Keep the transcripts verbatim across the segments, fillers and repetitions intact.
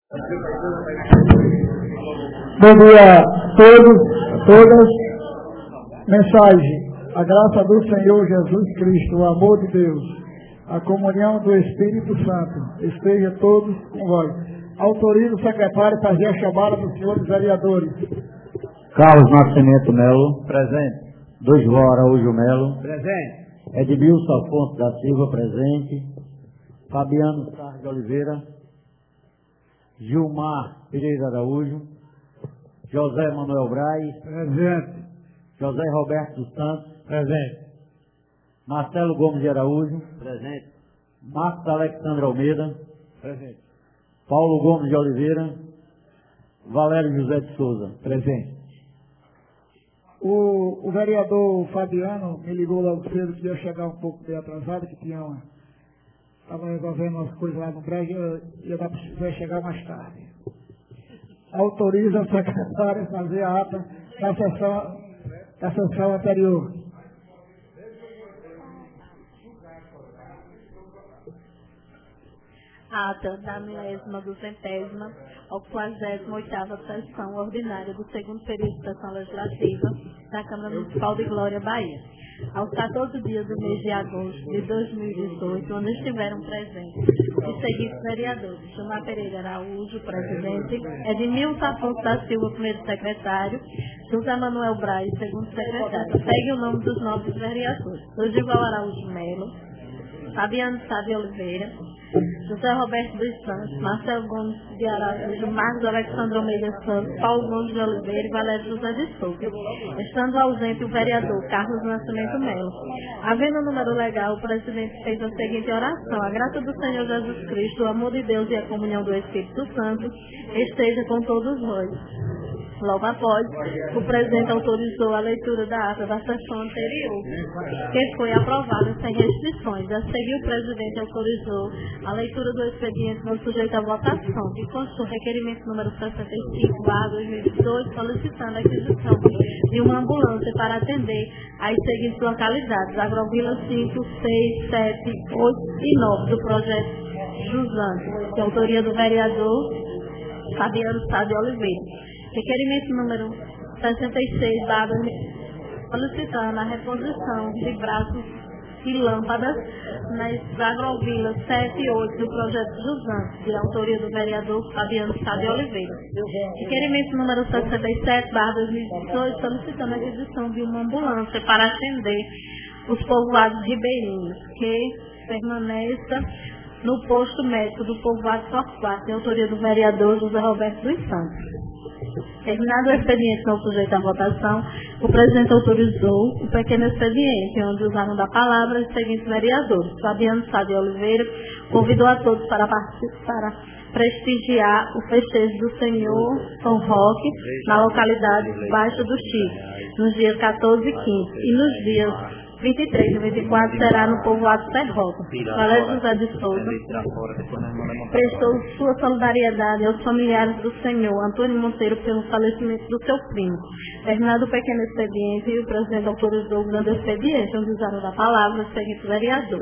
Bom dia a todos, a todas. Mensagem: a graça do Senhor Jesus Cristo, o amor de Deus, a comunhão do Espírito Santo esteja todos com vós. Autorizo o secretário a fazer a chamada dos senhores vereadores. Carlos Nascimento Melo, presente. Dorival Araújo Melo, presente. Edmilson Afonso da Silva, presente. Fabiano Sarres de Oliveira, Gilmar Pereira Araújo, José Manuel Braz, presente. José Roberto dos Santos, presente. Marcelo Gomes de Araújo, presente. Marcos Alexandre Almeida, presente. Paulo Gomes de Oliveira, Valério José de Souza, presente. O, o vereador Fabiano me ligou logo cedo que ia chegar um pouco bem atrasado, que tinha uma... Estava resolvendo umas coisas lá no Brasil, ia, ia, ia chegar mais tarde. Autoriza a secretária a fazer a ata da sessão, da sessão anterior. Ata da milésima duzentésima, octogésima oitava sessão ordinária do segundo período da sessão legislativa da Câmara Municipal de Glória, Bahia. Aos quatorze dias do mês de agosto de dois mil e dezoito, onde estiveram presentes os seguintes vereadores: Gilmar Pereira Araújo, presidente; Edmilson Afonso da Silva, primeiro secretário; José Manuel Braz, segundo secretário. Segue o nome dos novos vereadores: Dorival Araújo Melo, Fabiano Sá de Oliveira, José Roberto dos Santos, Marcelo Gomes de Araújo, Marcos Alexandre Almeida Santos, Paulo Gomes de Oliveira e Valério José de Souza. Estando ausente o vereador Carlos Nascimento Melo. Havendo o número legal, o presidente fez a seguinte oração: a graça do Senhor Jesus Cristo, o amor de Deus e a comunhão do Espírito Santo esteja com todos nós. Logo após, o presidente autorizou a leitura da ata da sessão anterior, que foi aprovada sem restrições. A seguir, o presidente autorizou a leitura do expediente não sujeito à votação, que constou requerimento número sessenta e cinco barra dois mil e dezoito, solicitando a aquisição de uma ambulância para atender as seguintes localidades: Agrovila cinco, seis, sete, oito e nove do projeto Jusante, de autoria do vereador Fabiano Sá de Oliveira. Requerimento número sessenta e seis, barra solicitando a reposição de braços e lâmpadas nas agrovilas sete e oito do projeto Jusante, de autoria do vereador Fabiano Sá de Oliveira. Requerimento número sessenta e sete, barra dois mil e dezoito, solicitando a aquisição de uma ambulância para atender os povoados ribeirinhos, que permaneça no posto médico do povoado Forquato, de autoria do vereador José Roberto dos Santos. Terminado o expediente não sujeito à votação, o presidente autorizou o pequeno expediente, onde usaram da palavra os seguintes vereadores: Fabiano Sá de Oliveira convidou a todos para participar, prestigiar o festejo do Senhor São Roque na localidade Baixo do Chico, nos dias quatorze e quinze, e nos dias vinte e três e vinte e quatro será no povoado Serroca. Valério José de Souza prestou sua solidariedade aos familiares do senhor Antônio Monteiro pelo falecimento do seu primo. Terminado o pequeno expediente, o presidente autorizou o grande expediente, onde usaram da palavra os seguintes vereadores: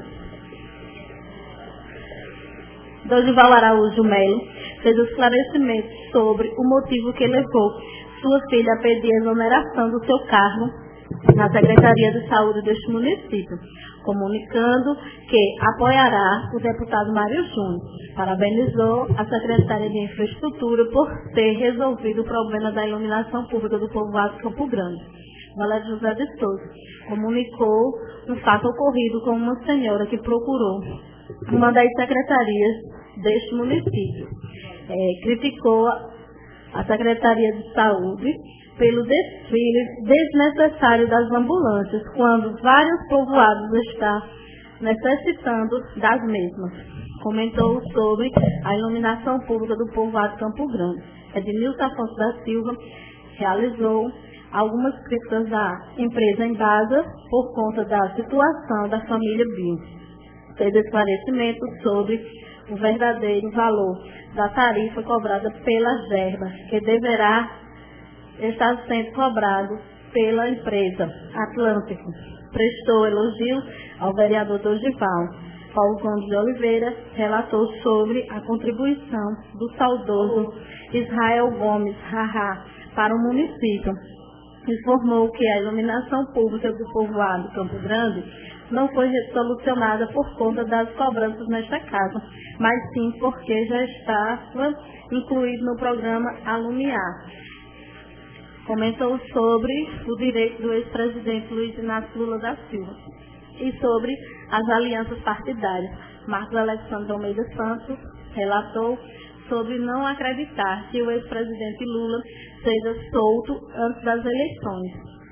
Dorival Araújo Melo fez esclarecimentos sobre o motivo que levou sua filha a pedir a exoneração do seu cargo na Secretaria de Saúde deste município, comunicando que apoiará o deputado Mário Júnior. Parabenizou a secretária de Infraestrutura por ter resolvido o problema da iluminação pública do povoado Campo Grande. Valério José de Souza comunicou um fato ocorrido com uma senhora que procurou uma das secretarias deste município. É, criticou a Secretaria de Saúde pelo desfile desnecessário das ambulâncias, quando vários povoados estão necessitando das mesmas. Comentou sobre a iluminação pública do povoado Campo Grande. Edmilson Afonso da Silva realizou algumas críticas da empresa Embasa por conta da situação da família Binho. Fez esclarecimento sobre o verdadeiro valor da tarifa cobrada pela Gerba, que deverá estar sendo cobrado pela empresa Atlântico. Prestou elogios ao vereador Dorival. Paulo Gomes de Oliveira, relatou sobre a contribuição do saudoso Israel Gomes Rahá para o município. Informou que a iluminação pública do povoado Campo Grande não foi solucionada por conta das cobranças nesta casa, mas sim porque já estava incluído no programa Alumiar. Comentou sobre o direito do ex-presidente Luiz Inácio Lula da Silva e sobre as alianças partidárias. Marcos Alexandre Almeida Santos relatou sobre não acreditar que o ex-presidente Lula seja solto antes das eleições.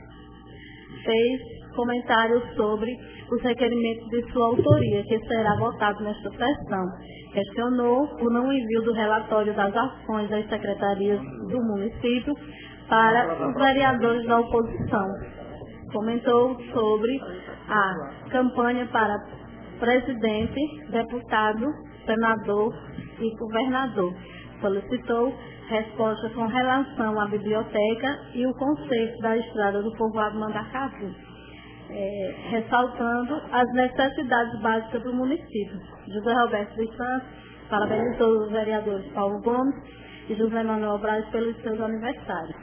Fez comentários sobre os requerimentos de sua autoria, que será votado nesta sessão. Questionou o não envio do relatório das ações das secretarias do município para os vereadores da oposição. Comentou sobre a campanha para presidente, deputado, senador e governador. Solicitou resposta com relação à biblioteca e o conceito da estrada do povoado Mandacaru, é, ressaltando as necessidades básicas do município. José Roberto dos Santos parabenizou os vereadores Paulo Gomes e José Manuel Braz pelos seus aniversários.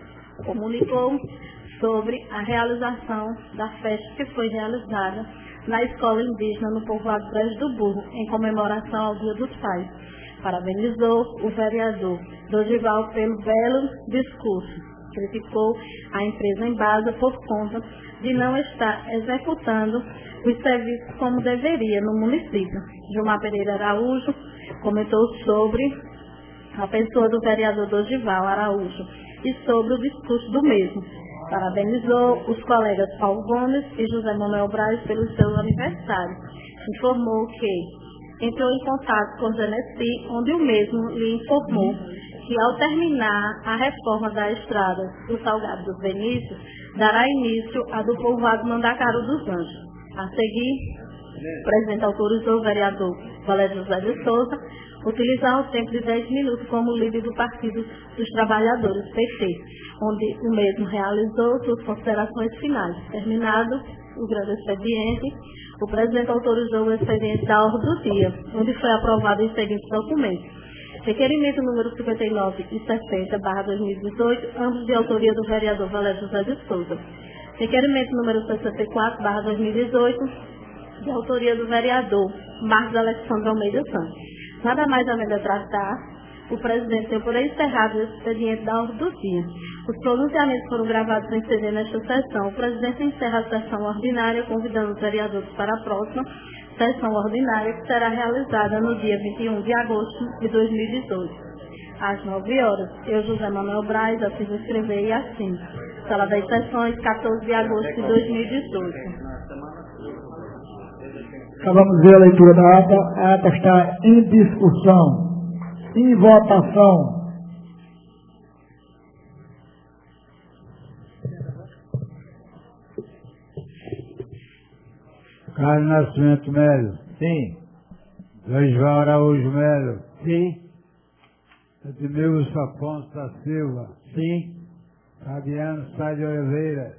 Comunicou sobre a realização da festa que foi realizada na escola indígena no povoado Brejo do Burro, em comemoração ao Dia dos Pais. Parabenizou o vereador Dodival pelo belo discurso. Criticou a empresa Embasa por conta de não estar executando os serviços como deveria no município. Gilmar Pereira Araújo comentou sobre a pessoa do vereador Dodival Araújo e sobre o discurso do mesmo. Parabenizou os colegas Paulo Gomes e José Manuel Braz pelos seus aniversários. Informou que entrou em contato com o Genesi, onde o mesmo lhe informou que, ao terminar a reforma da estrada do Salgado dos Benícios, dará início à do povoado Mandacaru dos Anjos. A seguir, o presidente autorizou o vereador Valério José de Souza utilizar o tempo de dez minutos como líder do Partido dos Trabalhadores, P T, onde o mesmo realizou suas considerações finais. Terminado o grande expediente, o presidente autorizou o expediente da ordem do dia, onde foi aprovado os seguintes documentos. Requerimento número cinquenta e nove e sessenta barra dois mil e dezoito, ambos de autoria do vereador Valério José de Souza. Requerimento número sessenta e quatro barra dois mil e dezoito, de autoria do vereador Marcos Alexandre Almeida Santos. Nada mais a menos tratar, o presidente tem por encerrado o expediente da ordem do dia. Os pronunciamentos foram gravados em C D nesta sessão. O presidente encerra a sessão ordinária, convidando os vereadores para a próxima sessão ordinária, que será realizada no dia vinte e um de agosto de dois mil e dezoito. Às nove horas, eu, José Manuel Braz, assim vou escrever e assim. Sala das sessões, quatorze de agosto de dois mil e dezoito. Acabamos de ver a leitura da ata. A ata está em discussão, em votação. Carlos Nascimento Melo. Sim. Dorival Araújo Melo. Sim. Edmilson Afonso da Silva. Sim. Fabiano Sá de Oliveira.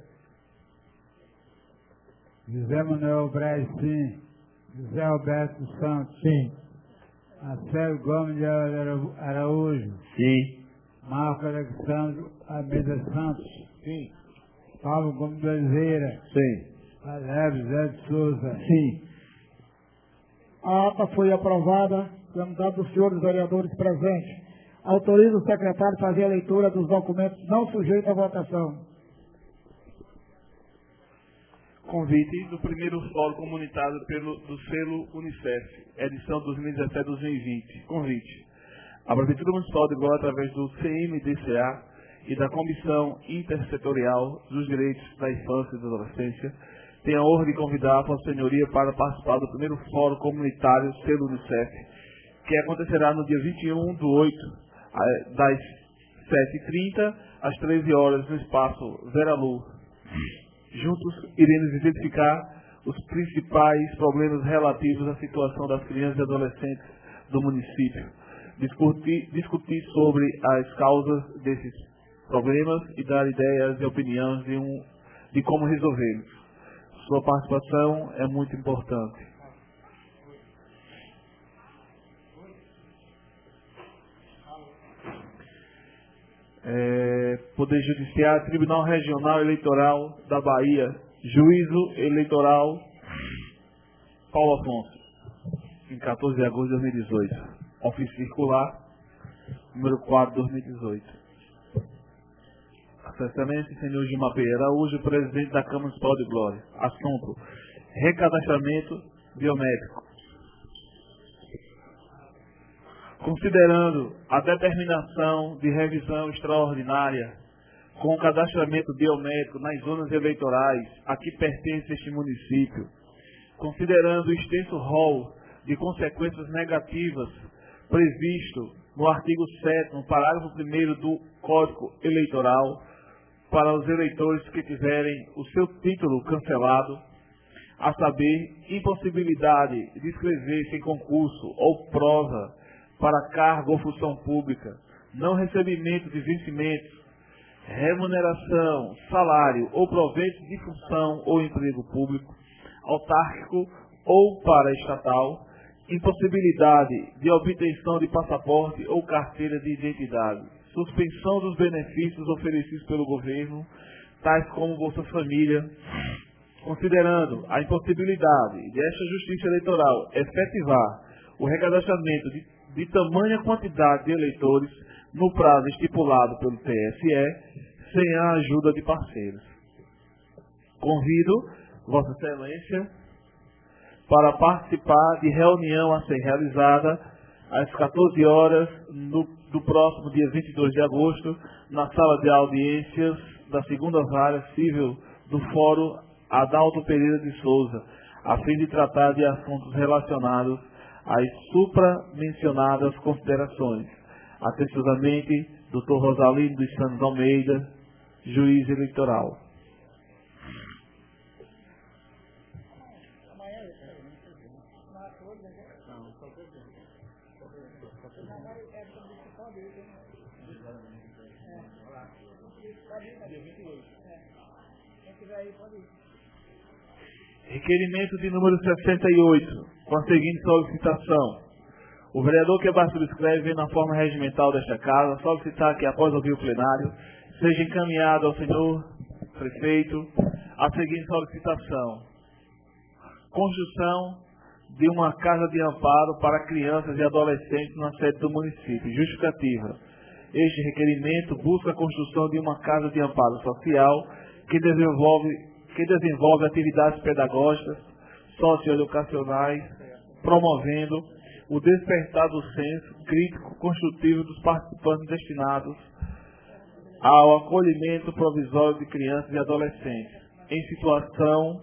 José Manuel Braz, sim. José Alberto Santos. Sim. Marcelo Gomes de Araújo. Sim. Marco Alexandre Almeida Santos. Sim. Paulo Gomes de Oliveira. Sim. Valério José de Souza. Sim. A ata foi aprovada pelo dado dos senhores vereadores presentes. Autoriza o secretário a fazer a leitura dos documentos não sujeitos à votação. Convite do primeiro fórum comunitário pelo, do selo Unicef, edição dois mil e dezessete a dois mil e vinte. Convite. A Prefeitura Municipal de Goiás, através do C M D C A e da Comissão Intersetorial dos Direitos da Infância e da Adolescência, tem a honra de convidar a Vossa Senhoria para participar do primeiro fórum comunitário selo Unicef, que acontecerá no dia vinte e um do oito, das sete e trinta às treze horas, no espaço Vera Lu. Juntos iremos identificar os principais problemas relativos à situação das crianças e adolescentes do município, discutir, discutir sobre as causas desses problemas e dar ideias e opiniões de, um, de como resolvê-los. Sua participação é muito importante. É, Poder Judiciário, Tribunal Regional Eleitoral da Bahia, Juízo Eleitoral Paulo Afonso, em quatorze de agosto de dois mil e dezoito. Ofício circular, número quatro de dois mil e dezoito. Sua Excelência, senhor Gilmar Pereira Araújo, presidente da Câmara Municipal de Glória. Assunto: recadastramento biométrico. Considerando a determinação de revisão extraordinária com o cadastramento biométrico nas zonas eleitorais a que pertence este município, considerando o extenso rol de consequências negativas previsto no artigo sétimo, parágrafo primeiro do Código Eleitoral, para os eleitores que tiverem o seu título cancelado, a saber, impossibilidade de inscrever-se em concurso ou prova para cargo ou função pública, não recebimento de vencimentos, remuneração, salário ou provento de função ou emprego público, autárquico ou paraestatal, impossibilidade de obtenção de passaporte ou carteira de identidade, suspensão dos benefícios oferecidos pelo governo, tais como Bolsa Família, considerando a impossibilidade desta Justiça Eleitoral efetivar o recadastramento de de tamanha quantidade de eleitores no prazo estipulado pelo T S E, sem a ajuda de parceiros. Convido Vossa Excelência para participar de reunião a ser realizada às quatorze horas no, do próximo dia vinte e dois de agosto, na sala de audiências da segunda Vara Civil do Fórum Adalto Pereira de Souza, a fim de tratar de assuntos relacionados as supra-mencionadas considerações. Atenciosamente, doutor Rosalino dos Santos Almeida, juiz eleitoral. Requerimento de número sessenta e oito, com a seguinte solicitação. O vereador que abaixo subscreve na forma regimental desta casa solicitar que, após ouvir o plenário, seja encaminhado ao senhor prefeito a seguinte solicitação: construção de uma casa de amparo para crianças e adolescentes na sede do município. Justificativa: este requerimento busca a construção de uma casa de amparo social que desenvolve, que desenvolve atividades pedagógicas, socioeducacionais, promovendo o despertar do senso crítico construtivo dos participantes destinados ao acolhimento provisório de crianças e adolescentes em situação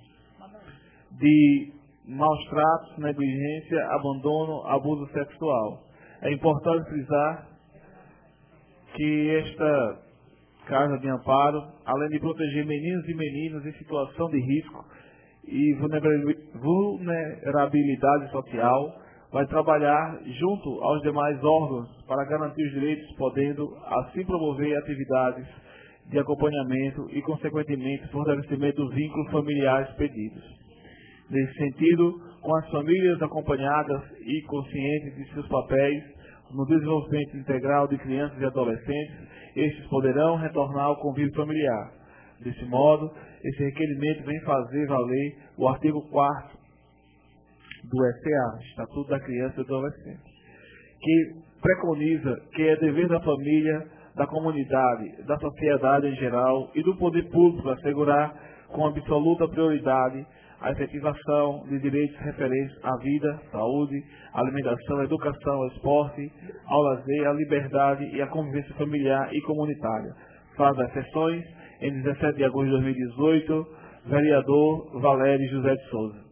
de maus tratos, negligência, abandono, abuso sexual. É importante frisar que esta casa de amparo, além de proteger meninos e meninas em situação de risco e vulnerabilidade social, vai trabalhar junto aos demais órgãos para garantir os direitos, podendo assim promover atividades de acompanhamento e, consequentemente, fortalecimento dos vínculos familiares pedidos. Nesse sentido, com as famílias acompanhadas e conscientes de seus papéis no desenvolvimento integral de crianças e adolescentes, estes poderão retornar ao convívio familiar. Desse modo, esse requerimento vem fazer valer o artigo quarto do S A, Estatuto da Criança e do Adolescente, que preconiza que é dever da família, da comunidade, da sociedade em geral e do poder público assegurar com absoluta prioridade a efetivação de direitos referentes à vida, saúde, alimentação, educação, ao esporte, ao lazer, à liberdade e à convivência familiar e comunitária. Faz as sessões, em dezessete de agosto de dois mil e dezoito, vereador Valério José de Souza.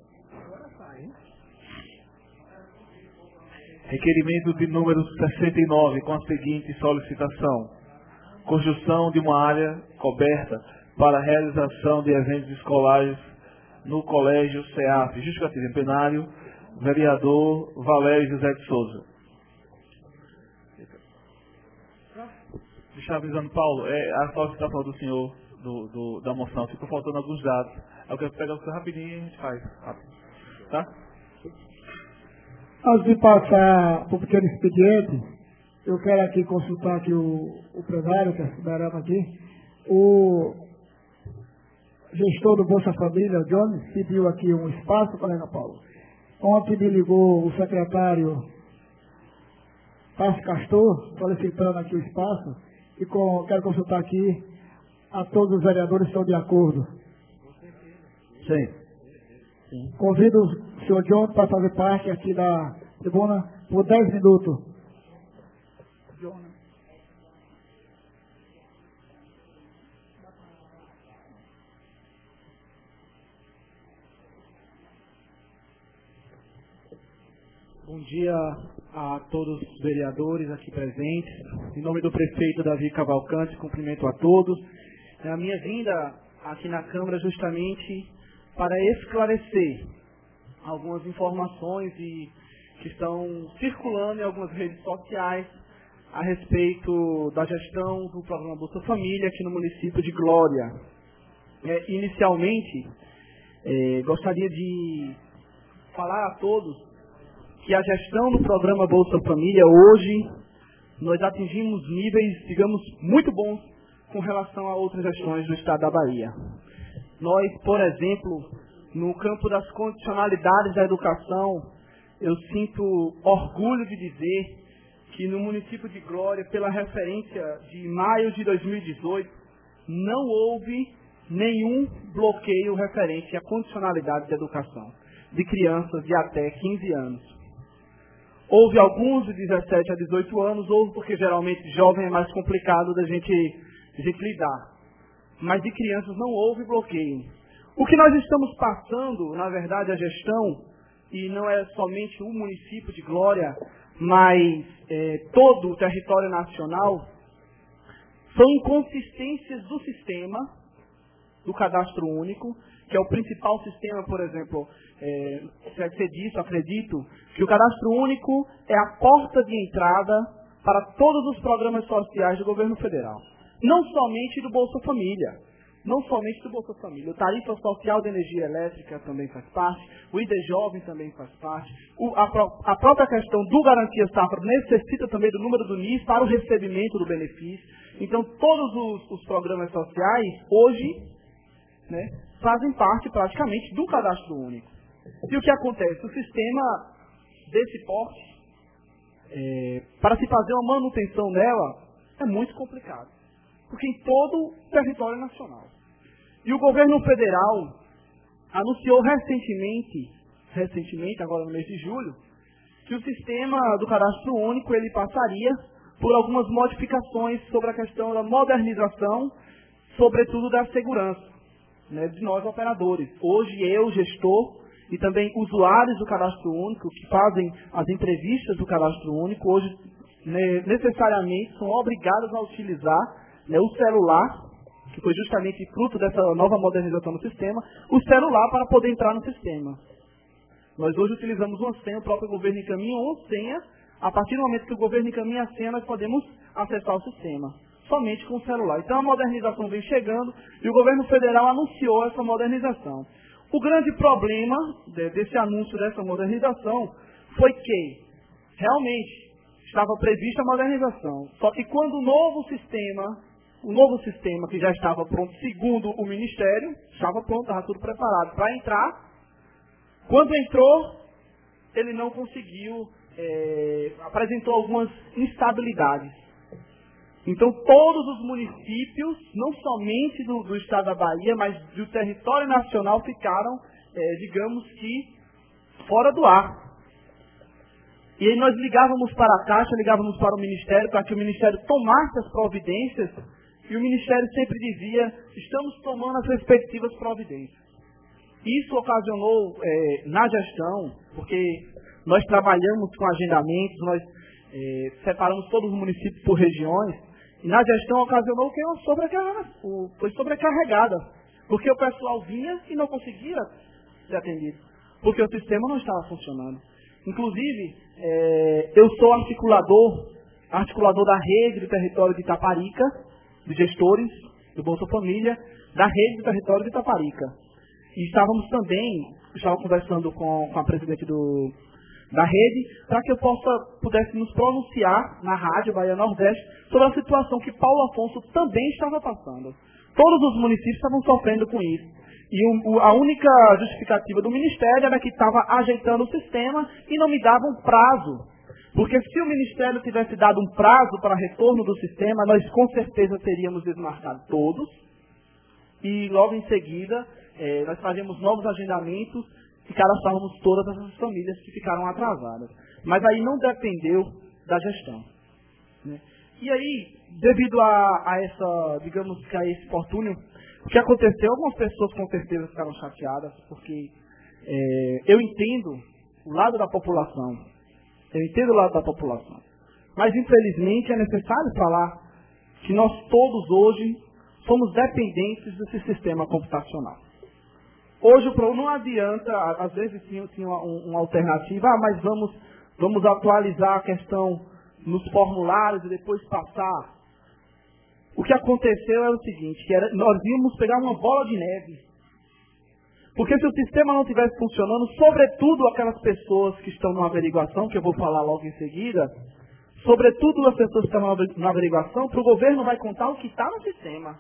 Requerimento de número sessenta e nove, com a seguinte solicitação: construção de uma área coberta para a realização de eventos escolares no Colégio C E A F. Justificativo em plenário, vereador Valério José de Souza. Deixa eu avisando, Paulo, é a solicitação do senhor do, do, da moção. Ficou faltando alguns dados. Eu quero pegar o seu rapidinho e a gente faz. Rápido. Tá? Antes de passar para o pequeno expediente, eu quero aqui consultar aqui o, o plenário, que é a aqui, o gestor do Bolsa Família, o Jones, pediu aqui um espaço, colega Paulo. Ontem me ligou o secretário Tarso Castor, solicitando aqui o espaço, e com, quero consultar aqui a todos os vereadores que estão de acordo. Sim. Sim. Convido o senhor John para fazer parte aqui da tribuna por dez minutos. John. Bom dia a todos os vereadores aqui presentes. Em nome do prefeito Davi Cavalcante, cumprimento a todos. A minha vinda aqui na Câmara justamente para esclarecer algumas informações e, que estão circulando em algumas redes sociais a respeito da gestão do programa Bolsa Família aqui no município de Glória. É, inicialmente, é, gostaria de falar a todos que a gestão do programa Bolsa Família hoje nós atingimos níveis, digamos, muito bons com relação a outras gestões do estado da Bahia. Nós, por exemplo, no campo das condicionalidades da educação, eu sinto orgulho de dizer que no município de Glória, pela referência de maio de dois mil e dezoito, não houve nenhum bloqueio referente à condicionalidade da educação de crianças de até quinze anos. Houve alguns de dezessete a dezoito anos, houve porque geralmente jovem é mais complicado da gente, da gente lidar. Mas de crianças não houve bloqueio. O que nós estamos passando, na verdade, a gestão, e não é somente o município de Glória, mas é, todo o território nacional, são inconsistências do sistema, do cadastro único, que é o principal sistema, por exemplo, é, deve ser disso, acredito, que o cadastro único é a porta de entrada para todos os programas sociais do governo federal. Não somente do Bolsa Família, não somente do Bolsa Família. O Tarifa Social de Energia Elétrica também faz parte, o I D Jovem também faz parte, o, a, a própria questão do Garantia Safra necessita também do número do N I S para o recebimento do benefício. Então, todos os, os programas sociais, hoje, né, fazem parte praticamente do cadastro único. E o que acontece? O sistema desse porte, é, para se fazer uma manutenção dela, é muito complicado. Porque em todo o território nacional. E o governo federal anunciou recentemente, recentemente, agora no mês de julho, que o sistema do cadastro único ele passaria por algumas modificações sobre a questão da modernização, sobretudo da segurança, né, de nós operadores. Hoje eu, gestor, e também usuários do cadastro único, que fazem as entrevistas do cadastro único, hoje né, necessariamente são obrigados a utilizar né, o celular, que foi justamente fruto dessa nova modernização do sistema, o celular para poder entrar no sistema. Nós hoje utilizamos uma senha, o próprio governo encaminha uma senha, a partir do momento que o governo encaminha a senha, nós podemos acessar o sistema, somente com o celular. Então a modernização vem chegando e o governo federal anunciou essa modernização. O grande problema desse anúncio dessa modernização foi que, realmente, estava prevista a modernização. Só que quando o novo sistema, o novo sistema que já estava pronto, segundo o Ministério, estava pronto, estava tudo preparado para entrar, quando entrou, ele não conseguiu, é, apresentou algumas instabilidades. Então, todos os municípios, não somente do, do estado da Bahia, mas do território nacional, ficaram, é, digamos que, fora do ar. E aí nós ligávamos para a Caixa, ligávamos para o Ministério, para que o Ministério tomasse as providências, e o Ministério sempre dizia, estamos tomando as respectivas providências. Isso ocasionou, é, na gestão, porque nós trabalhamos com agendamentos, nós é, separamos todos os municípios por regiões, e na gestão ocasionou que uma sobrecarregada, foi sobrecarregada, porque o pessoal vinha e não conseguia ser atendido, porque o sistema não estava funcionando. Inclusive, é, eu sou articulador, articulador da rede do território de Itaparica, de gestores do Bolsa Família, da rede do território de Itaparica. E estávamos também, estava conversando com, com a presidente do, da rede, para que eu possa, pudesse nos pronunciar na rádio Bahia Nordeste sobre a situação que Paulo Afonso também estava passando. Todos os municípios estavam sofrendo com isso. E o, o, a única justificativa do Ministério era que estava ajeitando o sistema e não me dava um prazo. Porque se o Ministério tivesse dado um prazo para retorno do sistema, nós com certeza teríamos desmarcado todos. E logo em seguida, eh, nós fazíamos novos agendamentos e cadastrávamos todas essas famílias que ficaram atrasadas. Mas aí não dependeu da gestão. Né? E aí, devido a, a essa, digamos que a esse infortúnio, o que aconteceu, algumas pessoas com certeza ficaram chateadas, porque é, eu entendo o lado da população, eu entendo o lado da população, mas infelizmente é necessário falar que nós todos hoje somos dependentes desse sistema computacional. Hoje não adianta, às vezes tinha, tinha uma, uma alternativa, ah, mas vamos, vamos atualizar a questão nos formulários e depois passar. O que aconteceu é o seguinte, que era, nós íamos pegar uma bola de neve. Porque se o sistema não estivesse funcionando, sobretudo aquelas pessoas que estão numa averiguação, que eu vou falar logo em seguida, sobretudo as pessoas que estão na averiguação, para o governo vai contar o que está no sistema.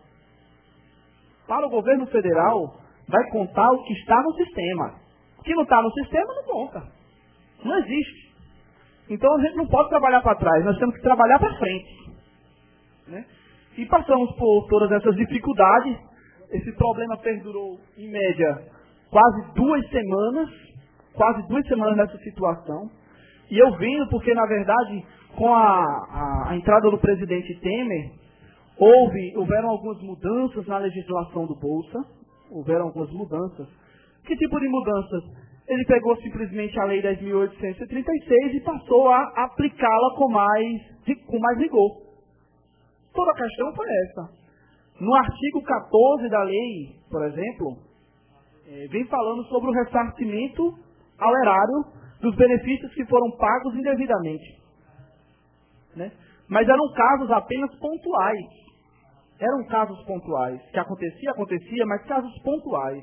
Para o governo federal, vai contar o que está no sistema. O que não está no sistema, não conta. Não existe. Então a gente não pode trabalhar para trás, nós temos que trabalhar para frente. Né? E passamos por todas essas dificuldades. Esse problema perdurou, em média, quase duas semanas, quase duas semanas nessa situação. E eu venho porque, na verdade, com a, a, a entrada do presidente Temer, houve, houveram algumas mudanças na legislação do Bolsa, houveram algumas mudanças. Que tipo de mudanças? Ele pegou simplesmente a Lei dez mil oitocentos e trinta e seis e passou a aplicá-la com mais, com mais rigor. Toda a questão foi essa. No artigo quatorze da lei, por exemplo, é, vem falando sobre o ressarcimento ao erário dos benefícios que foram pagos indevidamente. Né? Mas eram casos apenas pontuais. Eram casos pontuais. Que acontecia, acontecia, mas casos pontuais.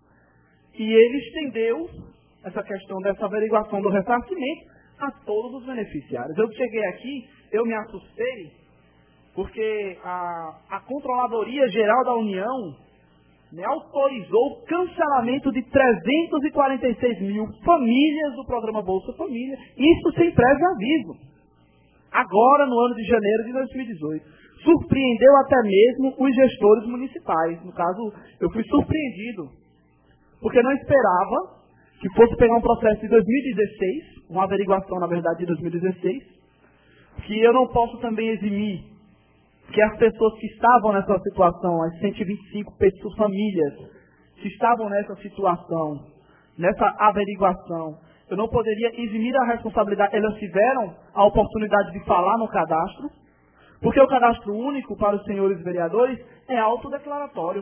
E ele estendeu essa questão dessa averiguação do ressarcimento a todos os beneficiários. Eu cheguei aqui, eu me assustei, porque a, a Controladoria Geral da União, né, autorizou o cancelamento de trezentos e quarenta e seis mil famílias do programa Bolsa Família, isso sem prévio aviso. Agora, no ano de janeiro de dois mil e dezoito. Surpreendeu até mesmo os gestores municipais. No caso, eu fui surpreendido, porque não esperava que fosse pegar um processo de dois mil e dezesseis, uma averiguação, na verdade, de dois mil e dezesseis, que eu não posso também eximir que as pessoas que estavam nessa situação, as cento e vinte e cinco pessoas, famílias, que estavam nessa situação, nessa averiguação, eu não poderia eximir a responsabilidade. Elas tiveram a oportunidade de falar no cadastro, porque o cadastro único para os senhores vereadores é autodeclaratório.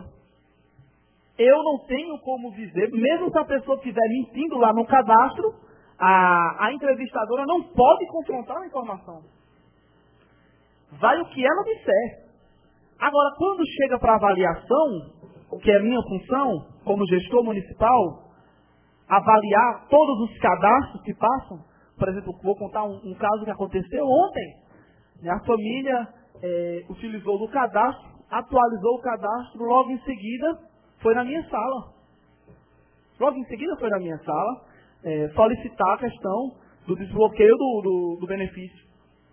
Eu não tenho como dizer, mesmo se a pessoa estiver mentindo lá no cadastro, a, a entrevistadora não pode confrontar a informação. Vai o que ela disser. Agora, quando chega para avaliação, que é a minha função, como gestor municipal, avaliar todos os cadastros que passam, por exemplo, vou contar um, um caso que aconteceu ontem. A família é, utilizou o cadastro, atualizou o cadastro, logo em seguida foi na minha sala. Logo em seguida foi na minha sala é, solicitar a questão do desbloqueio do, do, do benefício.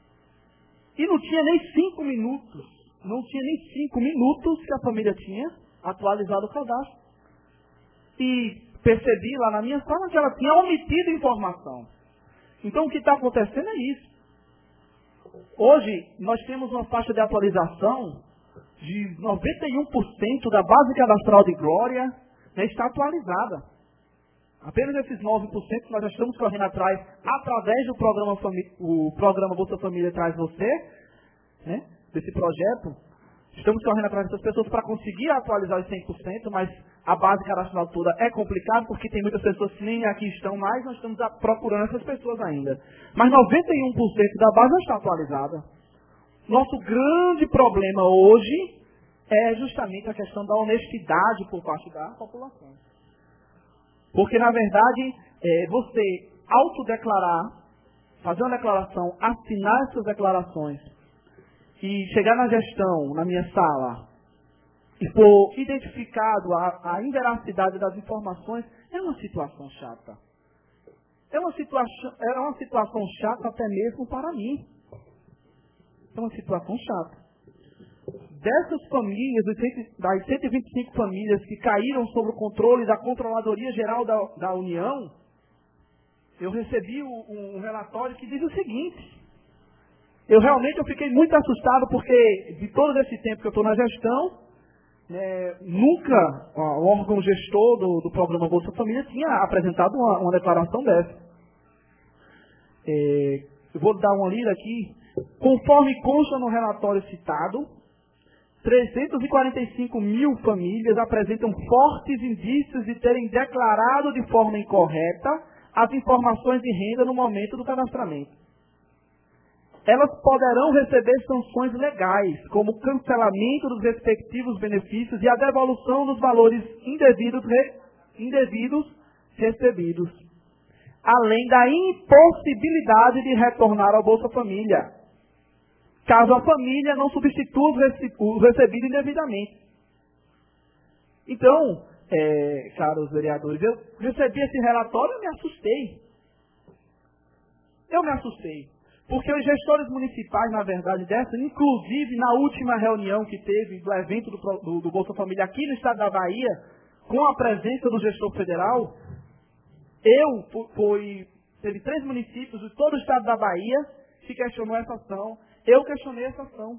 E não tinha nem cinco minutos, não tinha nem cinco minutos que a família tinha atualizado o cadastro. E percebi lá na minha sala que ela tinha omitido informação. Então o que está acontecendo é isso. Hoje nós temos uma faixa de atualização de noventa e um por cento da base cadastral de Glória, né, está atualizada. Apenas esses nove por cento nós já estamos correndo atrás, através do programa, o programa Bolsa Família Traz Você, né, desse projeto. Estamos correndo atrás dessas pessoas para conseguir atualizar os cem por cento, mas a base cadastral toda é complicada, porque tem muitas pessoas que nem aqui estão mais, nós estamos procurando essas pessoas ainda. Mas noventa e um por cento da base já está atualizada. Nosso grande problema hoje é justamente a questão da honestidade por parte da população. Porque, na verdade, é, você autodeclarar, fazer uma declaração, assinar essas declarações e chegar na gestão, na minha sala, e for identificado a, a inveracidade das informações, é uma situação chata. É uma situação, é uma situação chata até mesmo para mim. É uma situação chata. Dessas famílias, das cento e vinte e cinco famílias que caíram sob o controle da Controladoria Geral da, da União, eu recebi um, um relatório que diz o seguinte: eu realmente eu fiquei muito assustado porque de todo esse tempo que eu estou na gestão, né, nunca ó, o órgão gestor do, do programa Bolsa Família tinha apresentado uma, uma declaração dessa. É, eu vou dar uma lida aqui. Conforme consta no relatório citado, trezentas e quarenta e cinco mil famílias apresentam fortes indícios de terem declarado de forma incorreta as informações de renda no momento do cadastramento. Elas poderão receber sanções legais, como cancelamento dos respectivos benefícios e a devolução dos valores indevidos, re, indevidos recebidos, além da impossibilidade de retornar ao Bolsa Família, caso a família não substitua o recebido indevidamente. Então, é, caros vereadores, eu recebi esse relatório e me assustei. Eu me assustei. Porque os gestores municipais, na verdade, dessa, inclusive na última reunião que teve do evento do, do, do Bolsa Família aqui no estado da Bahia, com a presença do gestor federal, eu, foi, teve três municípios de todo o estado da Bahia que questionou essa ação. Eu questionei essa ação.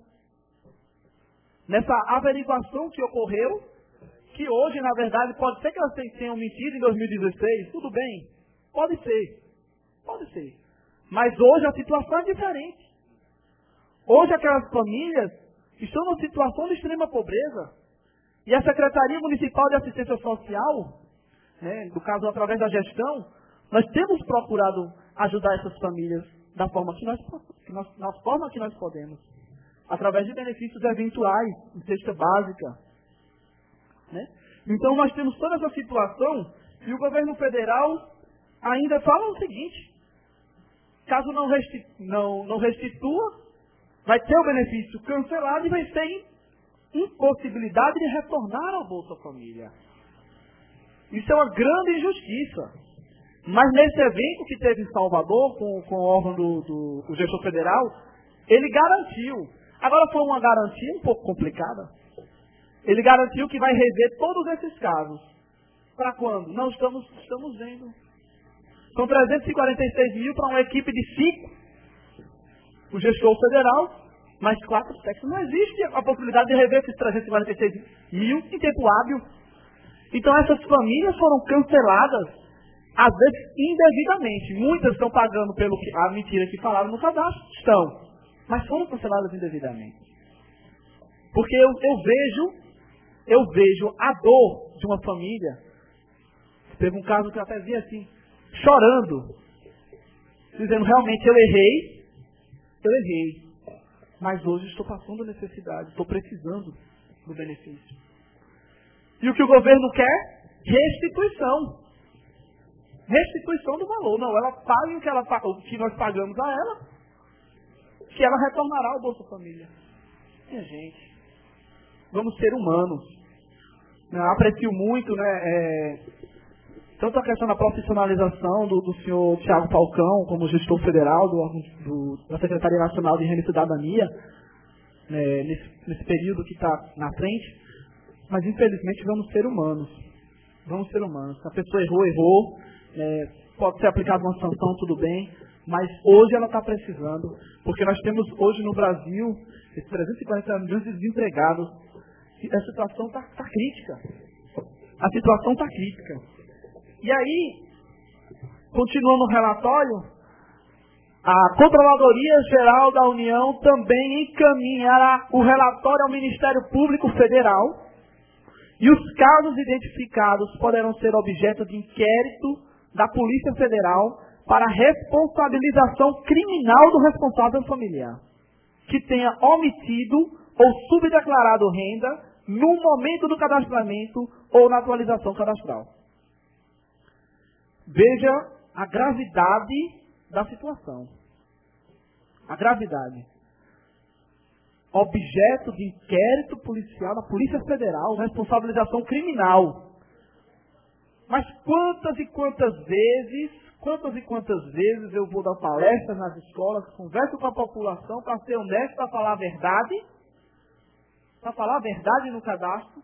Nessa averiguação que ocorreu, que hoje, na verdade, pode ser que elas tenham mentido em dois mil e dezesseis, tudo bem, pode ser, pode ser. Mas hoje a situação é diferente. Hoje aquelas famílias estão numa situação de extrema pobreza. E a Secretaria Municipal de Assistência Social, né, no caso através da gestão, nós temos procurado ajudar essas famílias da forma que nós, que nós, na forma que nós podemos. Através de benefícios eventuais, de cesta básica. Né? Então nós temos toda essa situação e o governo federal ainda fala o seguinte: caso não, resti não, não restitua, vai ter o benefício cancelado e vai ter impossibilidade de retornar ao Bolsa Família. Isso é uma grande injustiça. Mas nesse evento que teve em Salvador, com, com o órgão do, do, do gestor federal, ele garantiu. Agora foi uma garantia um pouco complicada. Ele garantiu que vai rever todos esses casos. Para quando? Não, estamos, estamos vendo. São trezentos e quarenta e seis mil para uma equipe de cinco. O gestor federal, mais quatro técnicos. Não existe a possibilidade de rever esses trezentos e quarenta e seis mil em tempo hábil. Então essas famílias foram canceladas, às vezes indevidamente. Muitas estão pagando pelo que, a mentira que falaram no cadastro. Estão. Mas foram canceladas indevidamente. Porque eu, eu vejo, eu vejo a dor de uma família. Teve um caso que eu até vi assim, chorando, dizendo, realmente eu errei, eu errei, mas hoje estou passando necessidade, estou precisando do benefício. E o que o governo quer? Restituição. Restituição do valor. Não, ela paga o que, ela, o que nós pagamos a ela, que ela retornará ao Bolsa Família. Minha gente, vamos ser humanos. Eu aprecio muito, né, é, tanto a questão da profissionalização do, do senhor Tiago Falcão, como gestor federal do, do, da Secretaria Nacional de Renda e Cidadania, né, nesse, nesse período que está na frente, mas infelizmente vamos ser humanos. Vamos ser humanos. Se a pessoa errou, errou, é, pode ser aplicada uma sanção, tudo bem, mas hoje ela está precisando, porque nós temos hoje no Brasil esses trezentos e quarenta milhões de desempregados, e a situação está tá crítica. A situação está crítica. E aí, continuando o relatório, a Controladoria Geral da União também encaminhará o relatório ao Ministério Público Federal e os casos identificados poderão ser objeto de inquérito da Polícia Federal para responsabilização criminal do responsável familiar, que tenha omitido ou subdeclarado renda no momento do cadastramento ou na atualização cadastral. Veja a gravidade da situação. A gravidade. Objeto de inquérito policial da Polícia Federal, responsabilização criminal. Mas quantas e quantas vezes, quantas e quantas vezes eu vou dar palestras nas escolas, converso com a população para ser honesto, para falar a verdade, para falar a verdade no cadastro,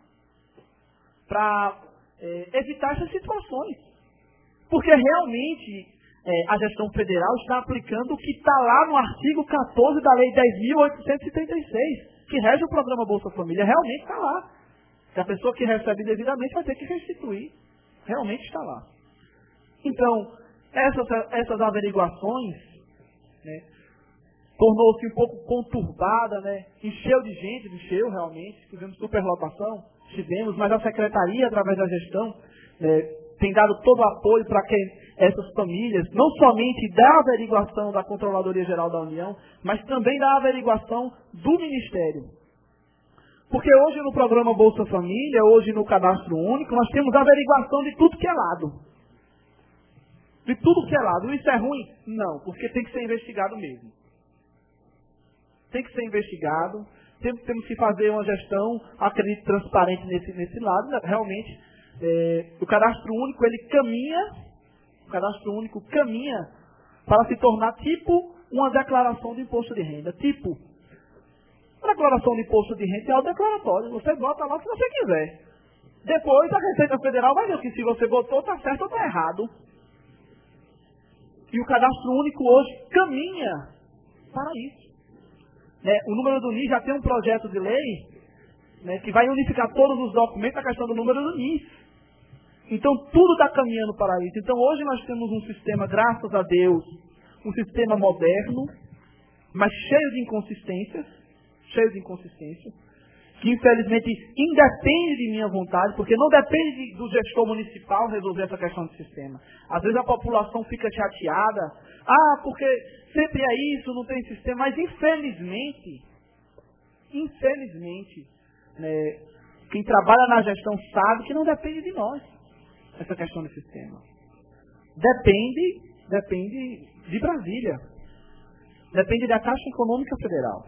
para é, evitar essas situações. Porque realmente é, a gestão federal está aplicando o que está lá no artigo quatorze da Lei dez mil oitocentos e trinta e seis, que rege o programa Bolsa Família. Realmente está lá. Que a pessoa que recebe devidamente vai ter que restituir. Realmente está lá. Então, essas, essas averiguações, né, tornou-se um pouco conturbada, né, encheu de gente, encheu realmente, tivemos superlotação, tivemos, mas a Secretaria, através da gestão, né, tem dado todo o apoio para que essas famílias, não somente da averiguação da Controladoria Geral da União, mas também da averiguação do Ministério. Porque hoje no programa Bolsa Família, hoje no Cadastro Único, nós temos averiguação de tudo que é lado. De tudo que é lado. Isso é ruim? Não, porque tem que ser investigado mesmo. Tem que ser investigado. Temos, temos que fazer uma gestão, acredito, transparente nesse, nesse lado. Realmente, é, o Cadastro Único, ele caminha, o Cadastro Único caminha para se tornar tipo uma declaração de imposto de renda. Tipo, a declaração de imposto de renda é o declaratório. Você bota lá se você quiser. Depois a Receita Federal vai ver que se você botou, está certo ou está errado. E o Cadastro Único hoje caminha para isso. Né? O número do N I S já tem um projeto de lei, né, que vai unificar todos os documentos a questão do número do N I S. Então tudo está caminhando para isso. Então hoje nós temos um sistema, graças a Deus, um sistema moderno, mas cheio de inconsistências, cheio de inconsistência, que infelizmente independe de minha vontade, porque não depende do gestor municipal resolver essa questão do sistema. Às vezes a população fica chateada, ah, porque sempre é isso, não tem sistema, mas infelizmente, infelizmente, né, quem trabalha na gestão sabe que não depende de nós, essa questão do sistema. Depende, depende de Brasília, depende da Caixa Econômica Federal.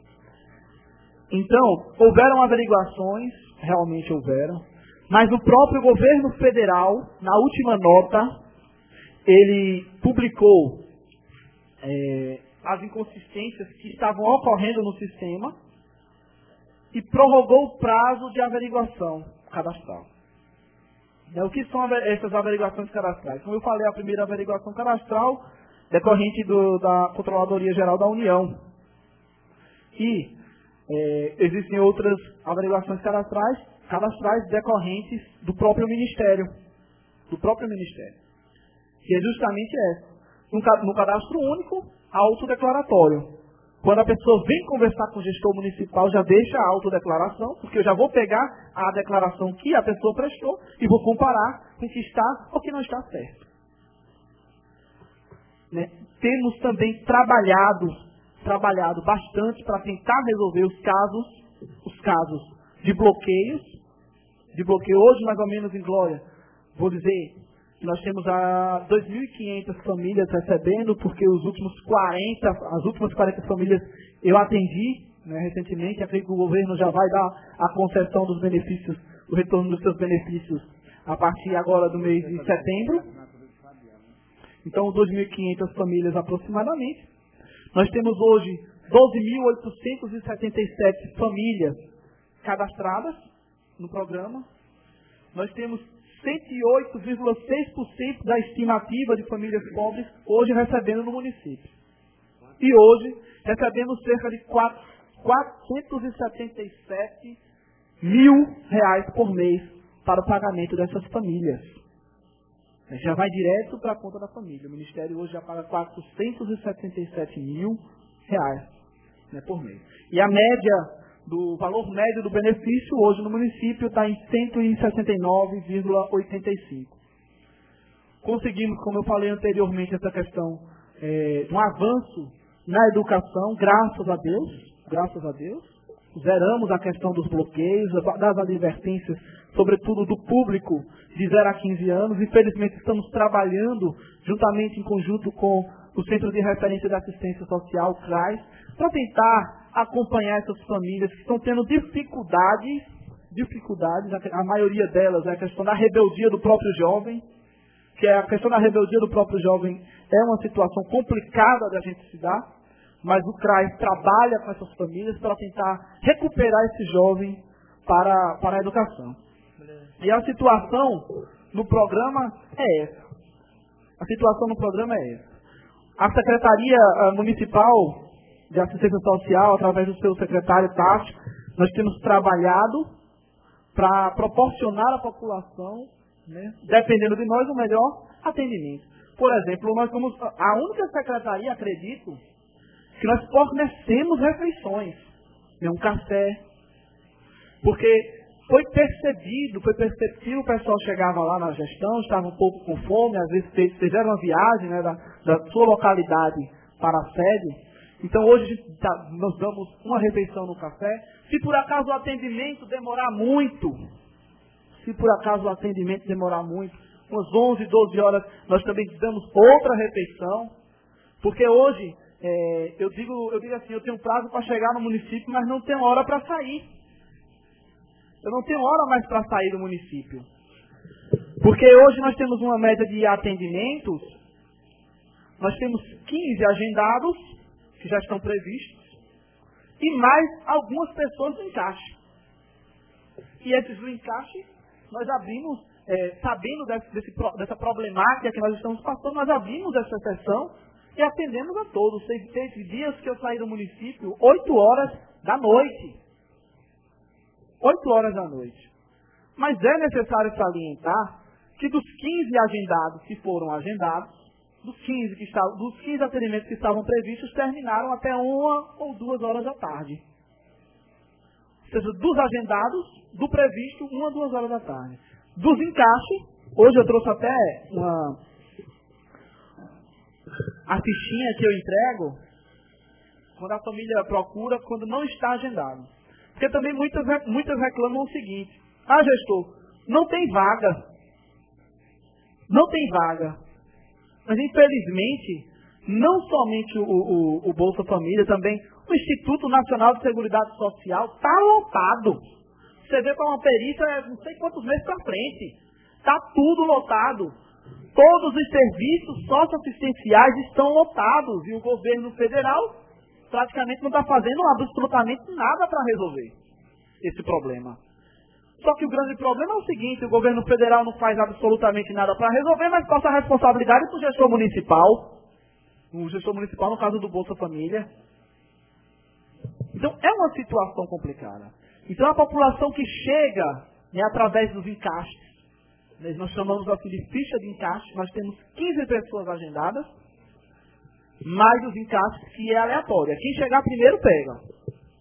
Então, houveram averiguações, realmente houveram, mas o próprio governo federal, na última nota, ele publicou é, as inconsistências que estavam ocorrendo no sistema e prorrogou o prazo de averiguação cadastral. É, o que são essas averiguações cadastrais? Como eu falei, a primeira averiguação cadastral decorrente do, da Controladoria Geral da União. E É, existem outras averiguações cadastrais, cadastrais decorrentes do próprio Ministério. Do próprio Ministério. Que é justamente essa. No, no cadastro único, autodeclaratório. Quando a pessoa vem conversar com o gestor municipal, já deixa a autodeclaração, porque eu já vou pegar a declaração que a pessoa prestou e vou comparar com o que está ou que não está certo. Né? Temos também trabalhado trabalhado bastante para tentar resolver os casos, os casos de bloqueios, de bloqueio hoje mais ou menos em Glória. Vou dizer que nós temos a dois mil e quinhentas famílias recebendo, porque os últimos quarenta, as últimas quarenta famílias eu atendi, né, recentemente. Acredito que o governo já vai dar a concessão dos benefícios, o retorno dos seus benefícios a partir agora do mês de setembro. Então, dois mil e quinhentas famílias aproximadamente. Nós temos hoje doze mil oitocentas e setenta e sete famílias cadastradas no programa. Nós temos cento e oito vírgula seis por cento da estimativa de famílias pobres hoje recebendo no município. E hoje recebemos cerca de quatrocentos e setenta e sete mil reais por mês para o pagamento dessas famílias. Já vai direto para a conta da família. O Ministério hoje já paga quatrocentos e setenta e sete mil reais, né, por mês. E a média, do valor médio do benefício hoje no município está em cento e sessenta e nove vírgula oitenta e cinco. Conseguimos, como eu falei anteriormente, essa questão é, de um avanço na educação, graças a Deus, graças a Deus. Zeramos a questão dos bloqueios, das advertências, sobretudo do público de zero a quinze anos. Infelizmente, estamos trabalhando juntamente em conjunto com o Centro de Referência de Assistência Social, C R A S, para tentar acompanhar essas famílias que estão tendo dificuldades, dificuldades, a maioria delas é a questão da rebeldia do próprio jovem, que é a questão da rebeldia do próprio jovem é uma situação complicada da gente se dar, mas o C R A S trabalha com essas famílias para tentar recuperar esse jovem para, para a educação. E a situação no programa é essa. A situação no programa é essa. A Secretaria Municipal de Assistência Social, através do seu secretário Tássio, nós temos trabalhado para proporcionar à população, né, dependendo de nós, o melhor atendimento. Por exemplo, nós somos a única secretaria, acredito, que nós fornecemos refeições, né, um café, porque foi percebido, foi perceptível, o pessoal chegava lá na gestão, estava um pouco com fome, às vezes fizeram uma viagem, né, da, da sua localidade para a sede. Então hoje tá, nós damos uma refeição no café. Se por acaso o atendimento demorar muito, se por acaso o atendimento demorar muito, umas onze, doze horas, nós também damos outra refeição, porque hoje, é, eu, digo, eu digo assim, eu tenho prazo para chegar no município, mas não tenho hora para sair. Eu não tenho hora mais para sair do município. Porque hoje nós temos uma média de atendimentos, nós temos quinze agendados, que já estão previstos, e mais algumas pessoas no encaixe. E esses do encaixe, nós abrimos, é, sabendo desse, desse, dessa problemática que nós estamos passando, nós abrimos essa sessão e atendemos a todos. Teve dias que eu saí do município, oito horas da noite. oito horas da noite. Mas é necessário salientar que dos quinze agendados que foram agendados, dos quinze, que estavam, dos quinze atendimentos que estavam previstos, terminaram até uma ou duas horas da tarde. Ou seja, dos agendados, do previsto, uma ou duas horas da tarde. Dos encaixes, hoje eu trouxe até uma a fichinha que eu entrego, quando a família procura, quando não está agendado. Porque também muitas, muitas reclamam o seguinte: ah, gestor, não tem vaga. Não tem vaga. Mas, infelizmente, não somente o, o, o Bolsa Família, também o Instituto Nacional de Seguridade Social está lotado. Você vê para uma perícia, não sei quantos meses para frente. Está tudo lotado. Todos os serviços socioassistenciais estão lotados. E o governo federal praticamente não está fazendo absolutamente nada para resolver esse problema. Só que o grande problema é o seguinte: o governo federal não faz absolutamente nada para resolver, mas passa a responsabilidade para o gestor municipal. O gestor municipal, no caso do Bolsa Família. Então, é uma situação complicada. Então, a população que chega, né, através dos encaixes, né, nós chamamos assim de ficha de encaixe, nós temos quinze pessoas agendadas, mais os encaixes, que é aleatória. Quem chegar primeiro, pega.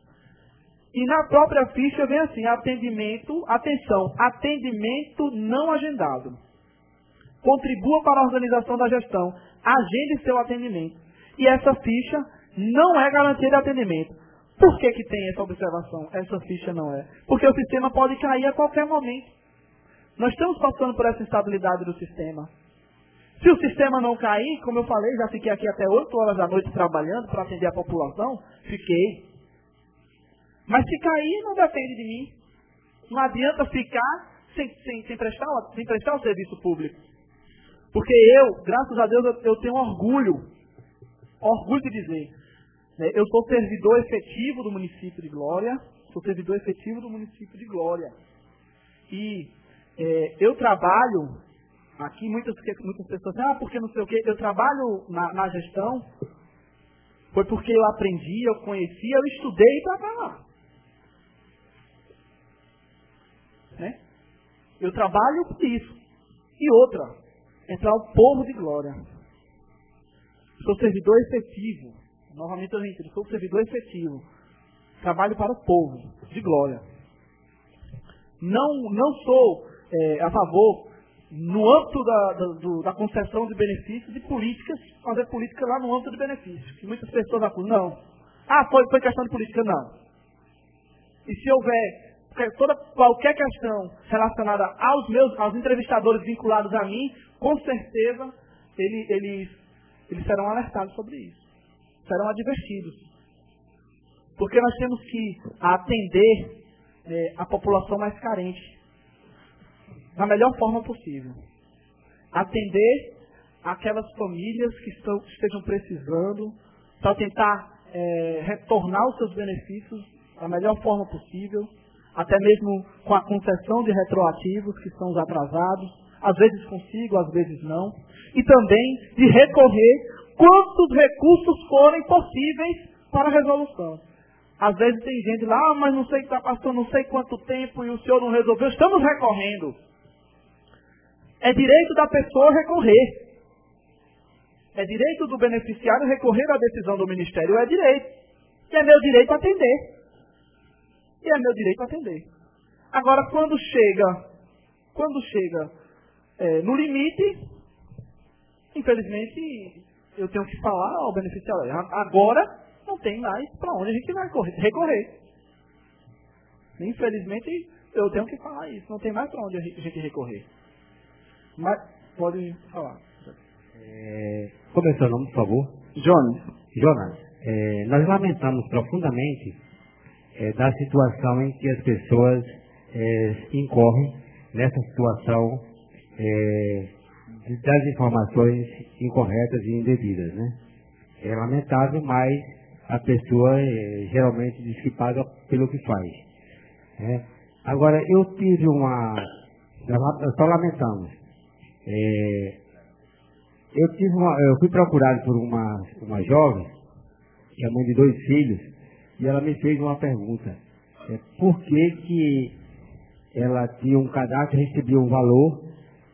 E na própria ficha vem assim: atendimento, atenção, atendimento não agendado. Contribua para a organização da gestão. Agende seu atendimento. E essa ficha não é garantia de atendimento. Por que que tem essa observação? Essa ficha não é. Porque o sistema pode cair a qualquer momento. Nós estamos passando por essa instabilidade do sistema. Se o sistema não cair, como eu falei, já fiquei aqui até oito horas da noite trabalhando para atender a população, fiquei. Mas se cair, não depende de mim. Não adianta ficar sem, sem, sem, prestar, sem prestar o serviço público. Porque eu, graças a Deus, eu, eu tenho orgulho, orgulho de dizer, né, eu sou servidor efetivo do município de Glória, sou servidor efetivo do município de Glória. E é, eu trabalho, aqui muitas, muitas pessoas dizem, ah, porque não sei o quê, eu trabalho na, na gestão, foi porque eu aprendi, eu conheci, eu estudei para estar lá. Né? Eu trabalho por isso. E outra, entrar o povo de Glória. Sou servidor efetivo. Novamente eu repito, sou servidor efetivo. Trabalho para o povo de Glória. Não, não sou é, a favor, no âmbito da, da, do, da concessão de benefícios, de políticas, fazer política lá no âmbito de benefícios. Que muitas pessoas acusam. Não. Ah, foi, foi questão de política, não. E se houver toda, qualquer questão relacionada aos meus, aos entrevistadores vinculados a mim, com certeza ele, eles, eles serão alertados sobre isso, serão advertidos. Porque nós temos que atender é, a população mais carente da melhor forma possível. Atender aquelas famílias que estão, estejam precisando para tentar é, retornar os seus benefícios da melhor forma possível, até mesmo com a concessão de retroativos, que são os atrasados, às vezes consigo, às vezes não, e também de recorrer quantos recursos forem possíveis para a resolução. Às vezes tem gente lá, ah, mas não sei, está passando não sei quanto tempo e o senhor não resolveu. Estamos recorrendo. É direito da pessoa recorrer. É direito do beneficiário recorrer à decisão do Ministério. É direito. E é meu direito atender. E é meu direito atender. Agora, quando chega, quando chega é, no limite, infelizmente, eu tenho que falar ao beneficiário. Agora, não tem mais para onde a gente vai recorrer. Infelizmente, eu tenho que falar isso. Não tem mais para onde a gente recorrer. Mas, pode falar. É, como é seu nome, por favor? Jonas. Jonas, é, nós lamentamos profundamente é, da situação em que as pessoas é, incorrem nessa situação é, de, das informações incorretas e indevidas, né? É lamentável, mas a pessoa é, geralmente diz que paga pelo que faz. Né? Agora, eu tive uma... Nós só lamentamos. É, eu, tive uma, eu fui procurado por uma, uma jovem, que é mãe de dois filhos, e ela me fez uma pergunta. É, por que que ela tinha um cadastro, recebia um valor,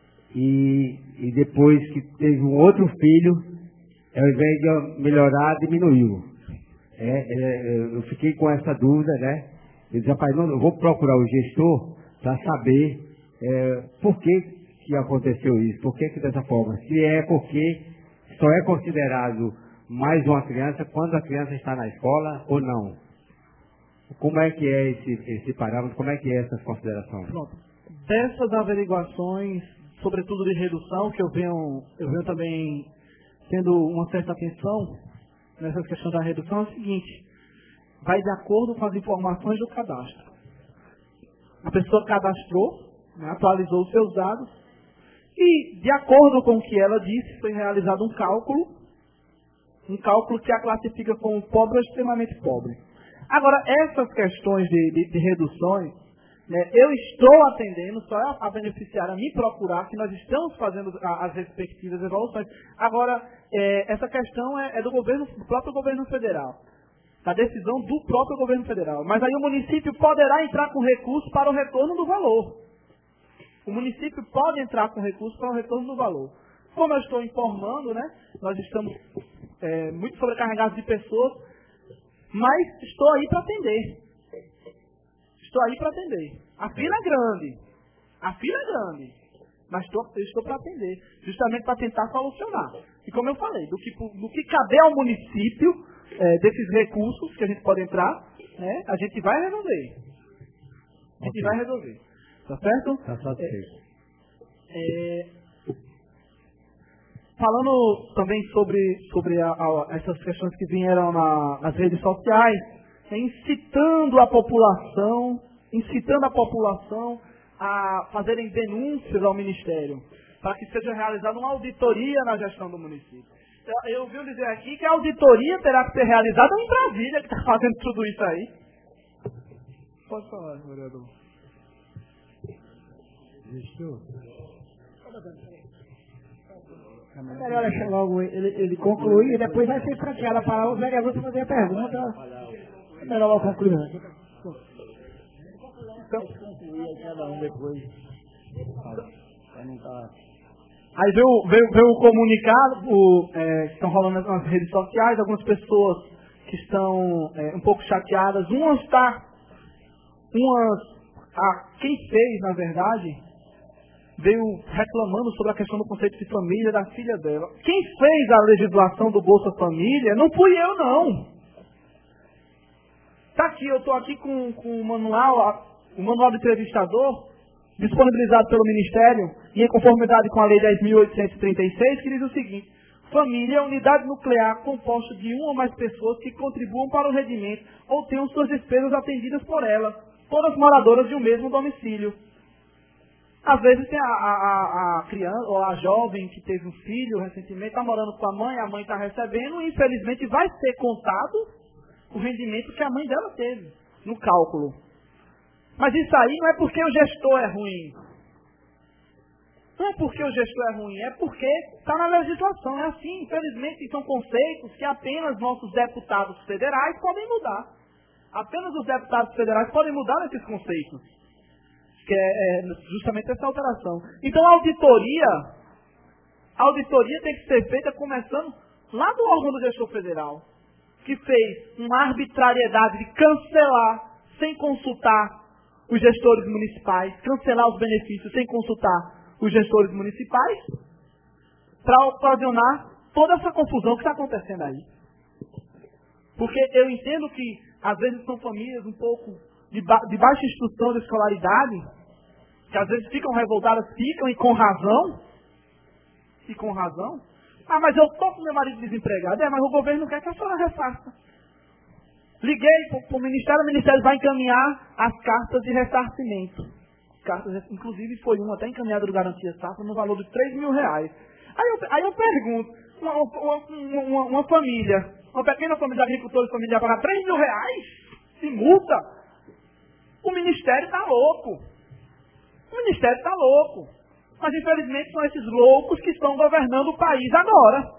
e, e depois que teve um outro filho, ao invés de melhorar, diminuiu. É, é, eu fiquei com essa dúvida, né? Eu disse, rapaz, não, eu vou procurar o gestor para saber é, por que que aconteceu isso, por que que dessa forma. Se é porque só é considerado mais uma criança quando a criança está na escola ou não. Como é que é esse, esse parâmetro, como é que é essas considerações? Pronto. Dessas averiguações, sobretudo de redução, que eu venho, eu venho também tendo uma certa atenção nessas questões da redução, é o seguinte, vai de acordo com as informações do cadastro. A pessoa cadastrou, né, atualizou os seus dados, e de acordo com o que ela disse, foi realizado um cálculo, um cálculo que a classifica como pobre ou extremamente pobre. Agora, essas questões de, de, de reduções, né, eu estou atendendo só a, a beneficiária me procurar, que nós estamos fazendo a, as respectivas evoluções. Agora, é, essa questão é, é do governo, do próprio governo federal, a decisão do próprio governo federal. Mas aí o município poderá entrar com recurso para o retorno do valor. O município pode entrar com recurso para o retorno do valor. Como eu estou informando, né, nós estamos é, muito sobrecarregados de pessoas, mas estou aí para atender. Estou aí para atender. A fila é grande. A fila é grande. Mas estou, estou para atender. Justamente para tentar solucionar. E como eu falei, do que, do que caber ao município, é, desses recursos que a gente pode entrar, né, a gente vai resolver. A gente okay. vai resolver. Tá certo? Tá satisfeito. É, é, falando também sobre, sobre a, a, essas questões que vieram na, nas redes sociais, é, incitando a população, incitando a população a fazerem denúncias ao Ministério, para que seja realizada uma auditoria na gestão do município. Eu, eu ouvi dizer aqui que a auditoria terá que ser realizada em Brasília, que está fazendo tudo isso aí. Pode falar, vereador. Gestor. É melhor deixar logo ele, ele concluir e depois vai ser franqueada para os vereadores fazer a pergunta. É melhor logo concluir. Então, concluir cada um depois. Aí veio, veio, veio o comunicado, o, é, que estão rolando nas redes sociais, algumas pessoas que estão é, um pouco chateadas. Umas está, umas, a, quem fez, na verdade, veio reclamando sobre a questão do conceito de família da filha dela. Quem fez a legislação do Bolsa Família não fui eu, não. Tá aqui, eu estou aqui com, com o manual, o manual do entrevistador, disponibilizado pelo Ministério, e em conformidade com a Lei dez mil oitocentos e trinta e seis, que diz o seguinte: família é unidade nuclear composta de uma ou mais pessoas que contribuam para o rendimento ou tenham suas despesas atendidas por ela, todas moradoras de um mesmo domicílio. Às vezes tem a, a, a criança ou a jovem que teve um filho recentemente, está morando com a mãe, a mãe está recebendo, e infelizmente vai ser contado o rendimento que a mãe dela teve no cálculo. Mas isso aí não é porque o gestor é ruim. Não é porque o gestor é ruim, é porque está na legislação. É assim, infelizmente, são conceitos que apenas nossos deputados federais podem mudar. Apenas os deputados federais podem mudar esses conceitos. Que é, é justamente essa alteração. Então a auditoria, a auditoria tem que ser feita começando lá do órgão do gestor federal, que fez uma arbitrariedade de cancelar, sem consultar os gestores municipais, cancelar os benefícios sem consultar os gestores municipais, para ocasionar toda essa confusão que está acontecendo aí. Porque eu entendo que, às vezes, são famílias um pouco de, ba de baixa instrução de escolaridade, que às vezes ficam revoltadas, ficam, e com razão, e com razão. Ah, mas eu estou com meu marido desempregado. É, mas o governo quer que a senhora refaça. Liguei para o Ministério, o Ministério vai encaminhar as cartas de ressarcimento. Cartas, inclusive foi uma até encaminhada do Garantia Safra no valor de três mil reais. Aí eu, aí eu pergunto, uma, uma, uma, uma família, uma pequena família de agricultores familiares pagar três mil reais de multa? O Ministério está louco. O Ministério está louco. Mas infelizmente são esses loucos que estão governando o país agora.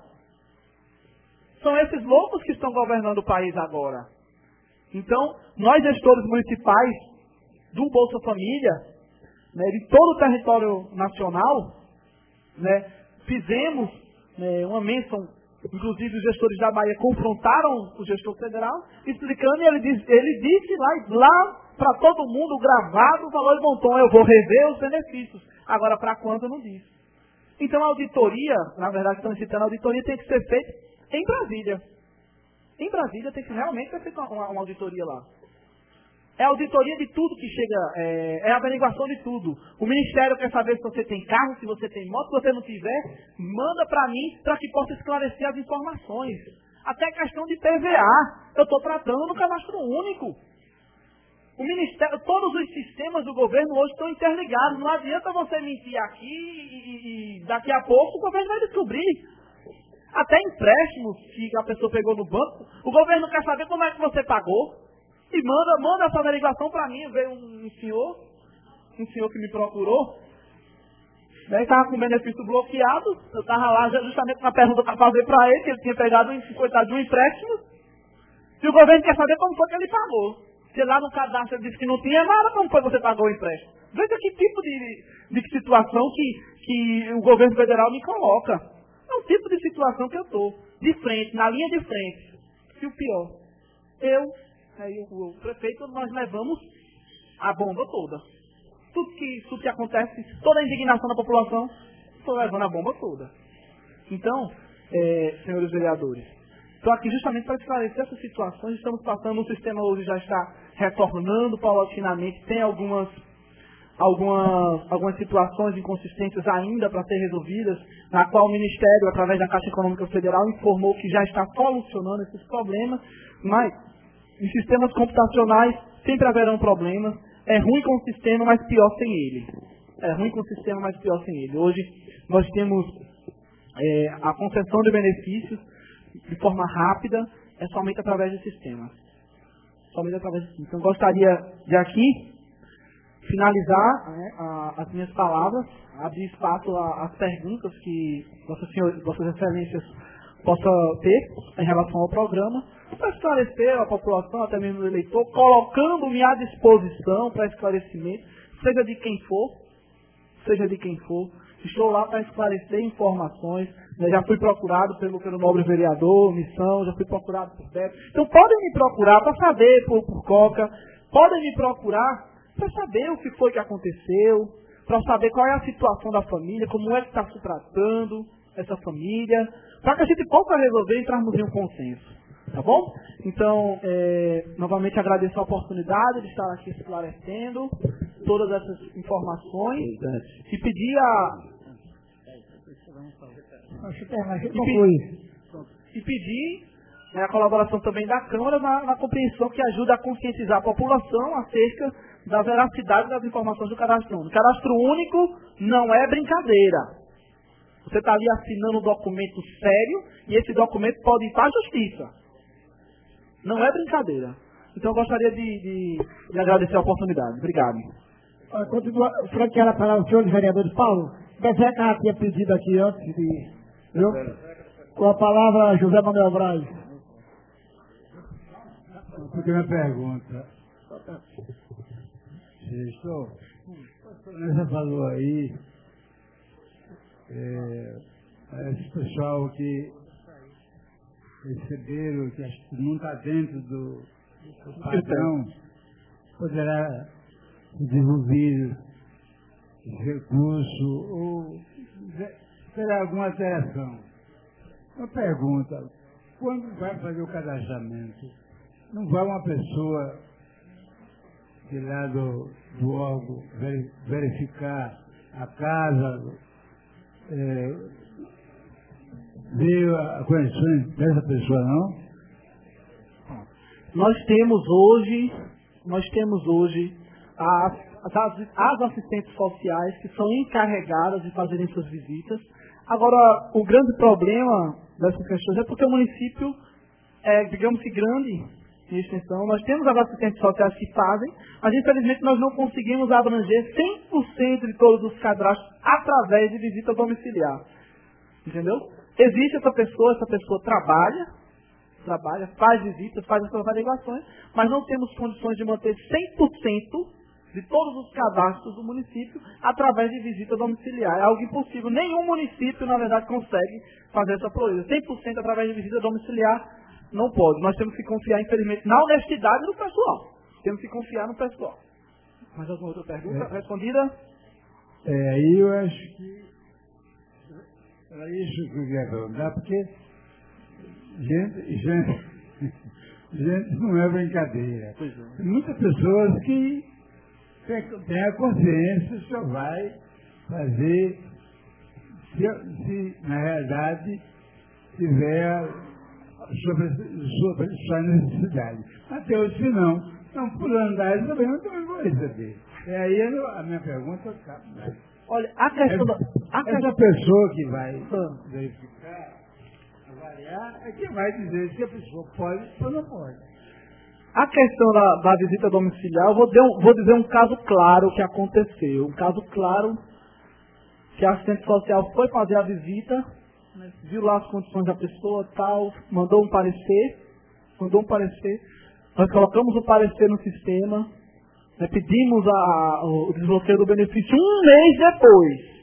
São esses loucos que estão governando o país agora. Então, nós gestores municipais do Bolsa Família, né, de todo o território nacional, né, fizemos né, uma menção, inclusive os gestores da Bahia confrontaram o gestor federal, explicando, e ele, diz, ele disse lá, lá para todo mundo, gravado, o valor de bom tom, eu vou rever os benefícios. Agora, para quanto eu não disse. Então, a auditoria, na verdade, estão citando, a auditoria tem que ser feita em Brasília. Em Brasília tem que realmente ser feita uma, uma auditoria lá. É a auditoria de tudo que chega, é, é a averiguação de tudo. O Ministério quer saber se você tem carro, se você tem moto, se você não tiver, manda para mim para que possa esclarecer as informações. Até questão de P V A, eu estou tratando no cadastro único. O Ministério, todos os sistemas do governo hoje estão interligados. Não adianta você mentir aqui e, e daqui a pouco o governo vai descobrir. Até empréstimos que a pessoa pegou no banco, o governo quer saber como é que você pagou. E manda, manda essa averiguação para mim. Veio um, um senhor, um senhor que me procurou, né, estava com o benefício bloqueado. Eu estava lá justamente com a pergunta para fazer para ele, que ele tinha pegado um, coitado, de um empréstimo. E o governo quer saber como foi que ele pagou. Se lá no cadastro ele disse que não tinha nada, como foi que você pagou o empréstimo? Veja que tipo de, de situação que, que o governo federal me coloca. É um tipo de situação que eu estou, de frente, na linha de frente. E o pior, eu, aí, o, o prefeito, nós levamos a bomba toda. Tudo que, tudo que acontece, toda a indignação da população, estou levando a bomba toda. Então, é, senhores vereadores, estou aqui justamente para esclarecer essas situações. Estamos passando, o sistema hoje já está retornando paulatinamente, tem algumas, algumas, algumas situações inconsistentes ainda para ser resolvidas, na qual o Ministério, através da Caixa Econômica Federal, informou que já está solucionando esses problemas, mas em sistemas computacionais sempre haverão problemas. É ruim com o sistema, mas pior sem ele. É ruim com o sistema, mas pior sem ele. Hoje nós temos é, a concessão de benefícios de forma rápida, é somente através do sistema. Somente através do sistema. Então, gostaria de aqui finalizar né, a, as minhas palavras, abrir espaço às perguntas que Vossas, Senhor, Vossas Excelências possam ter em relação ao programa, para esclarecer a população, até mesmo o eleitor, colocando-me à disposição para esclarecimento, seja de quem for, seja de quem for. Estou lá para esclarecer informações. Né? Já fui procurado pelo, pelo nobre vereador, Missão, já fui procurado por Beto. Então podem me procurar para saber por, por Coca, podem me procurar para saber o que foi que aconteceu, para saber qual é a situação da família, como é que está se tratando essa família, para que a gente possa resolver e entrarmos em um consenso. Tá bom? Então, é, novamente agradeço a oportunidade de estar aqui esclarecendo todas essas informações e pedir a... Acho que é, mas E, pe- e pedir né, a colaboração também da Câmara na, na compreensão que ajuda a conscientizar a população acerca da veracidade das informações do cadastro único. O cadastro único não é brincadeira. Você está ali assinando um documento sério e esse documento pode ir para a justiça. Não é brincadeira. Então eu gostaria de, de, de agradecer a oportunidade. Obrigado. Ah, continua, franquear a palavra aos senhores vereadores. Paulo, Bezeca tinha pedido aqui antes de... Viu? Com a palavra, José Manuel Braz. Pequena pergunta. Estou. Você falou aí, é, esse pessoal que receberam, que acho que não está dentro do, do padrão, poderá desenvolver esse recurso ou terá alguma alteração. Uma pergunta, quando vai fazer o cadastramento, não vai uma pessoa de lá do, do órgão verificar a casa, é, ver a condição dessa pessoa, não? Nós temos hoje, nós temos hoje as, as, as assistentes sociais que são encarregadas de fazerem essas visitas. Agora, o grande problema dessas questões é porque o município é, digamos que grande em extensão. Nós temos as assistentes sociais que fazem, mas infelizmente nós não conseguimos abranger cem por cento de todos os cadastros através de visita domiciliar. Entendeu? Existe essa pessoa, essa pessoa trabalha, trabalha, faz visitas, faz essas averiguações, mas não temos condições de manter cem por cento de todos os cadastros do município através de visita domiciliar. É algo impossível. Nenhum município, na verdade, consegue fazer essa proeza. cem por cento através de visita domiciliar não pode. Nós temos que confiar, infelizmente, na honestidade do pessoal. Temos que confiar no pessoal. Mais alguma outra pergunta? É. Respondida? É, aí eu acho que era isso que eu queria perguntar, porque gente, gente, gente não é brincadeira. Pois é. Tem muitas pessoas que têm a consciência, só vai fazer se, se na realidade tiver sobre, sobre sua necessidade. Até hoje, se não, não por andar isso também, eu também vou receber. E aí a minha pergunta acaba. Olha, a questão da... A Essa questão... pessoa que vai verificar, avaliar, é quem vai dizer se a pessoa pode ou não pode. A questão da, da visita domiciliar, eu vou, de um, vou dizer um caso claro que aconteceu. Um caso claro que a assistente social foi fazer a visita, né, viu lá as condições da pessoa, tal, mandou um parecer, mandou um parecer. Nós colocamos o parecer no sistema, né, pedimos a, o desbloqueio do benefício um mês depois.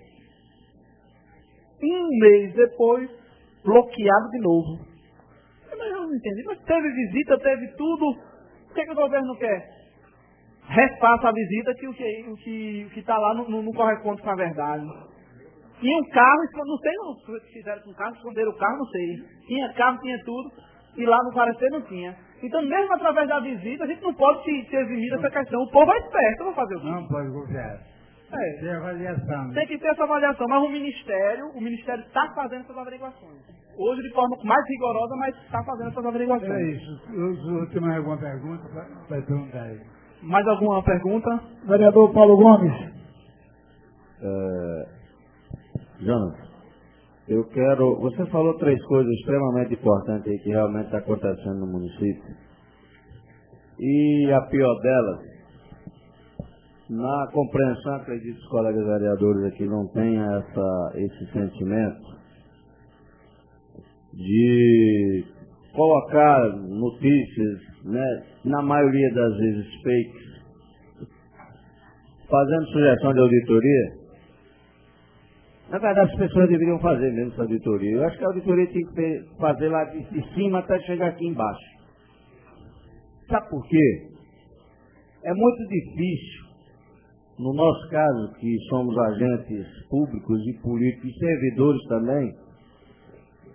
Um mês depois, bloqueado de novo. Mas eu não entendi. Mas teve visita, teve tudo. O que, é que o governo quer? Refaça a visita que o que o que, que está lá não, não, não corresponde com a verdade. Tinha um carro, não sei o que fizeram com o carro, esconderam o carro, não sei. Tinha carro, tinha tudo, e lá no parecer não tinha. Então, mesmo através da visita, a gente não pode se, se eximir dessa questão. O povo é esperto, eu vou fazer o quê? Não pode confiar. É. Tem avaliação. Tem que ter essa avaliação, mas o Ministério, o Ministério está fazendo essas averiguações. Hoje de forma mais rigorosa, mas está fazendo essas averiguações. É isso. Eu, eu tenho mais alguma pergunta para perguntar aí. Mais alguma pergunta? Vereador Paulo Gomes. É, Jonas, eu quero... Você falou três coisas extremamente importantes aí que realmente está acontecendo no município. E a pior delas, na compreensão, acredito que os colegas vereadores aqui não tenham essa, esse sentimento de colocar notícias, né, na maioria das vezes fakes, fazendo sugestão de auditoria. Na verdade, as pessoas deveriam fazer mesmo essa auditoria. Eu acho que a auditoria tinha que ter, fazer lá de, de cima até chegar aqui embaixo. Sabe por quê? É muito difícil, no nosso caso, que somos agentes públicos e políticos e servidores também,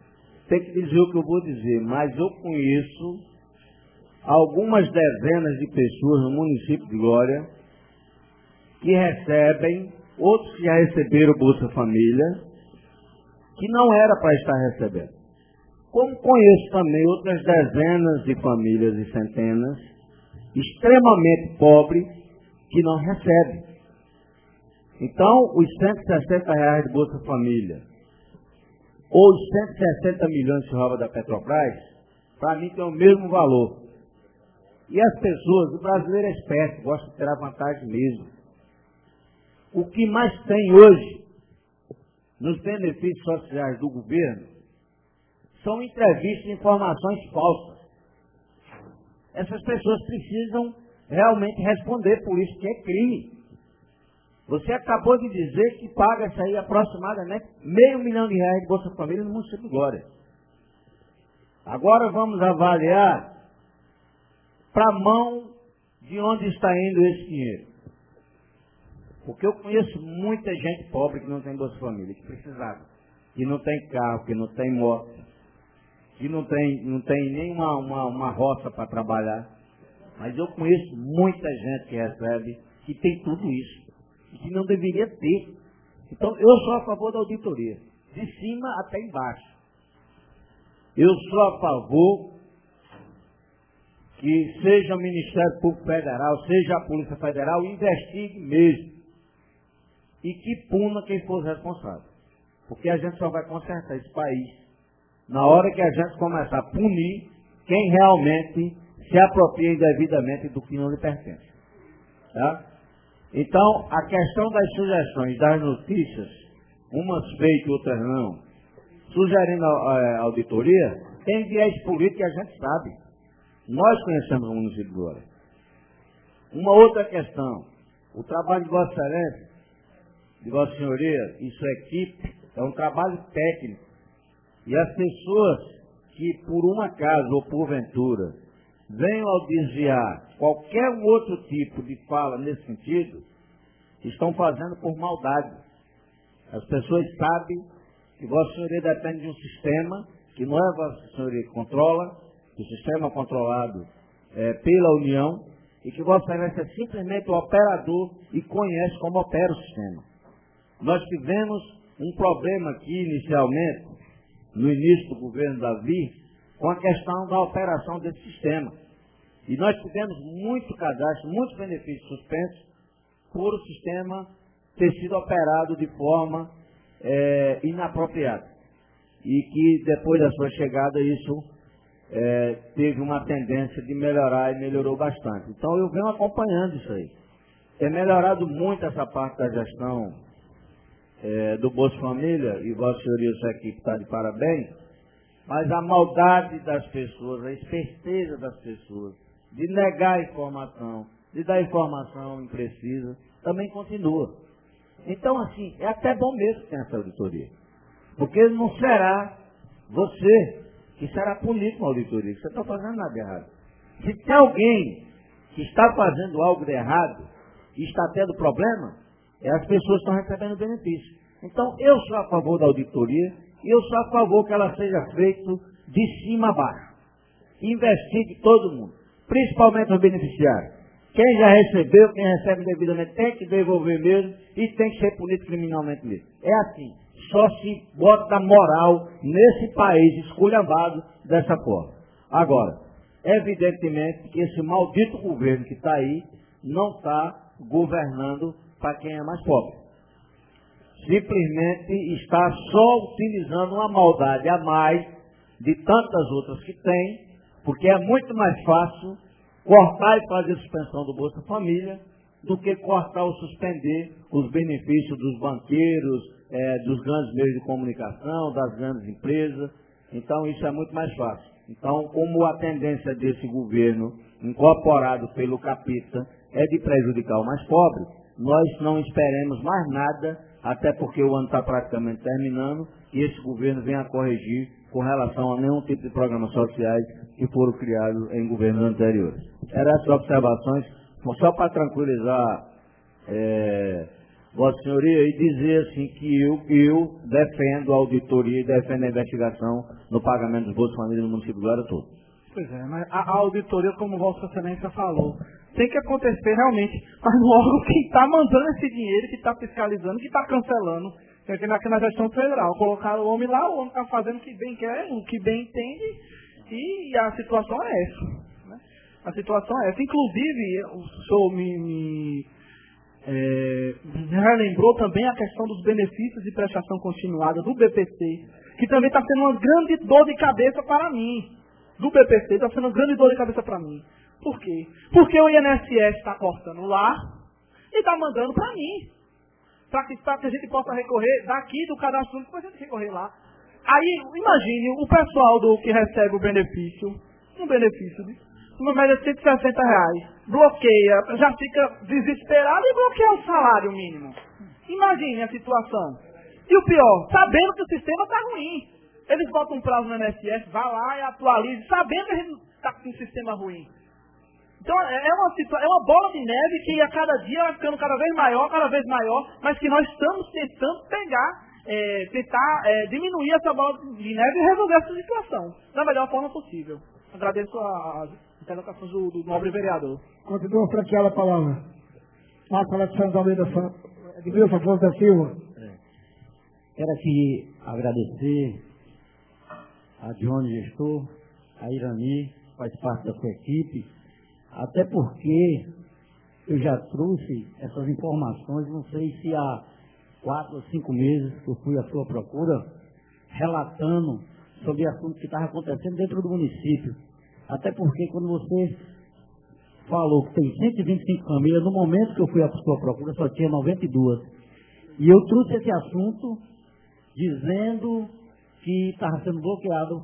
ter que dizer o que eu vou dizer, mas eu conheço algumas dezenas de pessoas no município de Glória que recebem, outros que já receberam Bolsa Família, que não era para estar recebendo. Como conheço também outras dezenas de famílias e centenas extremamente pobres que não recebem. Então, os cento e sessenta reais de Bolsa Família ou os cento e sessenta milhões que rouba da Petrobras, para mim tem o mesmo valor. E as pessoas, o brasileiro é esperto, gosta de tirar vantagem mesmo. O que mais tem hoje nos benefícios sociais do governo são entrevistas e informações falsas. Essas pessoas precisam realmente responder por isso, que é crime. Você acabou de dizer que paga isso aí aproximadamente meio milhão de reais de Bolsa Família no município de Glória. Agora vamos avaliar para a mão de onde está indo esse dinheiro. Porque eu conheço muita gente pobre que não tem Bolsa Família, que precisava, que não tem carro, que não tem moto, que não tem, não tem nem uma, uma, uma roça para trabalhar. Mas eu conheço muita gente que recebe, que tem tudo isso, e que não deveria ter. Então, eu sou a favor da auditoria, de cima até embaixo. Eu sou a favor que seja o Ministério Público Federal, seja a Polícia Federal, investigue mesmo. E que puna quem for responsável. Porque a gente só vai consertar esse país na hora que a gente começar a punir quem realmente se apropria indevidamente do que não lhe pertence. Tá? Então, a questão das sugestões, das notícias, umas feitas e outras não, sugerindo a, a auditoria, tem viés político que a gente sabe. Nós conhecemos o município de Glória. Uma outra questão, o trabalho de Vossa Excelência, de Vossa Senhoria e sua equipe, é um trabalho técnico. E as pessoas que, por um acaso ou porventura, venham ao desviar qualquer outro tipo de fala nesse sentido, estão fazendo por maldade. As pessoas sabem que Vossa Senhoria depende de um sistema que não é Vossa Senhoria que controla, o sistema é controlado é, pela União, e que Vossa Excelência é simplesmente o operador e conhece como opera o sistema. Nós tivemos um problema aqui inicialmente, no início do governo Davi, com a questão da operação desse sistema. E nós tivemos muito cadastro, muitos benefícios suspensos por o sistema ter sido operado de forma é, inapropriada. E que depois da sua chegada isso é, teve uma tendência de melhorar e melhorou bastante. Então eu venho acompanhando isso aí. Tem melhorado muito essa parte da gestão é, do Bolsa Família, e Vossa Senhoria e sua equipe está de parabéns, mas a maldade das pessoas, a esperteza das pessoas, de negar a informação, de dar informação imprecisa, também continua. Então, assim, é até bom mesmo ter essa auditoria. Porque não será você que será punido com a auditoria, que você está fazendo nada de errado. Se tem alguém que está fazendo algo de errado e está tendo problema, é as pessoas que estão recebendo benefício. Então, eu sou a favor da auditoria e eu sou a favor que ela seja feita de cima a baixo. Investigue todo mundo, principalmente os beneficiários. Quem já recebeu, quem recebe devidamente, tem que devolver mesmo e tem que ser punido criminalmente mesmo. É assim. Só se bota moral nesse país esculhambado dessa forma. Agora, evidentemente que esse maldito governo que está aí não está governando para quem é mais pobre. Simplesmente está só utilizando uma maldade a mais de tantas outras que tem, porque é muito mais fácil cortar e fazer suspensão do Bolsa Família do que cortar ou suspender os benefícios dos banqueiros, é, dos grandes meios de comunicação, das grandes empresas. Então isso é muito mais fácil. Então, como a tendência desse governo, incorporado pelo capita, é de prejudicar o mais pobre, nós não esperemos mais nada, até porque o ano está praticamente terminando, e esse governo venha a corrigir com relação a nenhum tipo de programas sociais que foram criados em governos anteriores. Eram essas observações, só para tranquilizar é, Vossa Senhoria, e dizer assim que eu, eu defendo a auditoria e defendo a investigação no pagamento dos Bolsa Família no município de Glória todo. Pois é, mas a, a auditoria, como Vossa Excelência falou, tem que acontecer realmente, mas no órgão que está mandando esse dinheiro, que está fiscalizando, que está cancelando, que aqui na, aqui na gestão federal. Colocaram o homem lá, o homem está fazendo o que bem quer, o que bem entende, e a situação é essa. Né? A situação é essa. Inclusive, o senhor me, me, é, me relembrou também a questão dos benefícios de prestação continuada do B P C, que também está sendo uma grande dor de cabeça para mim. Do B P C está sendo uma grande dor de cabeça para mim. Por quê? Porque o I N S S está cortando lá e está mandando para mim. Para que, que a gente possa recorrer daqui do cadastro único, para a gente recorrer lá. Aí, imagine o pessoal do que recebe o benefício, um benefício de uma média de cento e sessenta reais, bloqueia, já fica desesperado e bloqueia o salário mínimo. Imagine a situação. E o pior, sabendo que o sistema está ruim. Eles botam um prazo no I N S S, vai lá e atualize, sabendo que a gente está com um sistema ruim. Então é uma, é uma bola de neve que a cada dia vai ficando cada vez maior, cada vez maior, mas que nós estamos tentando pegar, é, tentar é, diminuir essa bola de neve e resolver essa situação da melhor forma possível. Agradeço as interlocuções do, do nobre vereador. Continua franqueada a palavra. Marcos Alexandre Almeida Edmilson Afonso da Silva. É. Quero aqui agradecer a Johnny Gestor, a Irani, faz parte da sua equipe, até porque eu já trouxe essas informações, não sei se há quatro ou cinco meses que eu fui à sua procura, relatando sobre assuntos que estavam acontecendo dentro do município. Até porque quando você falou que tem cento e vinte e cinco famílias, no momento que eu fui à sua procura só tinha noventa e duas. E eu trouxe esse assunto dizendo que estava sendo bloqueado.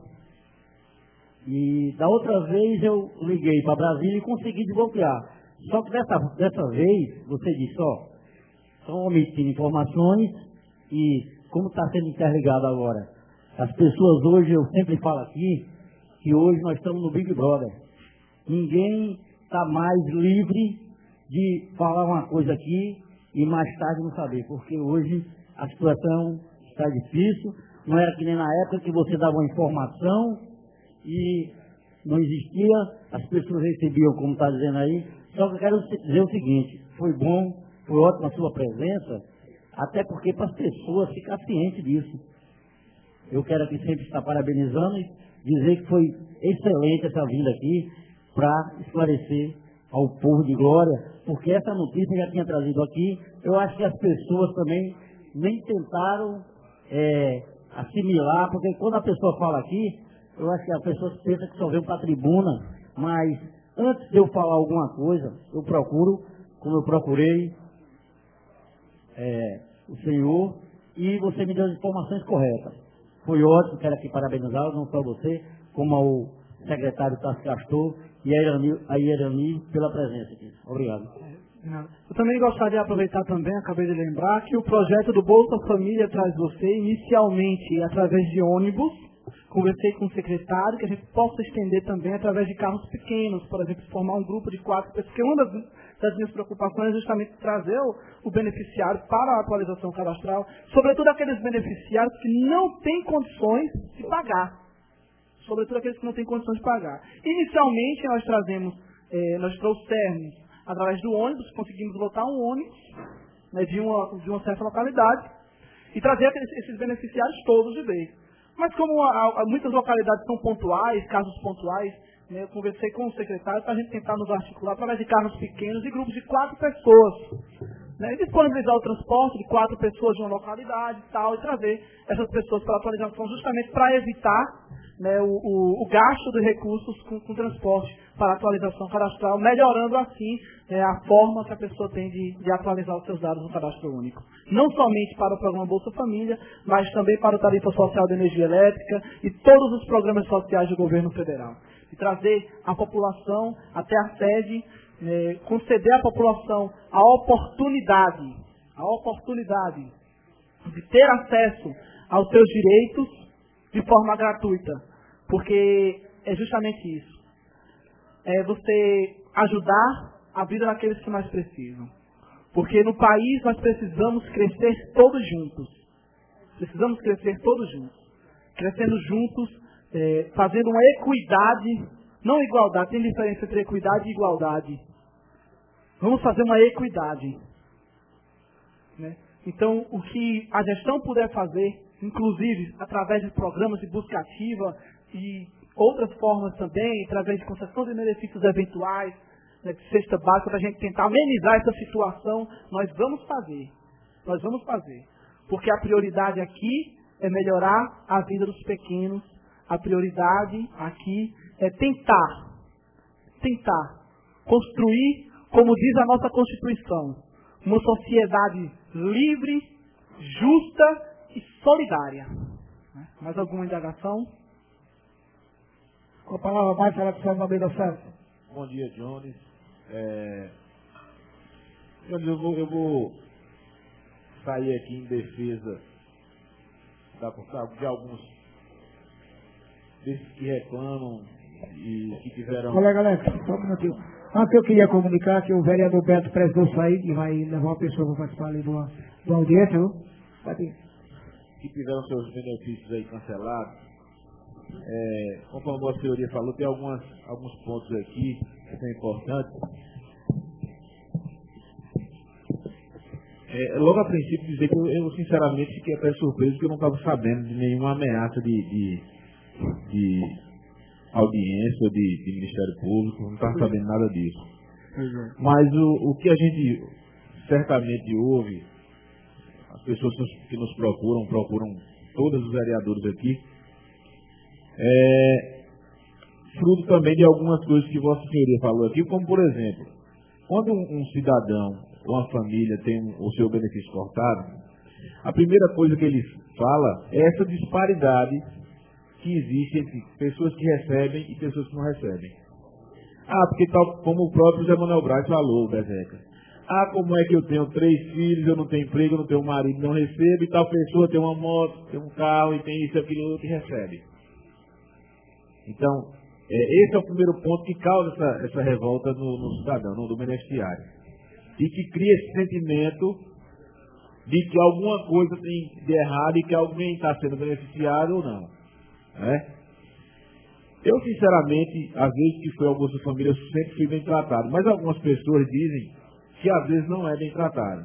E da outra vez eu liguei para Brasília e consegui desbloquear. Só que dessa, dessa vez, você disse, ó, estão omitindo informações e como está sendo interligado agora, as pessoas hoje, eu sempre falo aqui, que hoje nós estamos no Big Brother. Ninguém está mais livre de falar uma coisa aqui e mais tarde não saber, porque hoje a situação está difícil. Não era que nem na época que você dava uma informação e não existia, as pessoas recebiam, como está dizendo aí. Só que eu quero dizer o seguinte, foi bom, foi ótima a sua presença, até porque para as pessoas ficar cientes disso. Eu quero aqui sempre estar parabenizando e dizer que foi excelente essa vinda aqui para esclarecer ao povo de Glória, porque essa notícia já tinha trazido aqui. Eu acho que as pessoas também nem tentaram é, assimilar, porque quando a pessoa fala aqui, eu acho que a pessoa pensa que só veio para a tribuna, mas antes de eu falar alguma coisa, eu procuro, como eu procurei é, o senhor, e você me deu as informações corretas. Foi ótimo, quero aqui parabenizá-lo, não só você, como ao secretário Tassi Castor e a Irani, a Irani pela presença aqui. Obrigado. Eu também gostaria de aproveitar também, acabei de lembrar, que o projeto do Bolsa Família traz você, inicialmente através de ônibus. Conversei com o secretário, que a gente possa estender também através de carros pequenos, por exemplo, formar um grupo de quatro pessoas, porque uma das, das minhas preocupações é justamente trazer o, o beneficiário para a atualização cadastral, sobretudo aqueles beneficiários que não têm condições de pagar. Sobretudo aqueles que não têm condições de pagar. Inicialmente, nós trazemos, eh, nós trouxemos, através do ônibus, conseguimos lotar um ônibus, né, de, uma, de uma certa localidade, e trazer aqueles, esses beneficiários todos de vez. Mas como a, a, muitas localidades são pontuais, casos pontuais, né, eu conversei com o secretário para a gente tentar nos articular através de carros pequenos e grupos de quatro pessoas. Né, e disponibilizar o transporte de quatro pessoas de uma localidade e tal, e trazer essas pessoas para a atualização justamente para evitar, né, o, o, o gasto de recursos com, com transporte para a atualização cadastral, melhorando assim, né, a forma que a pessoa tem de, de atualizar os seus dados no cadastro único. Não somente para o programa Bolsa Família, mas também para o Tarifa Social de Energia Elétrica e todos os programas sociais do governo federal. E trazer a população até a sede, né, conceder à população a oportunidade, a oportunidade de ter acesso aos seus direitos de forma gratuita, porque é justamente isso. É você ajudar a vida daqueles que mais precisam. Porque no país nós precisamos crescer todos juntos. Precisamos crescer todos juntos. Crescendo juntos, é, fazendo uma equidade, não igualdade, tem diferença entre equidade e igualdade. Vamos fazer uma equidade. Né? Então, o que a gestão puder fazer, inclusive através de programas de busca ativa e outras formas também, através de concessão de benefícios eventuais, né, de cesta básica, para a gente tentar amenizar essa situação, nós vamos fazer. Nós vamos fazer. Porque a prioridade aqui é melhorar a vida dos pequenos. A prioridade aqui é tentar, tentar construir, como diz a nossa Constituição, uma sociedade livre, justa e solidária. Mais alguma indagação? Com a palavra mais para a pessoa da Santos. Bom dia, Jones. É... Jones, eu vou, eu vou sair aqui em defesa da, de alguns desses que reclamam e que tiveram... Colega Alex, só um minutinho. Antes eu queria comunicar que o vereador Beto precisou sair e vai levar uma pessoa para participar ali de uma, de uma audiência, viu? Pode ir. Que tiveram seus benefícios aí cancelados. É, como a vossa senhoria falou, tem algumas, alguns pontos aqui que são importantes. É, logo a princípio dizer que eu, eu sinceramente fiquei até surpreso porque eu não estava sabendo de nenhuma ameaça de, de, de audiência ou de, de Ministério Público, não estava sabendo nada disso. Mas o, o que a gente certamente ouve, as pessoas que nos procuram, procuram todos os vereadores aqui, é fruto também de algumas coisas que Vossa Senhoria falou aqui, como por exemplo, quando um, um cidadão ou uma família tem um, o seu benefício cortado, a primeira coisa que ele fala é essa disparidade que existe entre pessoas que recebem e pessoas que não recebem. Ah, porque tal como o próprio Zé Manuel Braz falou, Bezeca. Ah, como é que eu tenho três filhos, eu não tenho emprego, eu não tenho marido, não recebo, e tal pessoa tem uma moto, tem um carro, e tem isso, aquilo, outro, e recebe. Então, é, esse é o primeiro ponto que causa essa, essa revolta no, no cidadão, no, no beneficiário. E que cria esse sentimento de que alguma coisa tem de errado e que alguém está sendo beneficiado ou não. Né? Eu, sinceramente, às vezes que foi ao Bolsa Família, eu sempre fui bem tratado. Mas algumas pessoas dizem que às vezes não é bem tratado.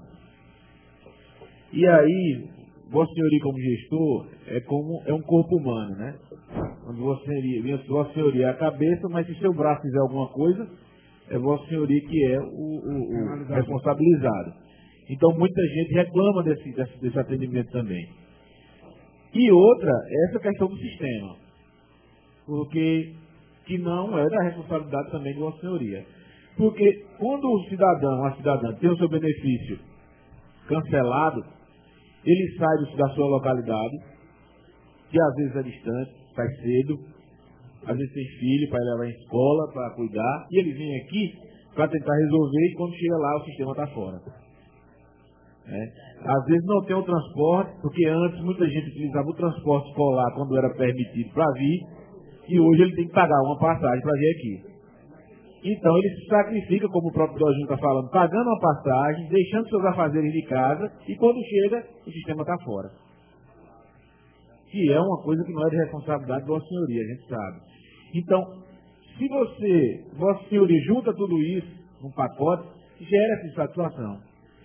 E aí, Vossa Senhoria como gestor, é como é um corpo humano, né? Quando Vossa Senhoria, Vossa Senhoria é a cabeça, mas se seu braço fizer alguma coisa, é Vossa Senhoria que é o, o, o responsabilizado. Então muita gente reclama desse, desse, desse atendimento também. E outra, é essa questão do sistema. Porque que não é da responsabilidade também de Vossa Senhoria. Porque quando o cidadão, a cidadã, tem o seu benefício cancelado, ele sai da sua localidade, que às vezes é distante, sai cedo, às vezes tem filho para levar em escola, para cuidar, e ele vem aqui para tentar resolver, e quando chega lá o sistema está fora. É. Às vezes não tem o transporte, porque antes muita gente utilizava o transporte escolar quando era permitido para vir, e hoje ele tem que pagar uma passagem para vir aqui. Então ele se sacrifica, como o próprio Dojinho está falando, pagando uma passagem, deixando seus afazeres de casa, e quando chega, o sistema está fora. Que é uma coisa que não é de responsabilidade de Vossa Senhoria, a gente sabe. Então, se você, Vossa Senhoria, junta tudo isso num pacote, gera essa insatisfação.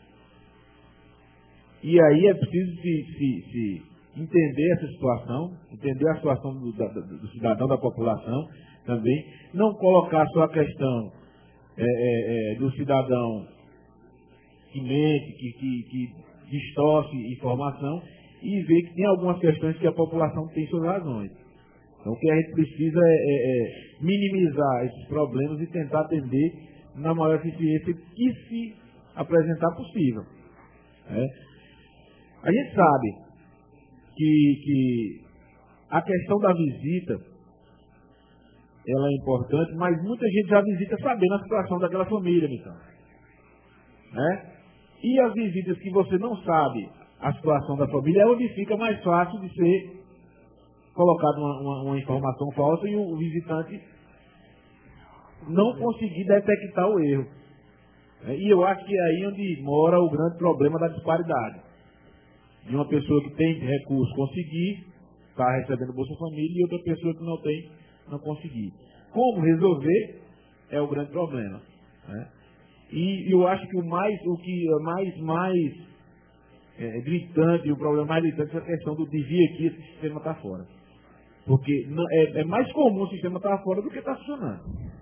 E aí é preciso se, se, se entender essa situação, entender a situação do, da, do cidadão, da população também, não colocar só a questão é, é, é, do cidadão que mente, que, que, que distorce informação, e ver que tem algumas questões que a população tem suas razões. Então o que a gente precisa é, é, é minimizar esses problemas e tentar atender na maior eficiência que se apresentar possível. Né? A gente sabe que, que a questão da visita ela é importante, mas muita gente já visita sabendo a situação daquela família, então. Né? E as visitas que você não sabe a situação da família é onde fica mais fácil de ser colocada uma, uma, uma informação falsa e o visitante não conseguir detectar o erro. E eu acho que é aí onde mora o grande problema da disparidade. De uma pessoa que tem recurso conseguir, está recebendo Bolsa Família, e outra pessoa que não tem, não conseguir. Como resolver é o grande problema. Né? E eu acho que o mais, o que é mais, mais é, gritante, o problema mais gritante é a questão do devia aqui, esse sistema está fora. Porque não, é, é mais comum o sistema estar fora do que está funcionando.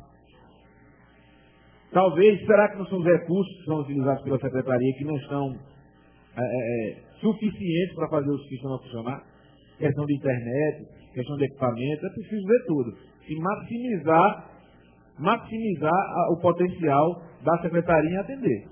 Talvez, será que não são os recursos que são utilizados pela Secretaria que não estão é, é, suficientes para fazer o sistema funcionar? Questão de internet, questão de equipamento, é preciso ver tudo. E maximizar, maximizar a, o potencial da Secretaria em atender.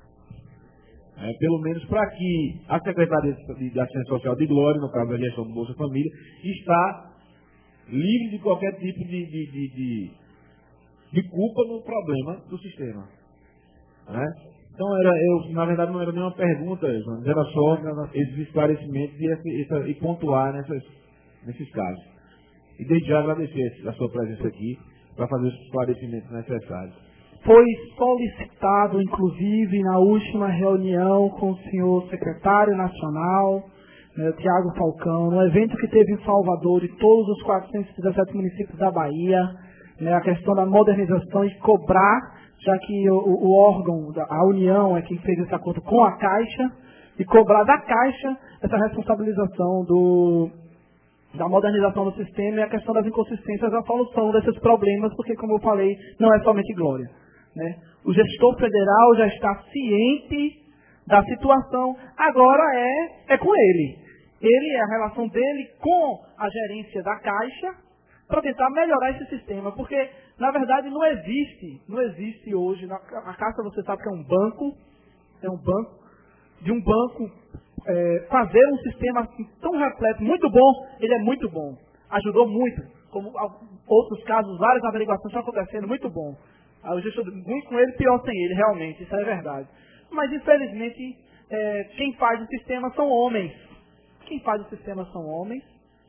É, pelo menos para que a Secretaria de, de Assistência Social de Glória, no caso da gestão do Bolsa Família, está livre de qualquer tipo de, de, de, de, de culpa no problema do sistema. Né? Então, era, eu, na verdade, não era nenhuma pergunta, João, era só esses esclarecimentos e, essa, essa, e pontuar nessas, nesses casos. E desde já agradecer a sua presença aqui para fazer os esclarecimentos necessários. Foi solicitado, inclusive, na última reunião com o senhor secretário nacional, né, o Tiago Falcão, no evento que teve em Salvador e todos os quatrocentos e dezessete municípios da Bahia, né, a questão da modernização e cobrar, já que o, o órgão, a União é quem fez esse acordo com a Caixa, e cobrar da Caixa essa responsabilização do, da modernização do sistema e a questão das inconsistências, a solução desses problemas, porque, como eu falei, não é somente Glória. Né? O gestor federal já está ciente da situação, agora é, é com ele. Ele é a relação dele com a gerência da Caixa para tentar melhorar esse sistema, porque, na verdade, não existe, não existe hoje, na, a Caixa você sabe que é um banco, é um banco, de um banco é, fazer um sistema assim, tão repleto, muito bom, ele é muito bom, ajudou muito, como outros casos, várias averiguações estão acontecendo, muito bom. Eu já estou muito com ele, pior sem ele, realmente, isso é verdade. Mas, infelizmente, é, quem faz o sistema são homens. Quem faz o sistema são homens,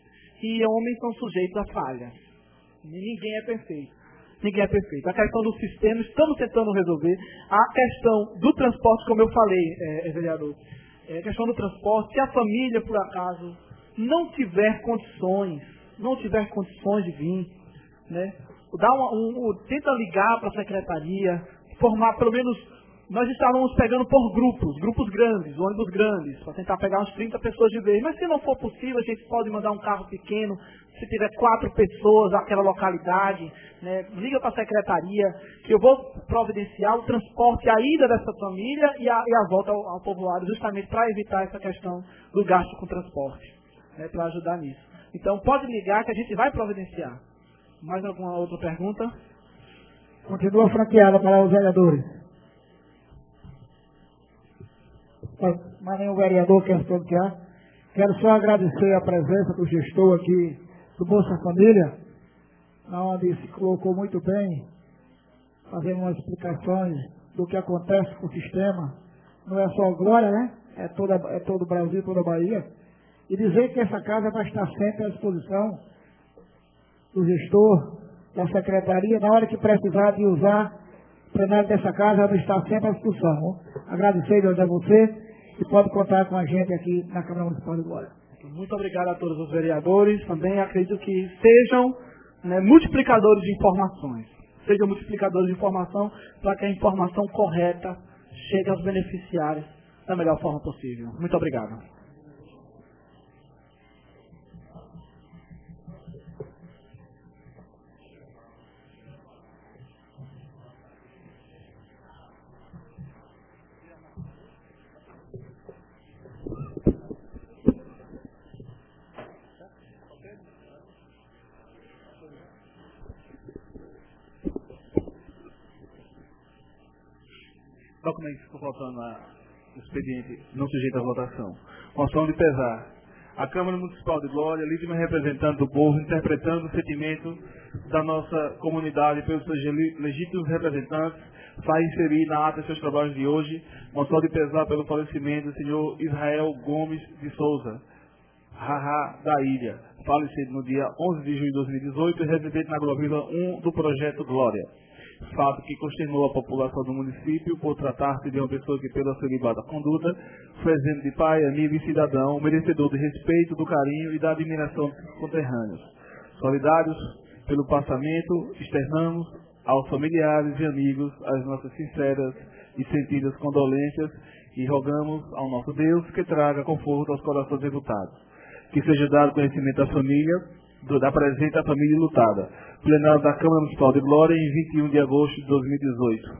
e homens são sujeitos a falhas. Ninguém é perfeito. Ninguém é perfeito. A questão do sistema, estamos tentando resolver. A questão do transporte, como eu falei, é, é, vereador, é, a questão do transporte, se a família, por acaso, não tiver condições, não tiver condições de vir, né, dá uma, um, um, tenta ligar para a secretaria, formar pelo menos, nós estávamos pegando por grupos, grupos grandes, ônibus grandes, para tentar pegar uns trinta pessoas de vez. Mas se não for possível, a gente pode mandar um carro pequeno, se tiver quatro pessoas naquela localidade, né, liga para a secretaria, que eu vou providenciar o transporte, a ida dessa família e a, e a volta ao, ao povoado, justamente para evitar essa questão do gasto com transporte, né, para ajudar nisso. Então pode ligar que a gente vai providenciar. Mais alguma outra pergunta? Continua franqueada para os vereadores. Mas nenhum vereador quer franquear. Quero só agradecer a presença do gestor aqui do Bolsa Família, onde se colocou muito bem, fazendo umas explicações do que acontece com o sistema. Não é só Glória, né? É, toda, é todo o Brasil, toda a Bahia. E dizer que essa casa vai estar sempre à disposição do gestor, da secretaria, na hora que precisar de usar o plenário dessa casa, vai estar sempre à disposição. Agradecer a você e pode contar com a gente aqui na Câmara Municipal de Glória. Muito obrigado a todos os vereadores. Também acredito que sejam, né, multiplicadores de informações. Sejam multiplicadores de informação para que a informação correta chegue aos beneficiários da melhor forma possível. Muito obrigado. Documento que ficou faltando no expediente não sujeito à votação. Moção de pesar. A Câmara Municipal de Glória, legítima representante do povo, interpretando o sentimento da nossa comunidade pelos seus legítimos representantes, faz inserir na ata de seus trabalhos de hoje, moção de pesar pelo falecimento do senhor Israel Gomes de Souza, Haha da Ilha, falecido no dia onze de junho de dois mil e dezoito, residente na Glória um do Projeto Glória. fato que consternou a população do município por tratar-se de uma pessoa que, pela sua ilibada conduta, foi exemplo de pai, amigo e cidadão, merecedor de respeito, do carinho e da admiração dos conterrâneos. Solidários pelo passamento, externamos aos familiares e amigos as nossas sinceras e sentidas condolências e rogamos ao nosso Deus que traga conforto aos corações enlutados. Que seja dado conhecimento à família, do, da presente à família lutada. Plenário da Câmara Municipal de Glória em vinte e um de agosto de dois mil e dezoito.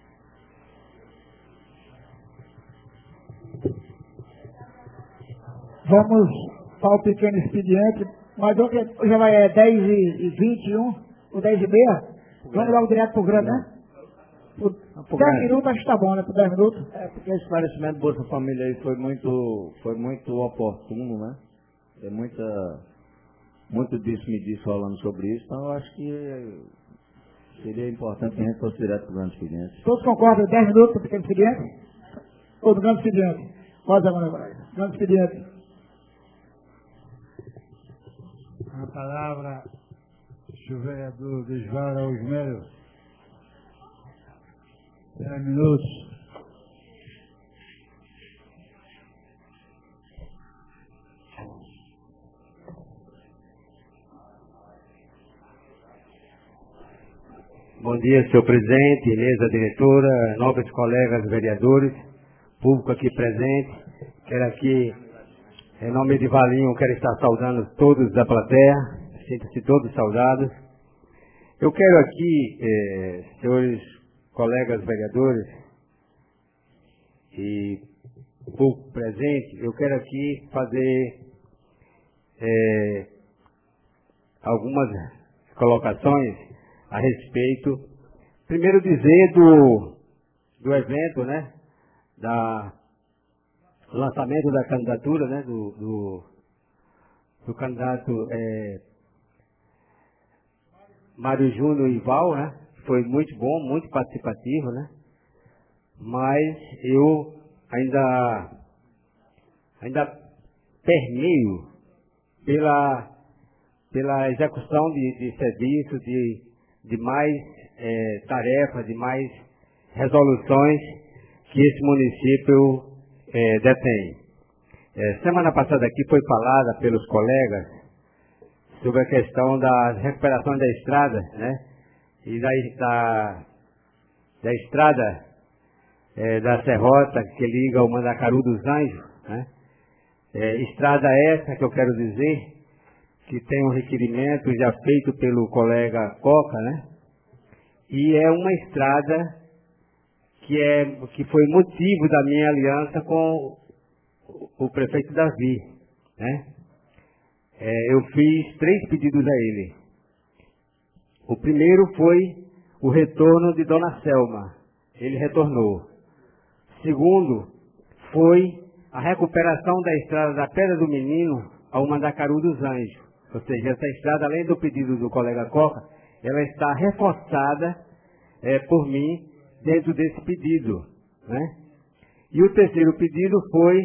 Vamos para o pequeno expediente, mas hoje já vai é dez e vinte e um, ou dez e meia? Vamos logo direto para o grande, né? Por dez minutos acho que está bom, né? Por dez minutos. É, porque esse esclarecimento do Bolsa Família aí foi muito, foi muito oportuno, né? Tem muita, muito disso me disse falando sobre isso, então eu acho que seria importante que a gente fosse direto para o grande expediente. Todos concordam? dez minutos para o pequeno expediente? Ou do grande expediente? Pode agora, grande expediente. A palavra, o vereador Desvaldo Araújo Melo. dez minutos. Bom dia, senhor presidente, mesa diretora, nobres colegas vereadores, público aqui presente. Quero aqui, em nome de Valinho, quero estar saudando todos da plateia, sintam-se todos saudados. Eu quero aqui, eh, senhores colegas vereadores e público presente, eu quero aqui fazer eh, algumas colocações a respeito, primeiro dizer do, do evento, né, da lançamento da candidatura, né, do, do, do candidato é, Mário Júnior Ival, né, foi muito bom, muito participativo, né, mas eu ainda, ainda permeio pela, pela execução de, de serviços, de de mais é, tarefas, de mais resoluções que esse município é, detém. É, semana passada aqui foi falada pelos colegas sobre a questão da recuperação da estrada, né? E da, da, da estrada é, da Serrota que liga o Mandacaru dos Anjos, né? É, estrada essa que eu quero dizer que tem um requerimento já feito pelo colega Coca, né? E é uma estrada que, é, que foi motivo da minha aliança com o, o prefeito Davi, né? É, eu fiz três pedidos a ele. O primeiro foi o retorno de Dona Selma. Ele retornou. Segundo, foi a recuperação da estrada da Pedra do Menino ao Mandacaru dos Anjos. Ou seja, essa estrada, além do pedido do colega Coca, ela está reforçada é, por mim dentro desse pedido, né? E o terceiro pedido foi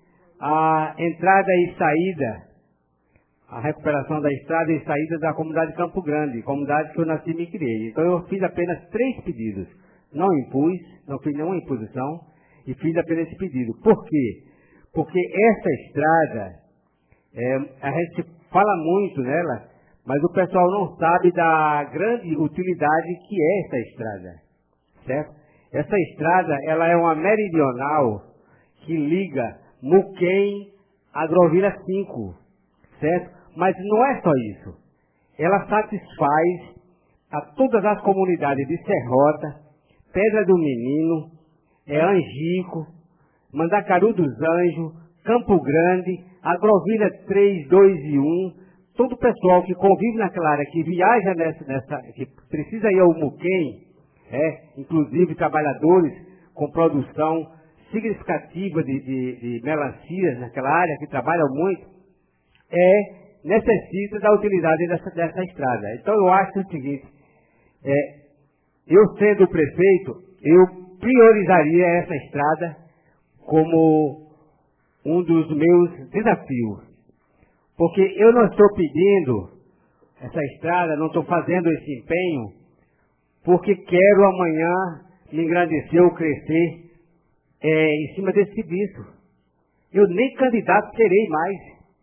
a entrada e saída, a recuperação da estrada e saída da comunidade de Campo Grande, comunidade que eu nasci e me criei. Então eu fiz apenas três pedidos. Não impus, não fiz nenhuma imposição e fiz apenas esse pedido. Por quê? Porque essa estrada, é, a gente fala muito nela, mas o pessoal não sabe da grande utilidade que é essa estrada, certo? Essa estrada, ela é uma meridional que liga Muquem a Agrovila cinco, certo? Mas não é só isso. Ela satisfaz a todas as comunidades de Serrota, Pedra do Menino, é Angico, Mandacaru dos Anjos, Campo Grande, Agrovila três, dois e um, todo o pessoal que convive naquela área, que viaja nessa, nessa que precisa ir ao Muquem, é, inclusive trabalhadores com produção significativa de, de, de melancias naquela área, que trabalham muito, é, necessita da utilidade dessa, dessa estrada. Então eu acho o seguinte, é, eu sendo o prefeito, eu priorizaria essa estrada como um dos meus desafios. Porque eu não estou pedindo essa estrada, não estou fazendo esse empenho porque quero amanhã me engrandecer ou crescer é, em cima desse serviço. Eu nem candidato serei mais,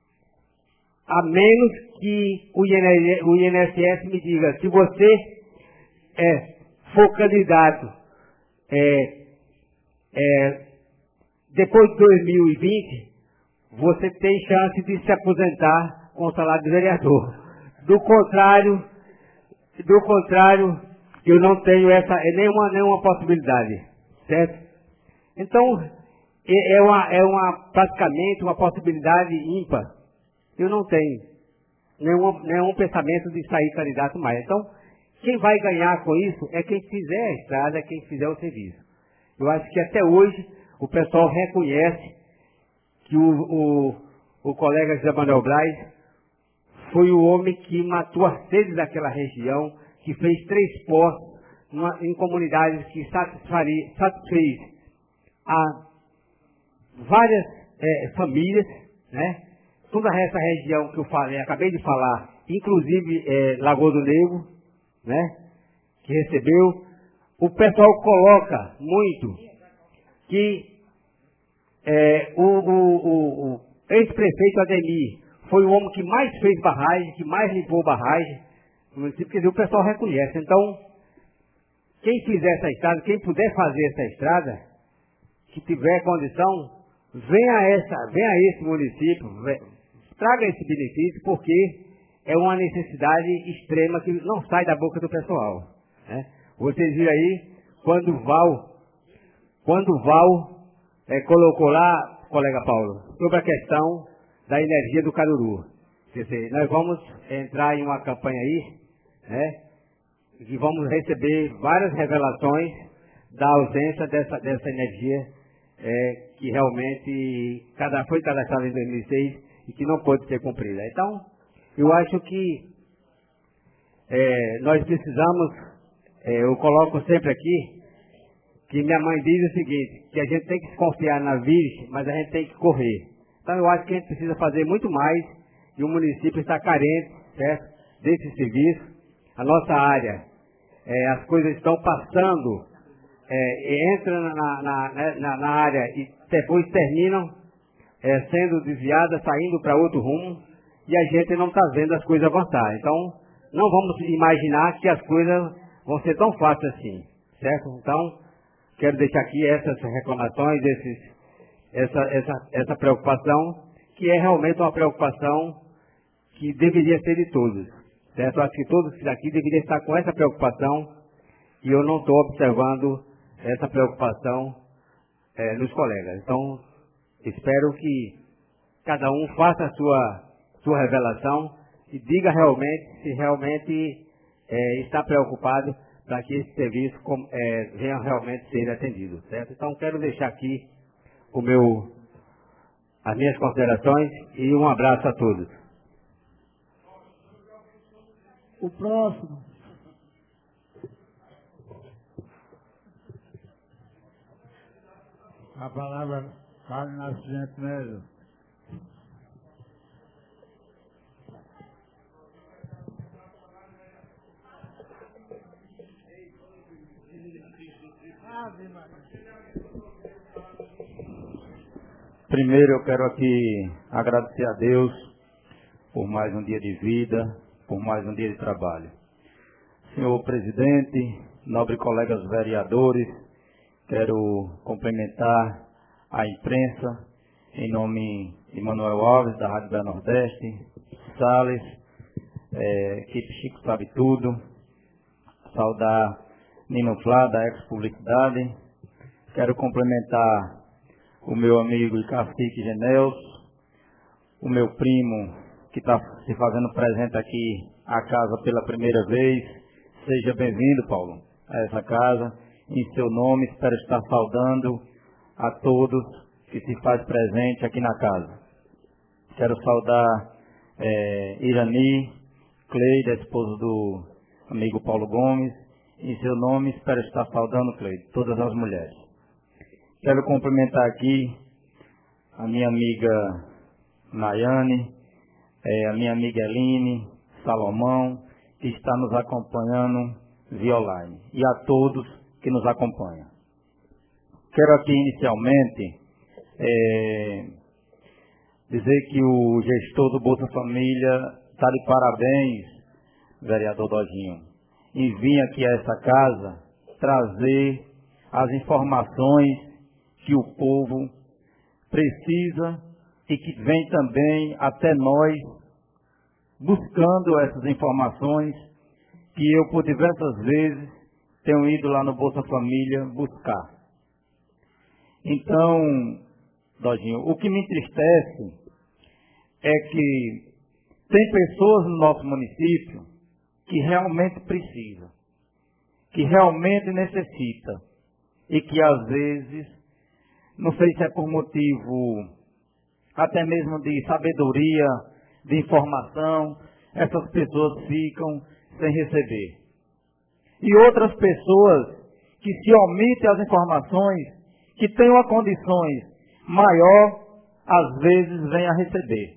a menos que o I N S S me diga, se você é, for candidato é, é, depois de dois mil e vinte, você tem chance de se aposentar com o salário de vereador. Do contrário, do contrário, eu não tenho essa, nenhuma, nenhuma possibilidade, certo? Então, é, é, uma, é uma, praticamente uma possibilidade ímpar. Eu não tenho nenhum, nenhum pensamento de sair candidato mais. Então, quem vai ganhar com isso é quem fizer a estrada, é quem fizer o serviço. Eu acho que até hoje o pessoal reconhece que o, o, o colega José Manuel Braz foi o homem que matou a sede daquela região, que fez três postos numa, em comunidades que satisfez a várias é, famílias, né? Toda essa região que eu falei, acabei de falar, inclusive é, Lagoa do Negro, né? Que recebeu. O pessoal coloca muito que é, o, o, o, o ex-prefeito Ademir foi o homem que mais fez barragem, que mais limpou barragem no município, quer dizer, o pessoal reconhece. Então, quem fizer essa estrada, quem puder fazer essa estrada, que tiver condição, venha a, essa, venha a esse município, venha, traga esse benefício, porque é uma necessidade extrema que não sai da boca do pessoal. Né? Vocês viram aí, quando o Val, quando o Val é, colocou lá, colega Paulo, sobre a questão da energia do Caruru. Quer dizer, nós vamos entrar em uma campanha aí, né, que vamos receber várias revelações da ausência dessa, dessa energia é, que realmente cada, foi cadastrada em dois mil e seis e que não pode ser cumprida. Então, eu acho que é, nós precisamos, é, eu coloco sempre aqui, que minha mãe diz o seguinte, que a gente tem que se confiar na Virgem, mas a gente tem que correr. Então eu acho que a gente precisa fazer muito mais e o município está carente, certo, desse serviço. A nossa área, é, as coisas estão passando, é, entram na, na, na, na área e depois terminam é, sendo desviadas, saindo para outro rumo e a gente não está vendo as coisas avançar. Então não vamos imaginar que as coisas vão ser tão fáceis assim, certo? Então, quero deixar aqui essas reclamações, esses, essa, essa, essa preocupação, que é realmente uma preocupação que deveria ser de todos. Certo? Eu acho que todos daqui deveriam estar com essa preocupação e eu não estou observando essa preocupação é, nos colegas. Então, espero que cada um faça a sua, sua revelação e diga realmente se realmente é, está preocupado para que esse serviço é, venha realmente ser atendido, certo? Então, quero deixar aqui o meu, as minhas considerações e um abraço a todos. O próximo. A palavra Carlos Nascimento Melo. Primeiro eu quero aqui agradecer a Deus por mais um dia de vida, por mais um dia de trabalho. Senhor presidente, nobres colegas vereadores, quero cumprimentar a imprensa em nome de Manuel Alves, da Rádio Belo Nordeste, Salles, é, equipe Chico Sabe Tudo, saudar Nino Flá, da Ex-Publicidade, quero cumprimentar o meu amigo e cacique Genelso, o meu primo que está se fazendo presente aqui à casa pela primeira vez. Seja bem-vindo, Paulo, a essa casa. Em seu nome, espero estar saudando a todos que se faz presente aqui na casa. Quero saudar é, Irani, Cleide, esposa do amigo Paulo Gomes. Em seu nome, espero estar saudando, Cleide, todas as mulheres. Quero cumprimentar aqui a minha amiga Nayane, é, a minha amiga Eline, Salomão, que está nos acompanhando via online e a todos que nos acompanham. Quero aqui inicialmente é, dizer que o gestor do Bolsa Família está de parabéns, vereador Dojinho, em vir aqui a essa casa trazer as informações que o povo precisa e que vem também até nós buscando essas informações que eu por diversas vezes tenho ido lá no Bolsa Família buscar. Então, Dojinho, o que me entristece é que tem pessoas no nosso município que realmente precisam, que realmente necessita e que às vezes, não sei se é por motivo até mesmo de sabedoria, de informação, essas pessoas ficam sem receber. E outras pessoas que se omitem as informações, que tenham condições maior, às vezes vêm a receber.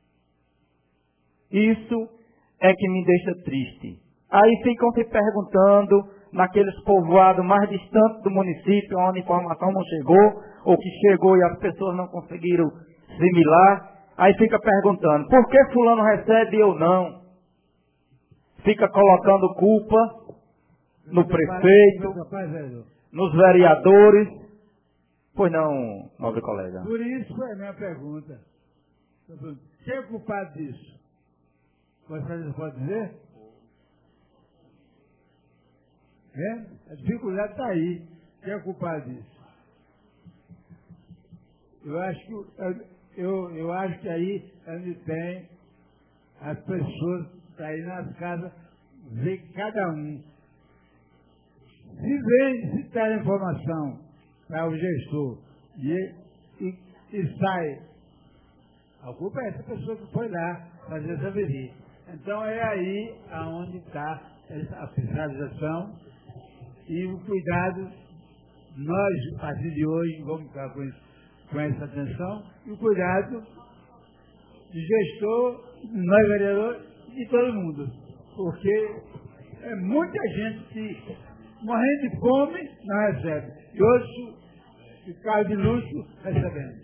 Isso é que me deixa triste. Aí ficam se perguntando, naqueles povoados mais distantes do município, onde a informação não chegou, ou que chegou e as pessoas não conseguiram assimilar, aí fica perguntando, por que fulano recebe e eu não? Fica colocando culpa no prefeito, nos vereadores. Pois não, nobre colega. Por isso é a minha pergunta. Quem é culpado disso? Você pode dizer? É? A dificuldade está aí. Quem é culpado disso? Eu acho que, eu, eu acho que aí onde tem as pessoas que aí nas casas, vê cada um. Se vem, se der informação para o gestor e, e, e sai, a culpa é essa pessoa que foi lá fazer essa visita. Então é aí aonde está a fiscalização e o cuidado. Nós, a partir de hoje, vamos ficar com, isso, com essa atenção, e o cuidado de gestor, nós vereadores e todo mundo. Porque é muita gente que, morrendo de fome, não recebe. E hoje, de carro de luxo, recebendo.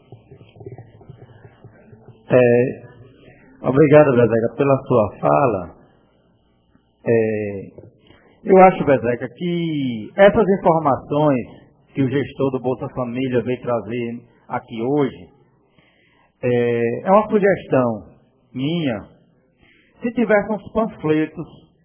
É, obrigado, Bezeca, pela sua fala. É, eu acho, Bezeca, que essas informações que o gestor do Bolsa Família veio trazer aqui hoje é, é uma sugestão minha. Se tivesse uns panfletos,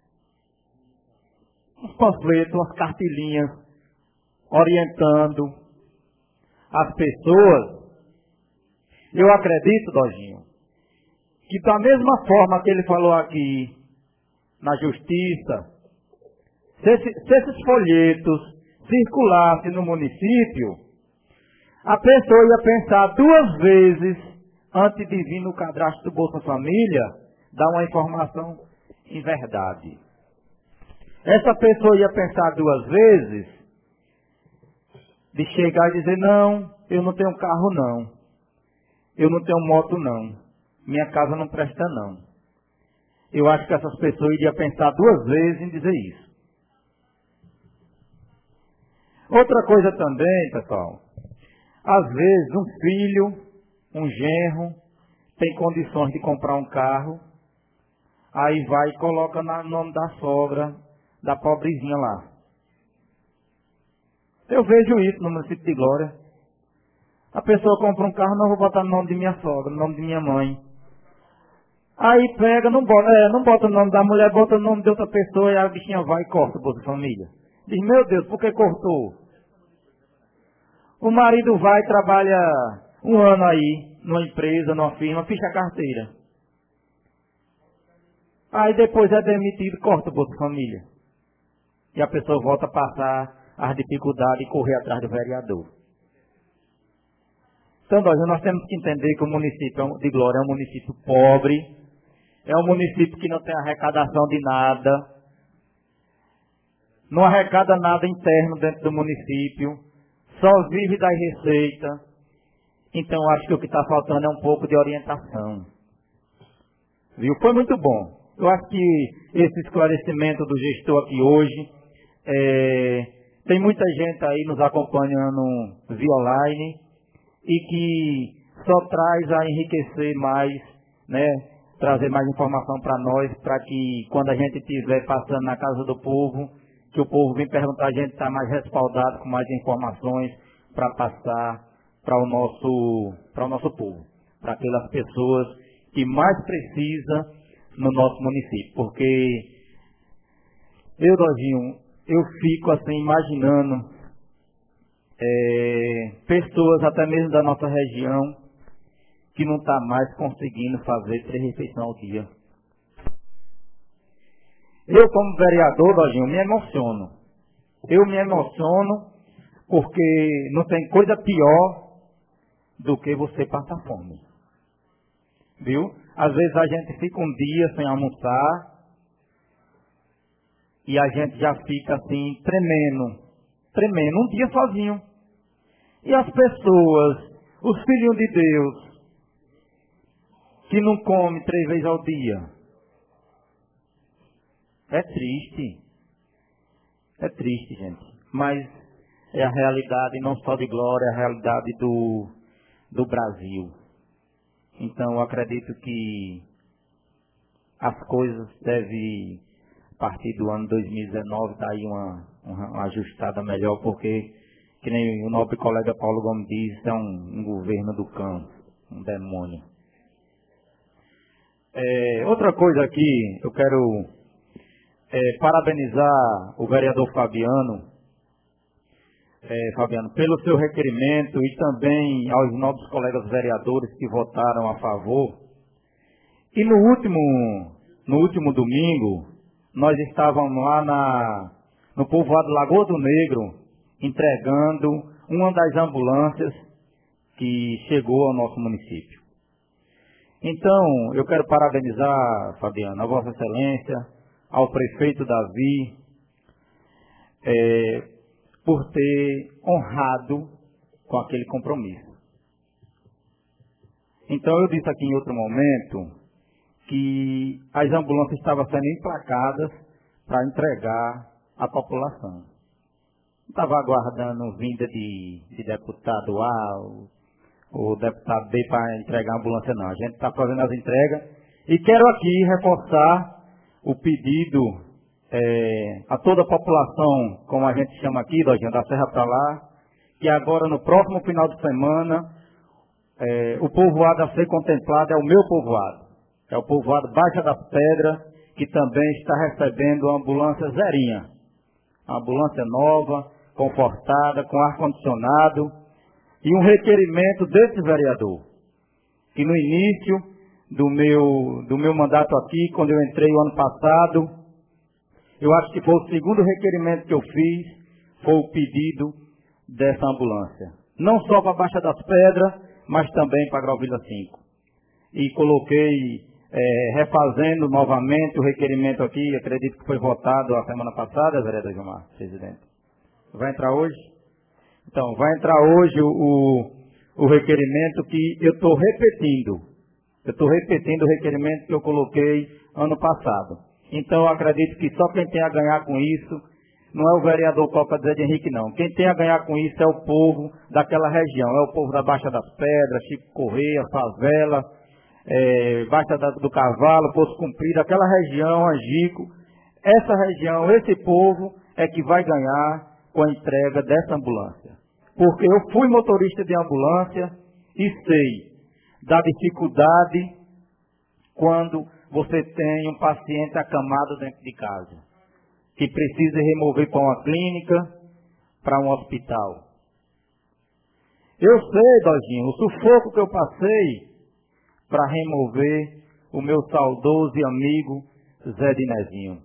uns panfletos, umas cartilinhas orientando as pessoas, eu acredito, Dojinho, que da mesma forma que ele falou aqui na justiça, se, esse, se esses folhetos circulassem no município, a pessoa ia pensar duas vezes antes de vir no cadastro do Bolsa Família dar uma informação em verdade. Essa pessoa ia pensar duas vezes de chegar e dizer, não, eu não tenho carro não, eu não tenho moto não, minha casa não presta não. Eu acho que essas pessoas iriam pensar duas vezes em dizer isso. Outra coisa também, pessoal, às vezes um filho, um genro, tem condições de comprar um carro, aí vai e coloca no nome da sogra, da pobrezinha lá. Eu vejo isso no município de Glória. A pessoa compra um carro, não vou botar no nome de minha sogra, no nome de minha mãe. Aí pega, não bota, é, não bota o nome da mulher, bota o nome de outra pessoa e a bichinha vai e corta o Bolsa Família. Diz, meu Deus, por que cortou? O marido vai e trabalha um ano aí, numa empresa, numa firma, ficha a carteira. Aí depois é demitido, corta o Bolsa Família. E a pessoa volta a passar as dificuldades e correr atrás do vereador. Então, nós, nós temos que entender que o município de Glória é um município pobre, é um município que não tem arrecadação de nada, não arrecada nada interno dentro do município, só vive das receitas. Então, acho que o que está faltando é um pouco de orientação. Viu? Foi muito bom Eu acho que esse esclarecimento do gestor aqui hoje, é, tem muita gente aí nos acompanhando via online e que só traz a enriquecer mais, né, trazer mais informação para nós, para que quando a gente estiver passando na casa do povo, que o povo vem perguntar, a gente está mais respaldado com mais informações para passar para o nosso, para o nosso povo, para aquelas pessoas que mais precisam no nosso município. Porque eu, Dojinho, eu fico assim imaginando é, pessoas até mesmo da nossa região que não está mais conseguindo fazer três refeições ao dia. Eu, como vereador, Dojinho, me emociono. Eu me emociono porque não tem coisa pior do que você passar fome. Viu? Às vezes a gente fica um dia sem almoçar e a gente já fica assim, tremendo. Tremendo, um dia sozinho. E as pessoas, os filhinhos de Deus, que não comem três vezes ao dia. É triste. É triste, gente. Mas é a realidade não só de Glória, é a realidade do, do Brasil. Então eu acredito que as coisas devem, a partir do ano dois mil e dezenove, dar aí uma, uma, uma ajustada melhor, porque, que nem o nobre colega Paulo Gomes diz, é um, um governo do cão, um demônio. É, outra coisa aqui, eu quero é, parabenizar o vereador Fabiano, É, Fabiano, pelo seu requerimento e também aos nobres colegas vereadores que votaram a favor. E no último, no último domingo, nós estávamos lá na, no povoado Lagoa do Negro, entregando uma das ambulâncias que chegou ao nosso município. Então, eu quero parabenizar, Fabiano, a Vossa Excelência, ao prefeito Davi, é, por ter honrado com aquele compromisso. Então eu disse aqui em outro momento que as ambulâncias estavam sendo emplacadas para entregar à população. Estava aguardando vinda de, de deputado A ou, ou deputado B para entregar a ambulância, não. A gente está fazendo as entregas e quero aqui reforçar o pedido É, a toda a população, como a gente chama aqui, da Serra para lá, que agora no próximo final de semana, é, o povoado a ser contemplado é o meu povoado. É o povoado Baixa das Pedras, que também está recebendo a ambulância zerinha. A ambulância nova, confortada, com ar-condicionado, e um requerimento desse vereador, que no início do meu, do meu mandato aqui, quando eu entrei o ano passado, eu acho que foi o segundo requerimento que eu fiz, foi o pedido dessa ambulância. Não só para a Baixa das Pedras, mas também para a Agrovila cinco. E coloquei, é, refazendo novamente o requerimento aqui, acredito que foi votado a semana passada, vereador Gilmar, presidente. Vai entrar hoje? Então, vai entrar hoje o, o, o requerimento que eu estou repetindo. Eu estou repetindo o requerimento que eu coloquei ano passado. Então, eu acredito que só quem tem a ganhar com isso, não é o vereador Copa Zé de Henrique, não. Quem tem a ganhar com isso é o povo daquela região. É o povo da Baixa das Pedras, Chico Correia, Favela, é, Baixa da, do Cavalo, Poço Comprido, aquela região, Angico. Essa região, esse povo é que vai ganhar com a entrega dessa ambulância. Porque eu fui motorista de ambulância e sei da dificuldade quando você tem um paciente acamado dentro de casa, que precisa remover para uma clínica, para um hospital. Eu sei, Dojinho, o sufoco que eu passei para remover o meu saudoso e amigo Zé Dinezinho.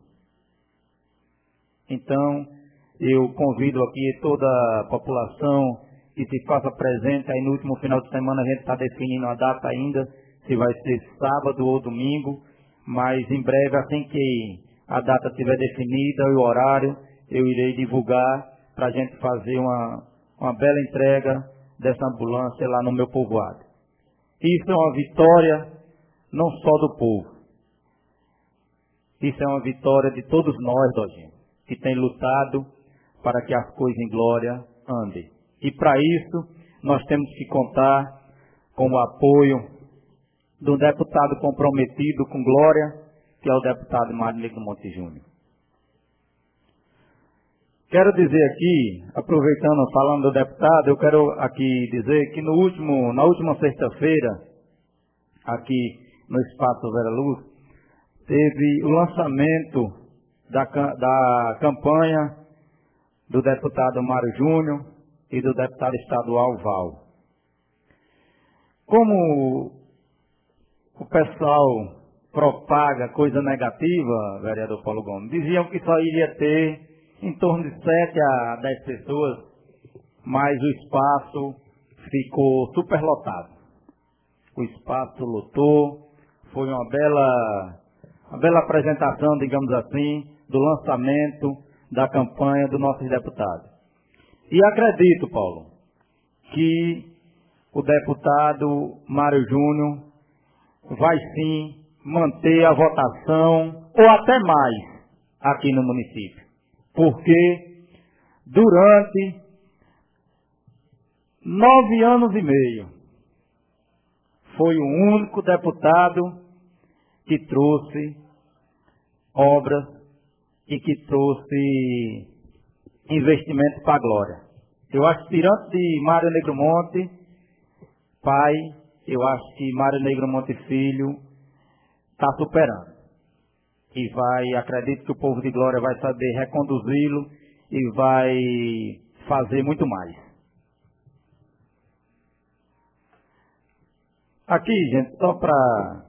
Então, eu convido aqui toda a população que se faça presente. Aí no último final de semana a gente está definindo a data ainda, se vai ser sábado ou domingo, mas em breve, assim que a data estiver definida e o horário, eu irei divulgar para a gente fazer uma, uma bela entrega dessa ambulância lá no meu povoado. Isso é uma vitória não só do povo, Isso é uma vitória de todos nós, Dojinho, que tem lutado para que as coisas em glória andem. E para isso, nós temos que contar com o apoio do deputado comprometido com glória, que é o deputado Mário Negro Monte Júnior. Quero dizer aqui, aproveitando, falando do deputado, eu quero aqui dizer que no último, na última sexta-feira, aqui no Espaço Vera Luz, teve o lançamento da, da campanha do deputado Mário Júnior e do deputado estadual Val. Como o pessoal propaga coisa negativa, vereador Paulo Gomes, diziam que só iria ter em torno de sete a dez pessoas, mas o espaço ficou superlotado. O espaço lotou, foi uma bela, uma bela apresentação, digamos assim, do lançamento da campanha dos nossos deputados. E acredito, Paulo, que o deputado Mário Júnior vai sim manter a votação, ou até mais, aqui no município. Porque durante nove anos e meio foi o único deputado que trouxe obras e que trouxe investimento para a glória. Eu acho que tirando de Mário Negro Monte, pai, eu acho que Mário Negro Monte Filho está superando. E vai, acredito que o povo de glória vai saber reconduzi-lo e vai fazer muito mais. Aqui, gente, só para...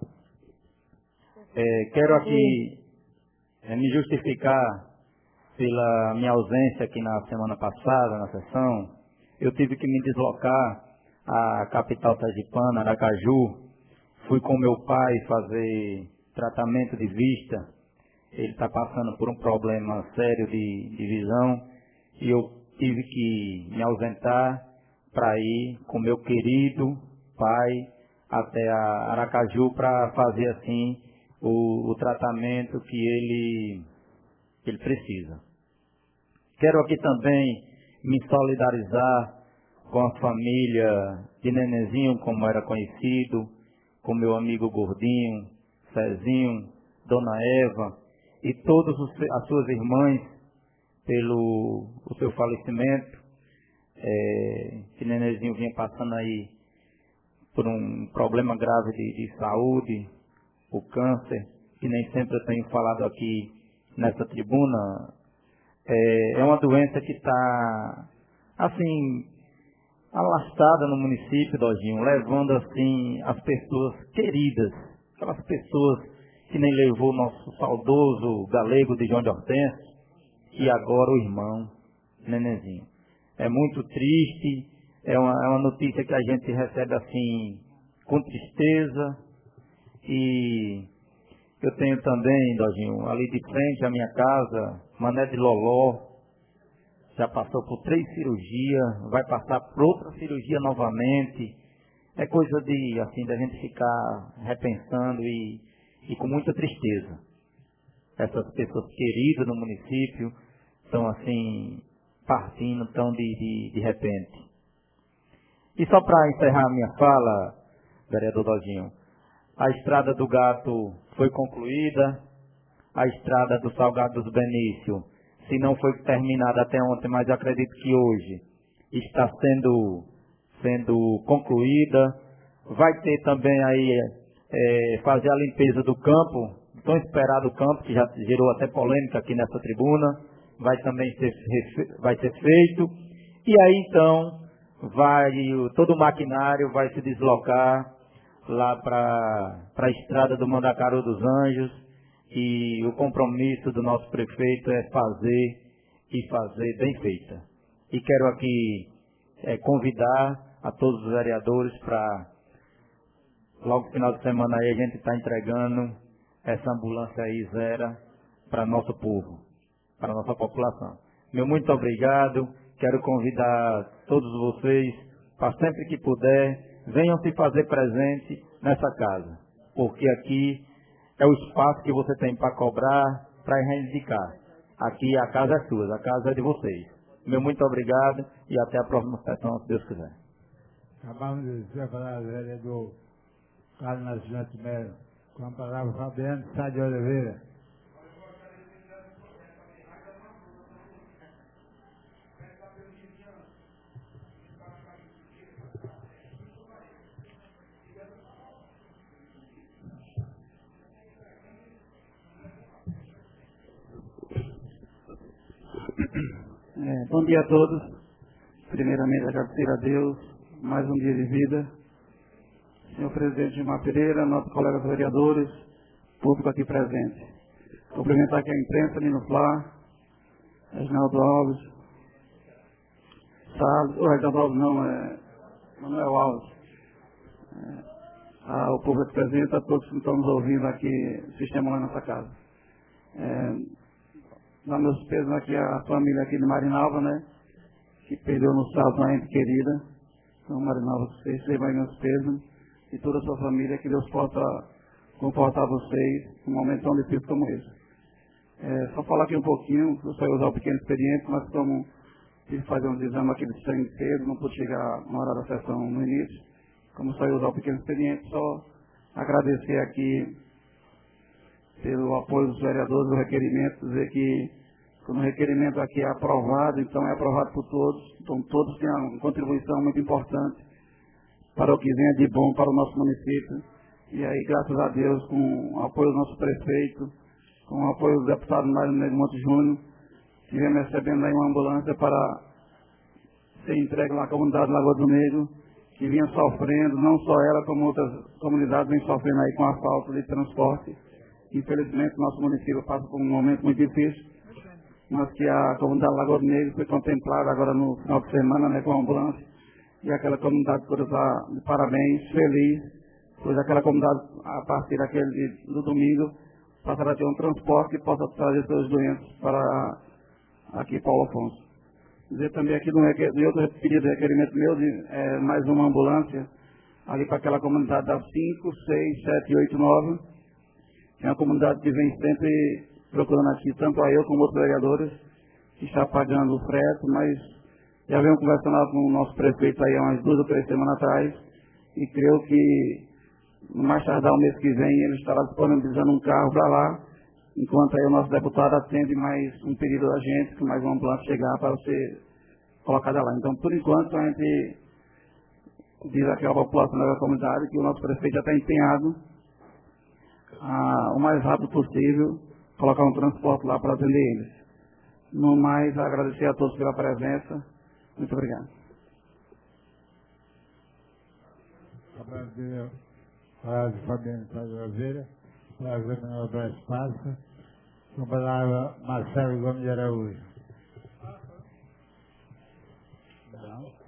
É, quero aqui é, me justificar pela minha ausência aqui na semana passada, na sessão. Eu tive que me deslocar à capital sergipana, Aracaju. Fui com meu pai fazer tratamento de vista. Ele está passando por um problema sério de, de visão e eu tive que me ausentar para ir com meu querido pai até a Aracaju para fazer assim o, o tratamento que ele, que ele precisa. Quero aqui também me solidarizar com a família de Nenezinho, como era conhecido, com meu amigo Gordinho, Cezinho, Dona Eva e todas as suas irmãs pelo o seu falecimento, é, que Nenezinho vinha passando aí por um problema grave de, de saúde, o câncer, que nem sempre eu tenho falado aqui nessa tribuna. É, é uma doença que está, assim, alastrada no município, Dojinho, levando, assim, as pessoas queridas, aquelas pessoas que nem levou o nosso saudoso galego de João de Hortêncio, e agora o irmão Nenezinho. É muito triste, é uma, é uma notícia que a gente recebe, assim, com tristeza, e eu tenho também, Dojinho, ali de frente à minha casa, Mané de Loló, já passou por três cirurgias, vai passar por outra cirurgia novamente. É coisa de, assim, da gente ficar repensando e, e com muita tristeza. Essas pessoas queridas no município estão, assim, partindo tão de, de, de repente. E só para encerrar a minha fala, vereador Dojinho, a Estrada do Gato foi concluída, a Estrada do Salgado dos Benício, se não foi terminada até ontem, mas eu acredito que hoje está sendo, sendo concluída. Vai ter também aí, é, fazer a limpeza do campo, tão esperado campo, que já gerou até polêmica aqui nessa tribuna, vai também ser, vai ser feito. E aí então, vai, todo o maquinário vai se deslocar lá para a estrada do Mandacaru dos Anjos, e o compromisso do nosso prefeito é fazer e fazer bem feita. E quero aqui é, convidar a todos os vereadores para, logo no final de semana aí, a gente está entregando essa ambulância aí zero para nosso povo, para nossa população. Meu muito obrigado, quero convidar todos vocês para sempre que puder, venham se fazer presente nessa casa, porque aqui é o espaço que você tem para cobrar, para reivindicar. Aqui a casa é sua, a casa é de vocês. Meu muito obrigado e até a próxima sessão, se Deus quiser. Acabamos de dizer a palavra velha do Carlos Nascimento Melo, com a palavra Fabiano Sá de Oliveira. É, bom dia a todos. Primeiramente, agradecer a Deus mais um dia de vida. Senhor presidente Gilmar Pereira, nossos colegas vereadores, público aqui presente. Cumprimentar aqui a imprensa, Nino Flá, Reginaldo Alves, Salles, o Reginaldo Alves não, é Manuel Alves. É, a, o povo aqui presente, a todos que estão nos ouvindo aqui, sistema lá nessa casa. É, Dá meus pesos aqui à família aqui de Marinalva, né? Que perdeu no sábado uma ente querida. Então, Marinalva, vocês recebam aí meus pesos e toda a sua família, que Deus possa comportar vocês num momento tão difícil como esse. É, só falar aqui um pouquinho, eu só ia usar o pequeno expediente, mas como tive que fazer um exame aqui de sangue cedo, não pude chegar na hora da sessão no início, como só ia usar o pequeno expediente, só agradecer aqui pelo apoio dos vereadores do requerimento, dizer que quando o requerimento aqui é aprovado, então é aprovado por todos, então todos têm uma contribuição muito importante para o que venha de bom para o nosso município. E aí, graças a Deus, com o apoio do nosso prefeito, com o apoio do deputado Mário Negro Monte Júnior, estivemos recebendo aí uma ambulância para ser entregue lá à comunidade Lagoa do Negro, que vinha sofrendo, não só ela, como outras comunidades vêm sofrendo aí com a falta de transporte. Infelizmente, nosso município passa por um momento muito difícil, mas que a comunidade Lagoa do Negro foi contemplada agora no final de semana, né, com a ambulância, e aquela comunidade toda está de parabéns, feliz, pois aquela comunidade, a partir daquele do domingo, passará a ter um transporte que possa trazer seus doentes para aqui, Paulo Afonso. Dizer também aqui do, de outro pedido de requerimento meu, de é, mais uma ambulância, ali para aquela comunidade da cinco, seis, sete, oito, nove, que é uma comunidade que vem sempre procurando aqui, tanto a eu como outros vereadores, que está pagando o frete, mas já venho conversando com o nosso prefeito aí há umas duas ou três semanas atrás, e creio que no mais tardar o mês que vem ele estará disponibilizando um carro para lá, enquanto aí o nosso deputado atende mais um pedido da gente, que mais uma ambulância chegar para ser colocada lá. Então, por enquanto, a gente diz aqui à população da comunidade que o nosso prefeito já está empenhado a, o mais rápido possível colocar um transporte lá para atender eles. No mais, agradecer a todos pela presença. Muito obrigado. Palavra de Fabiano Sá de Oliveira, palavra de Manuel Braz Passa, com palavra Marcelo Gomes de Araújo. Não.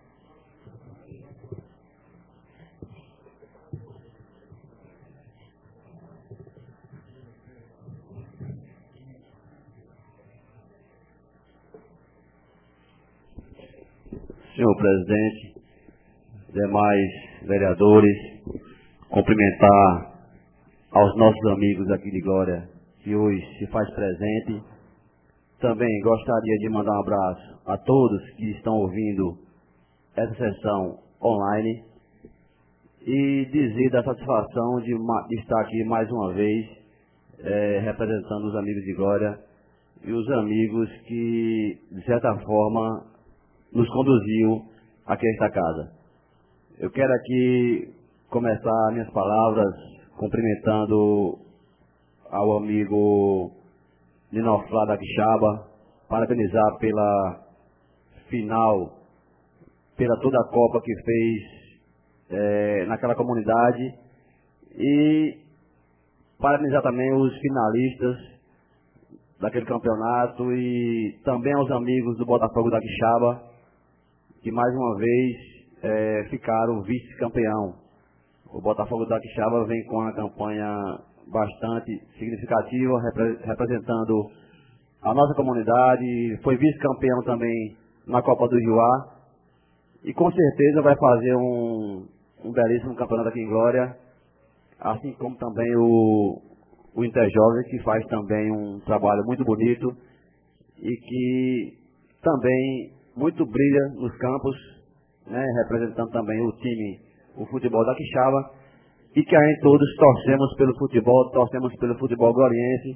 Senhor presidente, demais vereadores, cumprimentar aos nossos amigos aqui de Glória que hoje se faz presente. Também gostaria de mandar um abraço a todos que estão ouvindo essa sessão online e dizer da satisfação de, de estar aqui mais uma vez é, representando os amigos de Glória e os amigos que, de certa forma, nos conduziu aqui a esta casa. Eu quero aqui começar minhas palavras cumprimentando ao amigo Ninoflá da Quixaba, parabenizar pela final, pela toda a Copa que fez é, naquela comunidade e parabenizar também os finalistas daquele campeonato e também aos amigos do Botafogo da Quixaba, que mais uma vez é, ficaram vice-campeão. O Botafogo da Quixaba vem com uma campanha bastante significativa, repre representando a nossa comunidade, foi vice-campeão também na Copa do Juá e com certeza vai fazer um, um belíssimo campeonato aqui em Glória, assim como também o, o Interjovem, que faz também um trabalho muito bonito e que também muito brilha nos campos, né, representando também o time, o futebol da Quixaba, e que a gente todos torcemos pelo futebol, torcemos pelo futebol gloriense,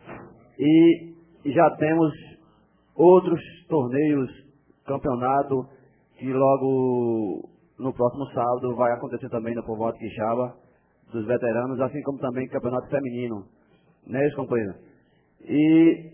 e já temos outros torneios, campeonato, que logo no próximo sábado vai acontecer também no Povoado Quixaba, dos veteranos, assim como também campeonato feminino, né, isso, companheiro? E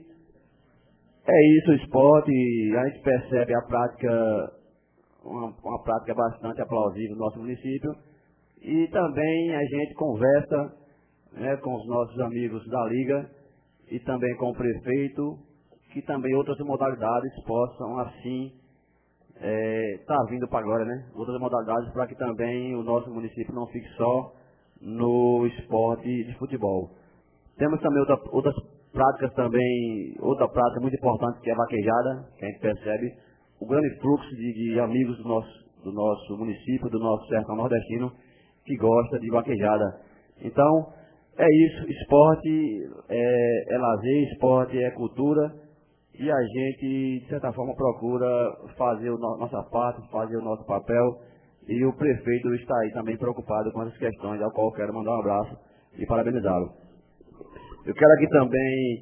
é isso, o esporte, a gente percebe a prática, uma, uma prática bastante aplausível no nosso município, e também a gente conversa, né, com os nossos amigos da Liga e também com o prefeito, que também outras modalidades possam assim estar é, tá vindo para agora, né? Outras modalidades para que também o nosso município não fique só no esporte de futebol. Temos também outra, outras práticas também, outra prática muito importante que é a vaquejada, que a gente percebe o grande fluxo de, de amigos do nosso, do nosso município, do nosso sertão nordestino, que gosta de vaquejada. Então, é isso, esporte é, é lazer, esporte é cultura, e a gente, de certa forma, procura fazer a no, nossa parte, fazer o nosso papel, e o prefeito está aí também preocupado com essas questões, ao qual eu quero mandar um abraço e parabenizá-lo. Eu quero aqui também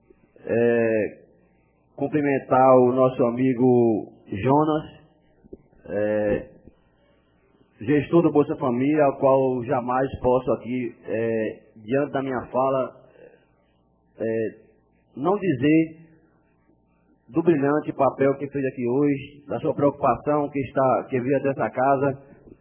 é, cumprimentar o nosso amigo Jonas, é, gestor do Bolsa Família, ao qual jamais posso aqui, é, diante da minha fala, é, não dizer do brilhante papel que fez aqui hoje, da sua preocupação que, está, que veio até essa casa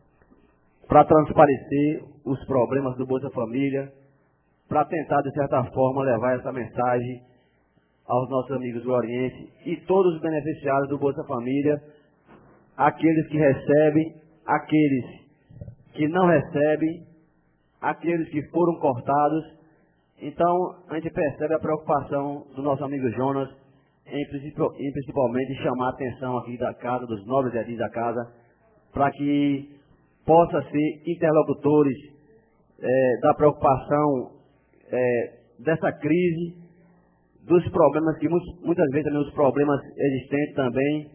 para transparecer os problemas do Bolsa Família, para tentar, de certa forma, levar essa mensagem aos nossos amigos glorienses e todos os beneficiários do Bolsa Família, aqueles que recebem, aqueles que não recebem, aqueles que foram cortados. Então, a gente percebe a preocupação do nosso amigo Jonas em, em principalmente chamar a atenção aqui da casa, dos nobres edis da casa, para que possa ser interlocutores é, da preocupação é, dessa crise, dos problemas que muitos, muitas vezes também os problemas existentes também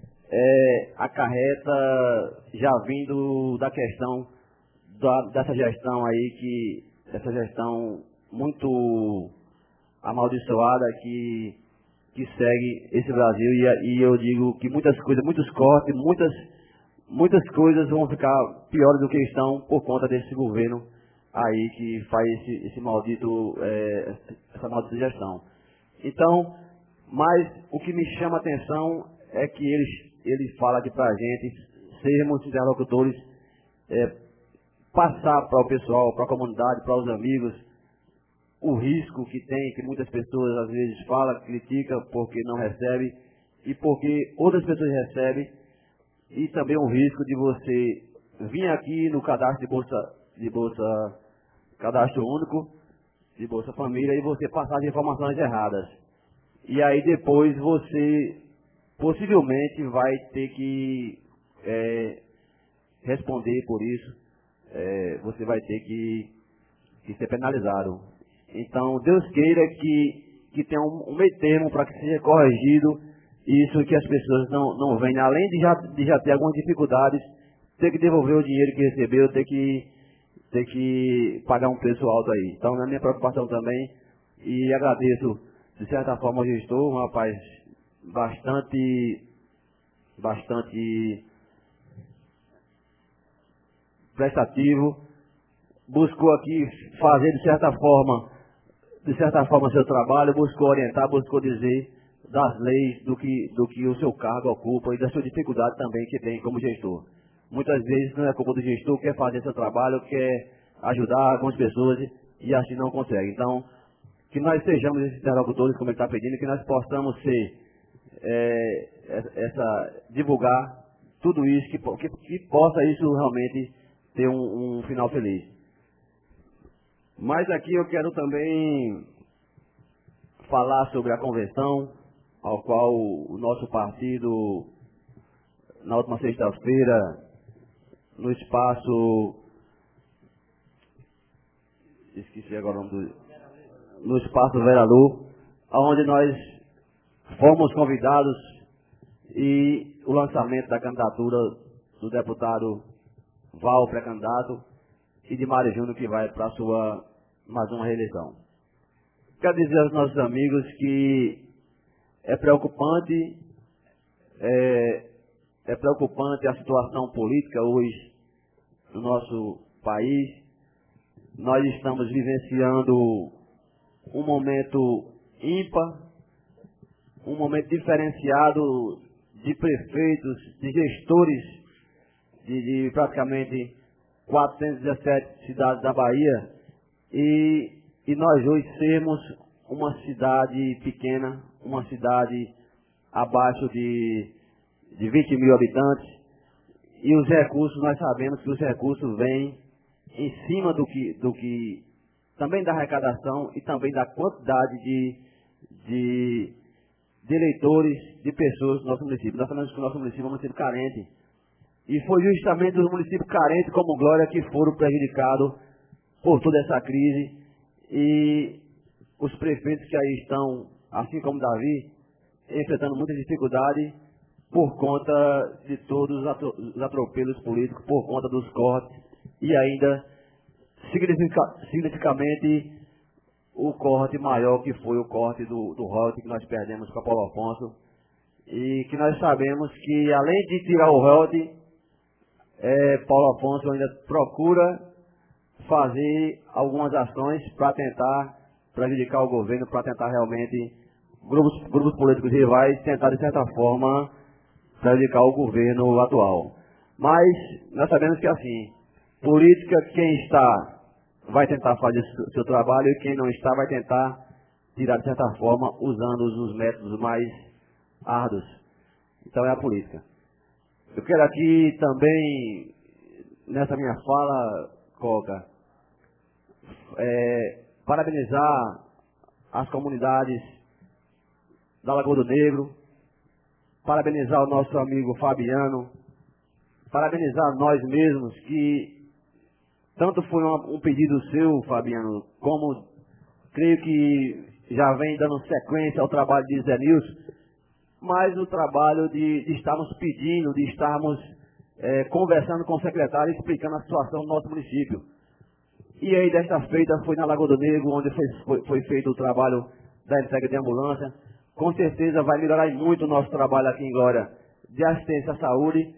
é, acarreta já vindo da questão da, dessa gestão aí, que essa gestão muito amaldiçoada que, que segue esse Brasil, e, e eu digo que muitas coisas, muitos cortes, muitas, muitas coisas vão ficar piores do que estão por conta desse governo aí que faz esse, esse maldito, é, essa maldita gestão. Então, mas o que me chama a atenção é que ele, ele fala aqui pra gente, sermos interlocutores, é, passar para o pessoal, para a comunidade, para os amigos, o risco que tem, que muitas pessoas às vezes falam, criticam porque não recebem e porque outras pessoas recebem, e também o risco de você vir aqui no cadastro de bolsa, de bolsa, cadastro único de Bolsa Família, e você passar as informações erradas. E aí depois você possivelmente vai ter que é, responder por isso, é, você vai ter que, que ser penalizado. Então, Deus queira que, que tenha um, um meio termo para que seja corrigido isso, que as pessoas não, não venham, além de já, de já ter algumas dificuldades, ter que devolver o dinheiro que recebeu, ter que, ter que pagar um preço alto aí. Então, é a minha preocupação também, e agradeço, de certa forma, o gestor, um rapaz bastante, bastante prestativo, buscou aqui fazer, de certa forma, de certa forma, seu trabalho, buscou orientar, buscou dizer das leis, do que, do que o seu cargo ocupa e da sua dificuldade também que tem como gestor. Muitas vezes não é culpa do gestor, quer fazer seu trabalho, quer ajudar algumas pessoas e assim não consegue. Então, que nós sejamos esses interlocutores, como ele está pedindo, que nós possamos ser, é, essa, divulgar tudo isso, que, que, que possa isso realmente ter um, um final feliz. Mas aqui eu quero também falar sobre a convenção, ao qual o nosso partido, na última sexta-feira, no espaço, esqueci agora o nome do, no Espaço Vera Lu, onde nós fomos convidados e o lançamento da candidatura do deputado Val, pré-candidato, e de Mário Júnior, que vai para a sua mais uma reeleição. Quero dizer aos nossos amigos que é preocupante, é, é preocupante a situação política hoje no nosso país. Nós estamos vivenciando um momento ímpar, um momento diferenciado de prefeitos, de gestores de, de praticamente quatrocentas e dezessete cidades da Bahia, e, e nós hoje sermos uma cidade pequena, uma cidade abaixo de, de vinte mil habitantes, e os recursos, nós sabemos que os recursos vêm em cima do que, do que também da arrecadação e também da quantidade de, de, de eleitores, de pessoas do nosso município. Nós falamos que o nosso município é um município carente, e foi justamente os municípios carentes como Glória que foram prejudicados por toda essa crise, e os prefeitos que aí estão, assim como Davi, enfrentando muitas dificuldades por conta de todos os atropelos políticos, por conta dos cortes, e ainda significa, significativamente o corte maior que foi o corte do, do royalty que nós perdemos para Paulo Afonso, e que nós sabemos que além de tirar o royalty, é, Paulo Afonso ainda procura fazer algumas ações para tentar prejudicar o governo, para tentar realmente grupos, grupos políticos rivais tentar de certa forma prejudicar o governo atual. Mas nós sabemos que assim, política, quem está vai tentar fazer o seu trabalho, e quem não está vai tentar tirar de certa forma usando os métodos mais árduos. Então é a política. Eu quero aqui também, nessa minha fala, Coca, é, parabenizar as comunidades da Lagoa do Negro, parabenizar o nosso amigo Fabiano, parabenizar nós mesmos, que tanto foi um, um pedido seu, Fabiano, como creio que já vem dando sequência ao trabalho de Zé Nilson, mas o trabalho de, de estarmos pedindo, de estarmos é, conversando com o secretário, explicando a situação do nosso município. E aí, desta feita, foi na Lagoa do Negro, onde foi, foi, foi feito o trabalho da entrega de ambulância. Com certeza vai melhorar muito o nosso trabalho aqui em Glória de assistência à saúde.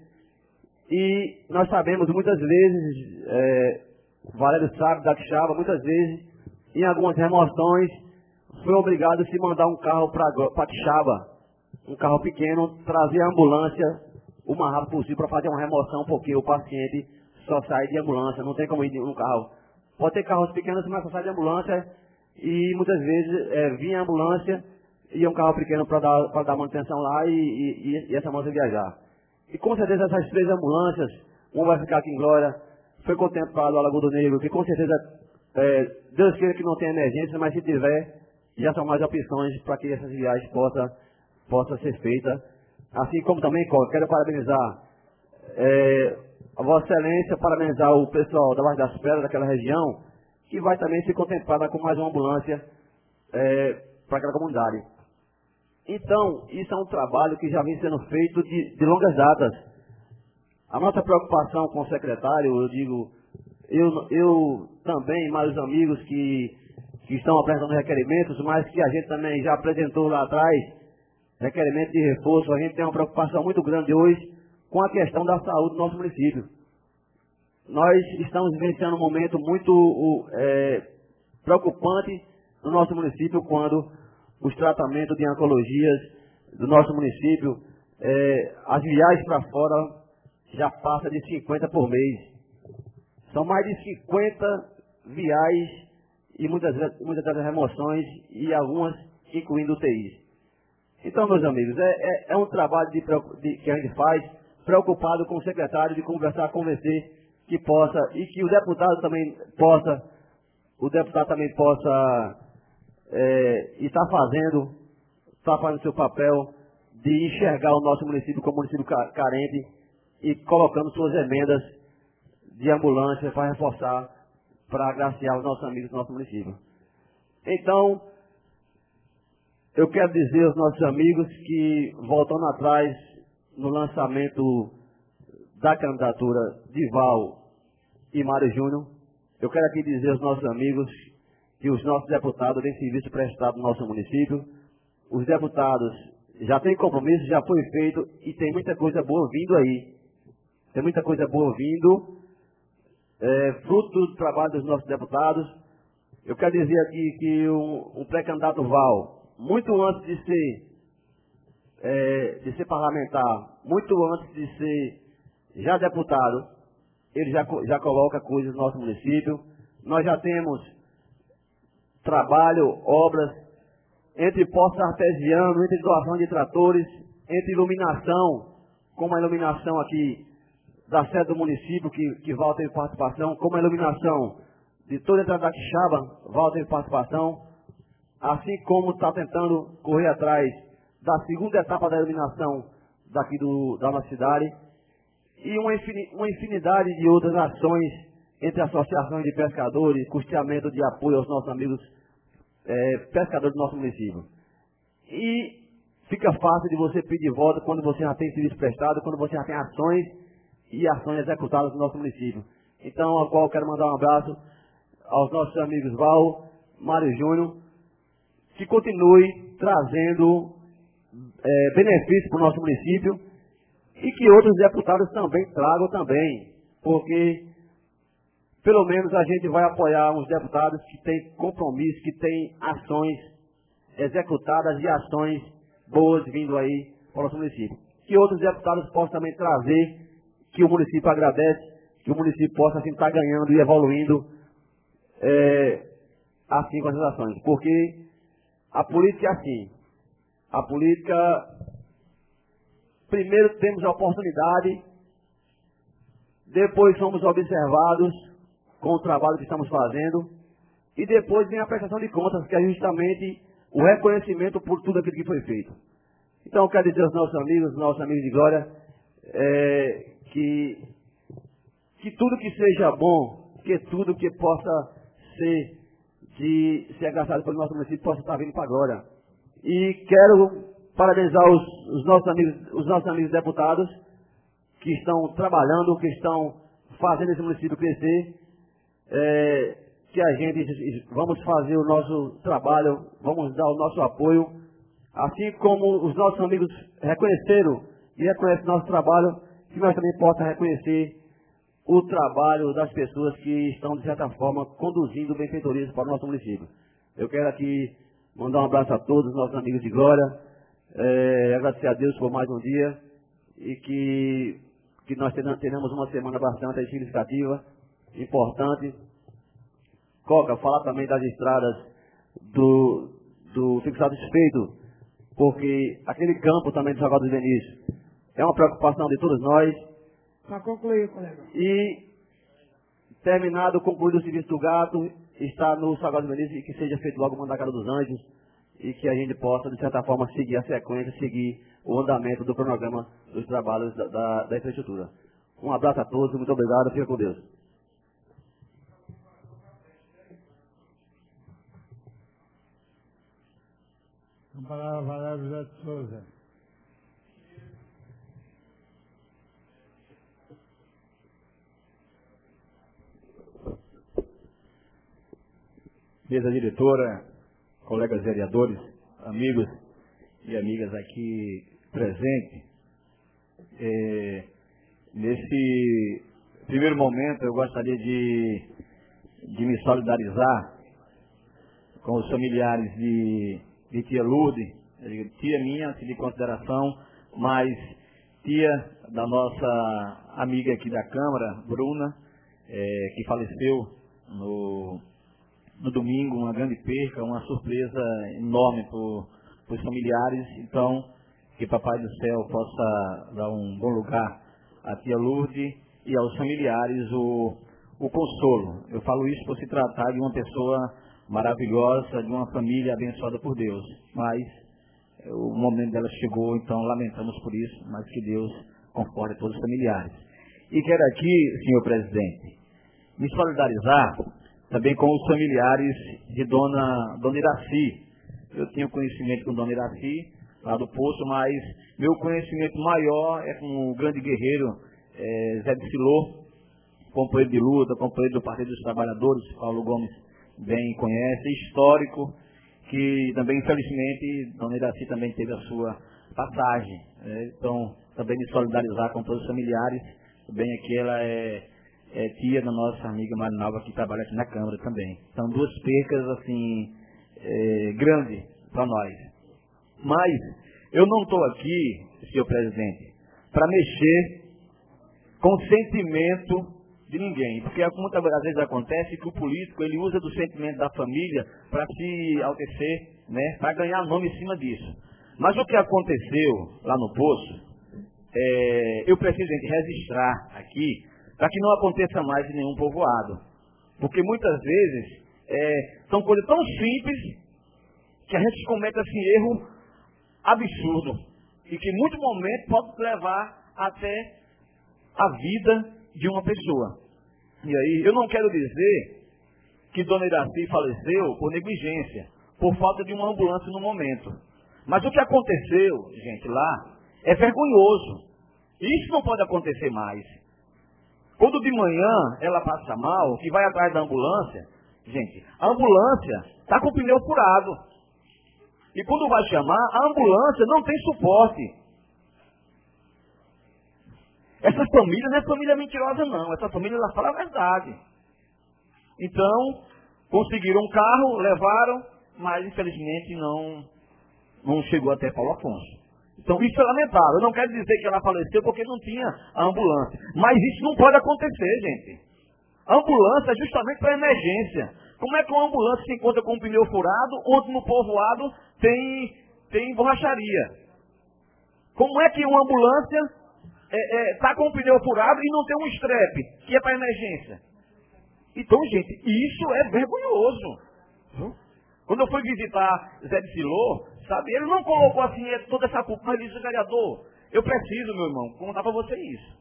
E nós sabemos, muitas vezes, é, Valério sabe, da Quixaba, muitas vezes, em algumas remoções, foi obrigado a se mandar um carro para Quixaba, um carro pequeno, trazer a ambulância o mais rápido possível para fazer uma remoção, porque o paciente só sai de ambulância, não tem como ir no carro. Pode ter carros pequenos, mas só sai de ambulância, e muitas vezes é, vinha a ambulância e um carro pequeno para dar, para dar manutenção lá e, e, e essa ambulância viajar. E com certeza essas três ambulâncias, uma vai ficar aqui em Glória, foi contemplado a Lagoa do Negro, que com certeza, é, Deus queira que não tenha emergência, mas se tiver, já são mais opções para que essas viagens possam possa ser feitas. Assim como também, quero parabenizar é, a Vossa Excelência, parabenizar o pessoal da Barra das Pedras, daquela região, que vai também ser contemplada com mais uma ambulância é, para aquela comunidade. Então, isso é um trabalho que já vem sendo feito de, de longas datas. A nossa preocupação com o secretário, eu digo, eu, eu também, mais os amigos que, que estão apresentando requerimentos, mas que a gente também já apresentou lá atrás, requerimento de reforço, a gente tem uma preocupação muito grande hoje com a questão da saúde do nosso município. Nós estamos vivenciando um momento muito é, preocupante no nosso município, quando os tratamentos de oncologias do nosso município, é, as viagens para fora já passam de cinquenta por mês. São mais de cinquenta viagens e muitas, muitas das remoções e algumas incluindo U T Is. Então, meus amigos, é, é, é um trabalho de, de, que a gente faz, preocupado com o secretário, de conversar, convencer que possa, e que o deputado também possa, o deputado também possa é, estar fazendo, está fazendo seu papel de enxergar o nosso município como município carente e colocando suas emendas de ambulância para reforçar, para agraciar os nossos amigos do nosso município. Então, eu quero dizer aos nossos amigos que, voltando atrás, no lançamento da candidatura de Val e Mário Júnior, eu quero aqui dizer aos nossos amigos que os nossos deputados têm serviço prestado no nosso município. Os deputados já têm compromisso, já foi feito e tem muita coisa boa vindo aí. Tem muita coisa boa vindo, é, fruto do trabalho dos nossos deputados. Eu quero dizer aqui que um, um pré-candidato Val, muito antes de ser, é, de ser parlamentar, muito antes de ser já deputado, ele já, já coloca coisas no nosso município. Nós já temos trabalho, obras, entre poços artesianos, entre doação de tratores, entre iluminação, como a iluminação aqui da sede do município, que, que Val teve participação, como a iluminação de toda a entrada da Quixaba, Val teve participação, assim como está tentando correr atrás da segunda etapa da iluminação daqui do, da nossa cidade, e uma, infin, uma infinidade de outras ações entre associações de pescadores, custeamento de apoio aos nossos amigos é, pescadores do nosso município. E fica fácil de você pedir voto quando você já tem serviço prestado, quando você já tem ações e ações executadas no nosso município. Então, ao qual eu quero mandar um abraço aos nossos amigos Val, Mário Júnior, que continue trazendo é, benefícios para o nosso município e que outros deputados também tragam também, porque pelo menos a gente vai apoiar uns deputados que têm compromisso, que têm ações executadas e ações boas vindo aí para o nosso município. Que outros deputados possam também trazer, que o município agradece, que o município possa assim estar ganhando e evoluindo é, assim com as ações. Porque a política é assim. A política, primeiro temos a oportunidade, depois somos observados com o trabalho que estamos fazendo, e depois vem a prestação de contas, que é justamente o reconhecimento por tudo aquilo que foi feito. Então eu quero dizer aos nossos amigos, nossos amigos de Glória, é, que, que tudo que seja bom, que tudo que possa ser de ser agraciado pelo nosso município possa estar vindo para a Glória. E quero parabenizar os, os, nossos amigos, os nossos amigos deputados que estão trabalhando, que estão fazendo esse município crescer, é, que a gente vamos fazer o nosso trabalho, vamos dar o nosso apoio, assim como os nossos amigos reconheceram e reconhecem o nosso trabalho, que nós também possamos reconhecer o trabalho das pessoas que estão, de certa forma, conduzindo benfeitorias para o nosso município. Eu quero aqui mandar um abraço a todos os nossos amigos de Glória, é, agradecer a Deus por mais um dia e que, que nós tenhamos uma semana bastante significativa, importante. Coca, falar também das estradas do, do fico satisfeito, porque aquele campo também do Salgado dos Benícios é uma preocupação de todos nós. Para concluir, colega. E, terminado, concluído o serviço do gato, está no Salgado dos Benícios, e que seja feito logo o Mandacaru dos Anjos, e que a gente possa, de certa forma, seguir a sequência, seguir o andamento do cronograma dos trabalhos da, da, da infraestrutura. Um abraço a todos, muito obrigado, fica com Deus. Com a palavra, Valério José de Souza. Mesa diretora, colegas vereadores, amigos e amigas aqui presentes, é, nesse primeiro momento eu gostaria de, de me solidarizar com os familiares de, de tia Lourdes, tia minha, de consideração, mas tia da nossa amiga aqui da Câmara, Bruna, é, que faleceu no... no domingo, uma grande perca, uma surpresa enorme para os familiares. Então, que Papai do Céu possa dar um bom lugar à tia Lourdes e aos familiares o, o consolo. Eu falo isso por se tratar de uma pessoa maravilhosa, de uma família abençoada por Deus. Mas o momento dela chegou, então lamentamos por isso, mas que Deus conforte todos os familiares. E quero aqui, senhor presidente, me solidarizar também com os familiares de Dona, Dona Iraci. Eu tinha conhecimento com Dona Iraci, lá do Poço, mas meu conhecimento maior é com o grande guerreiro é, Zé de Silô, companheiro de luta, companheiro do Partido dos Trabalhadores, Paulo Gomes bem conhece, histórico, que também, infelizmente, Dona Iraci também teve a sua passagem. Né? Então, também me solidarizar com todos os familiares. Bem aqui ela é, é tia da nossa amiga Marinalva, que trabalha aqui na Câmara também. São duas percas, assim, é, grandes para nós. Mas eu não estou aqui, senhor presidente, para mexer com o sentimento de ninguém, porque muitas vezes acontece que o político ele usa do sentimento da família para se altecer, né, para ganhar nome em cima disso. Mas o que aconteceu lá no Poço, é, eu preciso registrar aqui para que não aconteça mais em nenhum povoado, porque muitas vezes é, são coisas tão simples que a gente comete assim erro absurdo e que em muito momento pode levar até a vida de uma pessoa. E aí, eu não quero dizer que Dona Iraci faleceu por negligência, por falta de uma ambulância no momento. Mas o que aconteceu, gente, lá, é vergonhoso. Isso não pode acontecer mais. Quando de manhã ela passa mal, que vai atrás da ambulância, gente, a ambulância está com o pneu furado. E quando vai chamar, a ambulância não tem suporte. Essa família não é família mentirosa, não. Essa família, ela fala a verdade. Então, conseguiram um carro, levaram, mas infelizmente não, não chegou até Paulo Afonso. Então, isso é lamentável. Eu não quero dizer que ela faleceu porque não tinha a ambulância. Mas isso não pode acontecer, gente. A ambulância é justamente para emergência. Como é que uma ambulância se encontra com um pneu furado, onde no povoado tem, tem borracharia? Como é que uma ambulância está é, é, com o pneu furado e não tem um estrepe, que é para emergência? Então, gente, isso é vergonhoso. Hum? Quando eu fui visitar Zé de Silô, sabe, ele não colocou assim toda essa culpa, mas ele disse, vereador, eu preciso, meu irmão, contar para você isso.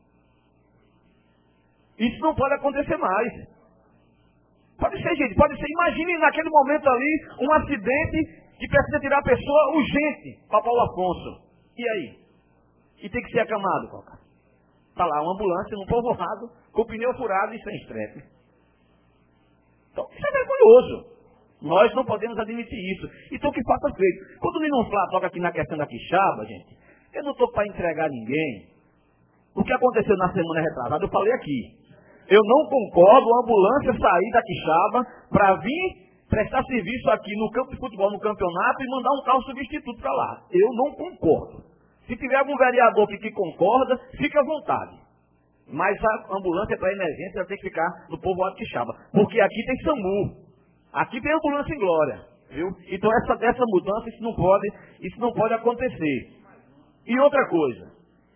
Isso não pode acontecer mais. Pode ser, gente, pode ser. Imagine naquele momento ali um acidente que precisa tirar a pessoa urgente para Paulo Afonso. E aí? E tem que ser acamado, Coca. Está lá, uma ambulância num povoado, com o pneu furado e sem estrepe. Então, isso é vergonhoso. Nós não podemos admitir isso. Então, que faça feito. Quando o Nino Flá toca aqui na questão da quixaba, gente, eu não estou para entregar ninguém. O que aconteceu na semana retrasada, eu falei aqui. Eu não concordo a ambulância sair da quixaba para vir prestar serviço aqui no campo de futebol, no campeonato, e mandar um carro substituto para lá. Eu não concordo. Se tiver algum vereador que, que concorda, fique à vontade. Mas a ambulância para emergência tem que ficar no povoado de Quixaba. Porque aqui tem SAMU. Aqui tem ambulância em Glória. Viu? Então essa, essa mudança, isso não, pode, isso não pode acontecer. E outra coisa.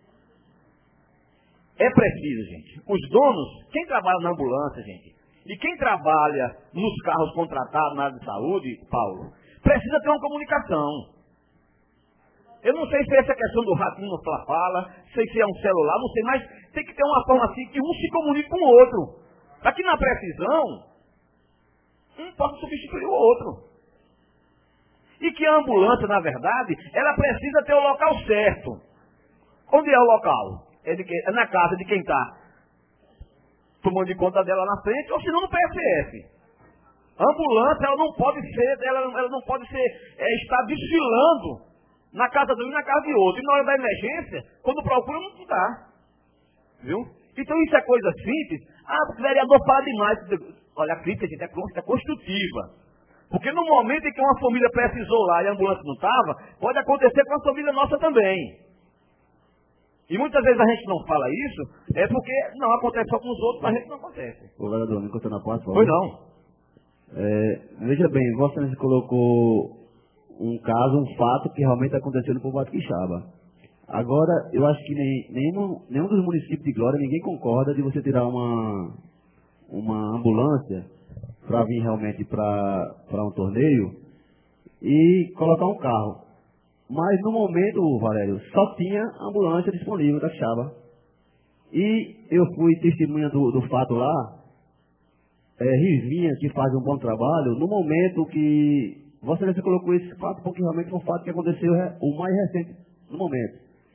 É preciso, gente. Os donos, quem trabalha na ambulância, gente, e quem trabalha nos carros contratados na área de saúde, Paulo, precisa ter uma comunicação. Eu não sei se é essa questão do ratinho no fala, sei se é um celular, não sei, mas tem que ter uma forma assim que um se comunique com o outro. Para que na precisão, um possa substituir o outro. E que a ambulância, na verdade, ela precisa ter o local certo. Onde é o local? É, de que, é na casa de quem está tomando de conta dela na frente, ou se não no P S F. A ambulância, ela não pode ser, ela, ela não pode ser, é, estar desfilando na casa de um e na casa de outro. E na hora da emergência, quando procura, não dá. Viu? Então isso é coisa simples. Ah, o vereador fala demais. Olha, a crítica, gente, é construtiva. Porque no momento em que uma família precisou lá e a ambulância não estava, pode acontecer com a família nossa também. E muitas vezes a gente não fala isso, é porque não acontece só com os outros, mas a gente não acontece. Ô, vereador, me encontrando na porta, Pois não. É, veja bem, Vossa Excelência colocou um caso, um fato que realmente aconteceu no povoado de Quixaba. Agora, eu acho que nem, nenhum, nenhum dos municípios de Glória, ninguém concorda de você tirar uma, uma ambulância para vir realmente para um torneio e colocar um carro. Mas no momento, Valério, só tinha ambulância disponível da Quixaba. E eu fui testemunha do, do fato lá. é, Rivinha, que faz um bom trabalho, no momento que Vossa Excelência colocou esse fato, porque realmente foi um fato que aconteceu é, o mais recente no momento.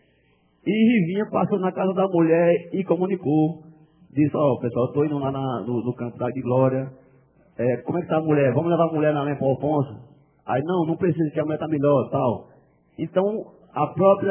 E Rivinha passou na casa da mulher e comunicou, disse, ó, oh, pessoal, estou indo lá na, no, no campo da de Glória, é, como é que está a mulher? Vamos levar a mulher na Lempa Alfonso? Aí, não, não precisa, que a mulher está melhor, tal. Então, a própria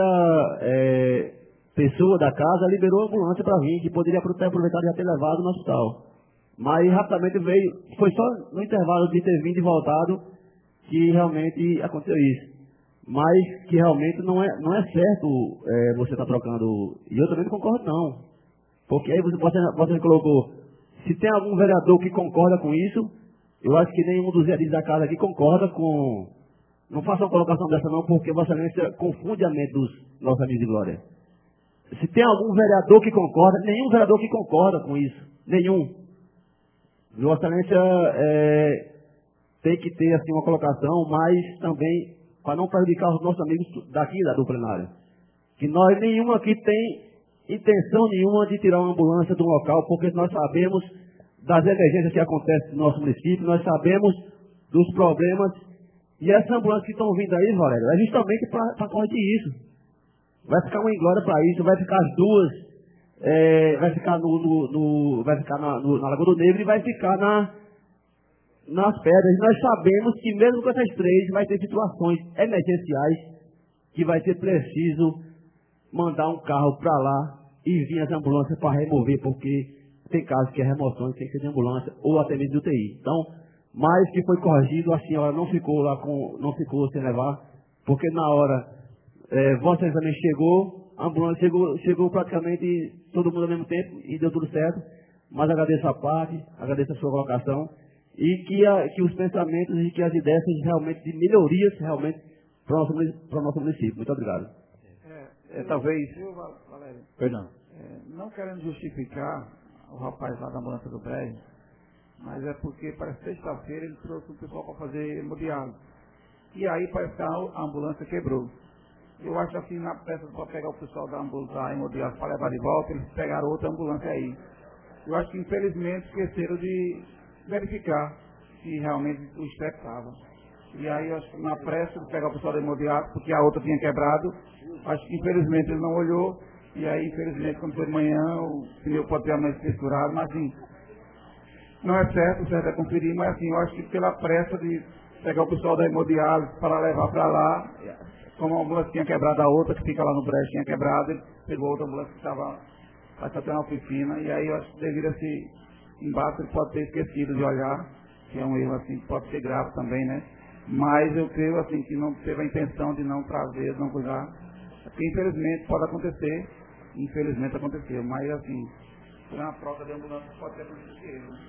é, pessoa da casa liberou a ambulância para vir, que poderia ter aproveitado e já ter levado no hospital. Mas rapidamente veio, foi só no intervalo de ter vindo e voltado que realmente aconteceu isso. Mas que realmente não é, não é certo é, você estar tá trocando, e eu também não concordo não. Porque aí você, você, você colocou, se tem algum vereador que concorda com isso, eu acho que nenhum dos vereadores da casa aqui concorda com... Não faça uma colocação dessa não, porque Vossa Excelência confunde a mente dos nossos amigos de Glória. Se tem algum vereador que concorda, nenhum vereador que concorda com isso. Nenhum. Vossa Excelência é, tem que ter assim, uma colocação, mas também para não prejudicar os nossos amigos daqui do plenário. Que nós, nenhum aqui tem intenção nenhuma de tirar uma ambulância do local, porque nós sabemos das emergências que acontecem no nosso município, nós sabemos dos problemas. E essas ambulâncias que estão vindo aí, Valério, é justamente para corrigir isso. Vai ficar uma em Glória para isso, vai ficar as duas, é, vai ficar, no, no, no, vai ficar na, no, na Lagoa do Negro e vai ficar na, nas pedras. Nós sabemos que mesmo com essas três, vai ter situações emergenciais que vai ser preciso mandar um carro para lá e vir as ambulâncias para remover, porque tem casos que a remoção tem que ser de ambulância ou até mesmo de U T I. Então, mas que foi corrigido, a senhora não ficou lá com, não ficou sem levar, porque na hora, é, Vossa Excelência chegou, a ambulância chegou, chegou praticamente todo mundo ao mesmo tempo e deu tudo certo, mas agradeço a parte, agradeço a sua colocação, e que, a, que os pensamentos e que as ideias sejam realmente de melhorias, realmente, para o nosso, para o nosso município. Muito obrigado. É, é, talvez... Eu, Valério, Perdão. É, não querendo justificar o rapaz lá da ambulância do Brejo, mas é porque parece que sexta-feira ele trouxe o pessoal para fazer hemodiálise. E aí parece que a ambulância quebrou. Eu acho assim, na peça para pegar o pessoal da ambulância da hemodiálise para levar de volta, eles pegaram outra ambulância aí. Eu acho que infelizmente esqueceram de verificar se realmente o estresse estava. E aí eu acho que na pressa de pegar o pessoal da hemodiálise, porque a outra tinha quebrado, acho que infelizmente ele não olhou, e aí infelizmente quando foi de manhã o pneu pode ter mais fissurado, mas assim, não é certo, o certo é conferir, mas assim, eu acho que pela pressa de pegar o pessoal da hemodiálise para levar para lá, como a ambulância tinha quebrado a outra, que fica lá no brejo, tinha quebrado, ele pegou outra ambulância que estava até na oficina, e aí eu acho que devido a esse embate ele pode ter esquecido de olhar, que é um erro assim, que pode ser grave também, né? Mas eu creio assim, que não teve a intenção de não trazer, de não cuidar, porque infelizmente pode acontecer, infelizmente aconteceu, mas assim, por uma troca de ambulância pode ter acontecido.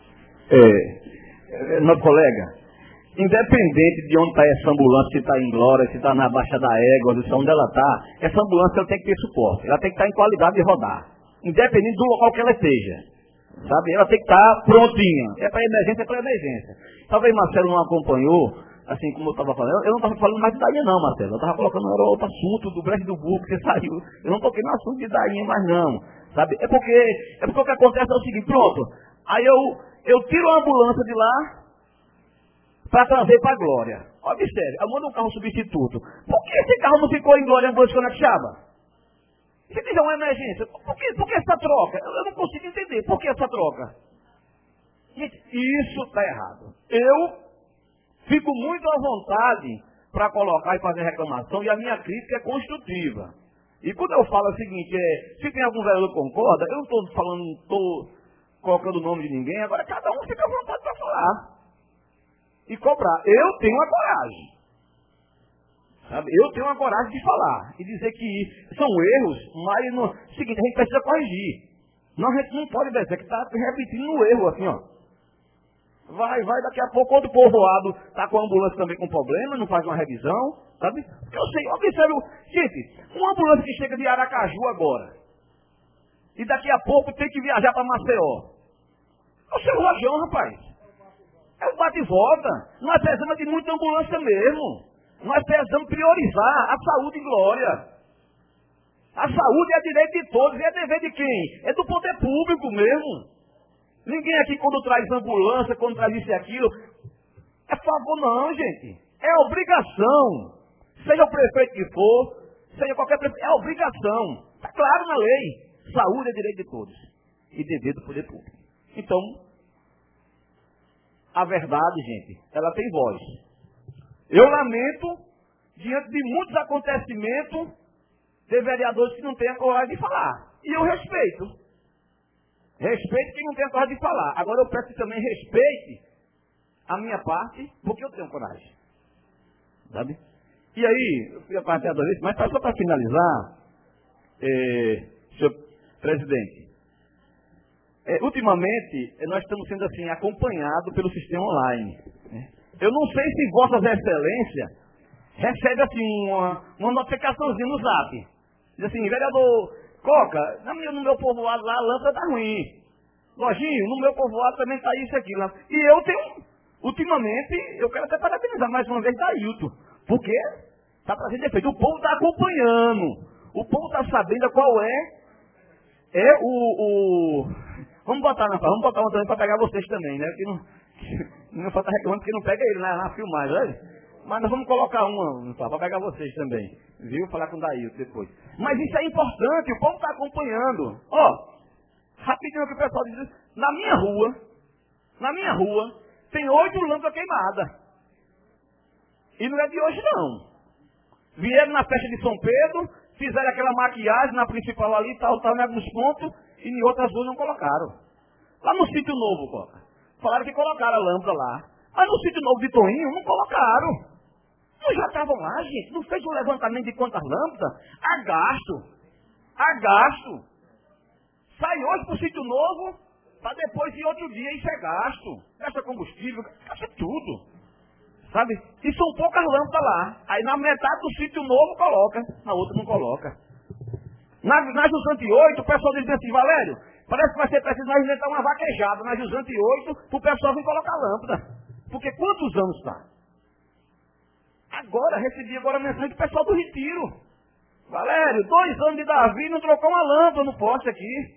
É, é, meu colega, independente de onde está essa ambulância, se está em Glória, se está na Baixa da Égua, se onde ela está, essa ambulância ela tem que ter suporte, ela tem que estar em qualidade de rodar, independente do local que ela esteja, sabe? Ela tem que estar prontinha, é para emergência, é para emergência. Talvez Marcelo não acompanhou, assim como eu estava falando, eu não estava falando mais de Dainha não, Marcelo, eu estava colocando era outro assunto do Brejo do Burro, que você saiu, eu não toquei no assunto de Dainha mais não, sabe? É porque, é porque o que acontece é o seguinte, pronto, aí eu... Eu tiro a ambulância de lá para trazer para a Glória. Observe, eu mando um carro substituto. Por que esse carro não ficou em Glória ambulância quando Capixaba? Se tiver uma emergência, por que, por que essa troca? Eu não consigo entender. Por que essa troca? Gente, isso está errado. Eu fico muito à vontade para colocar e fazer reclamação, e a minha crítica é construtiva. E quando eu falo o seguinte, é, se tem algum vereador que concorda, eu não estou falando, não estou colocando o nome de ninguém, agora cada um fica à vontade para falar. E cobrar. Eu tenho a coragem. Sabe? Eu tenho a coragem de falar. E dizer que são erros, mas no seguinte, a gente precisa corrigir. Não, a gente não pode dizer que está repetindo o erro, assim, ó. Vai, vai, daqui a pouco outro povoado está com a ambulância também com problema, não faz uma revisão, sabe? Porque eu sei, observe, gente, uma ambulância que chega de Aracaju agora, e daqui a pouco tem que viajar para Maceió. É o seu rojão, rapaz. É o bate e volta. Nós precisamos de muita ambulância mesmo. Nós precisamos priorizar a saúde em Glória. A saúde é direito de todos, e é dever de quem? É do poder público mesmo. Ninguém aqui quando traz ambulância, quando traz isso e aquilo, é favor não, gente. É obrigação. Seja o prefeito que for, seja qualquer prefeito, é obrigação. Está claro na lei. Saúde é direito de todos. E dever do poder público. Então, a verdade, gente, ela tem voz. Eu lamento, diante de muitos acontecimentos, ter vereadores que não têm a coragem de falar. E eu respeito. Respeito quem não tem a coragem de falar. Agora eu peço que também respeite a minha parte, porque eu tenho coragem. Sabe? E aí, eu fui a parte da vez, mas só para finalizar, é, senhor presidente, é, ultimamente nós estamos sendo assim acompanhados pelo sistema online. Né? Eu não sei se Vossas Excelências recebe assim uma, uma notificaçãozinha no zap. Diz assim, vereador Coca, no meu povoado lá a lâmpada está ruim. Lojinho, no meu povoado também está isso aqui lá. E eu tenho, ultimamente, eu quero até parabenizar mais uma vez da Ailton, porque está trazendo efeito. O povo está acompanhando. O povo está sabendo qual é, é o, o... Vamos botar na vamos botar uma também para pegar vocês também, né? Que não, não falta reclamando porque não pega ele na, na filmagem, olha. Mas nós vamos colocar uma para pegar vocês também. Viu? Falar com o Daílton depois. Mas isso é importante, o povo está acompanhando. Ó, rapidinho que o pessoal diz, na minha rua, na minha rua, tem oito lâmpadas queimadas. E não é de hoje não. Vieram na festa de São Pedro, fizeram aquela maquiagem na principal ali, tal, tal, em alguns pontos, e em outras ruas não colocaram. Lá no sítio novo, Coca, falaram que colocaram a lâmpada lá. Mas no sítio novo de Toinho, não colocaram. Não já estavam lá, gente? Não fez um levantamento de quantas lâmpadas? A gasto. A gasto. Sai hoje pro sítio novo, para depois ir outro dia, isso é gasto. Gasta combustível, gasta tudo. Sabe? E são poucas lâmpadas lá. Aí na metade do sítio novo coloca, na outra não coloca. Na, na Jusante oito, o pessoal diz assim, Valério, parece que vai ser preciso nós inventar uma vaquejada na Jusante oito, para o pessoal vir colocar lâmpada. Porque quantos anos está? Agora, recebi agora a mensagem do pessoal do Retiro. Valério, dois anos de Davi não trocou uma lâmpada no poste aqui.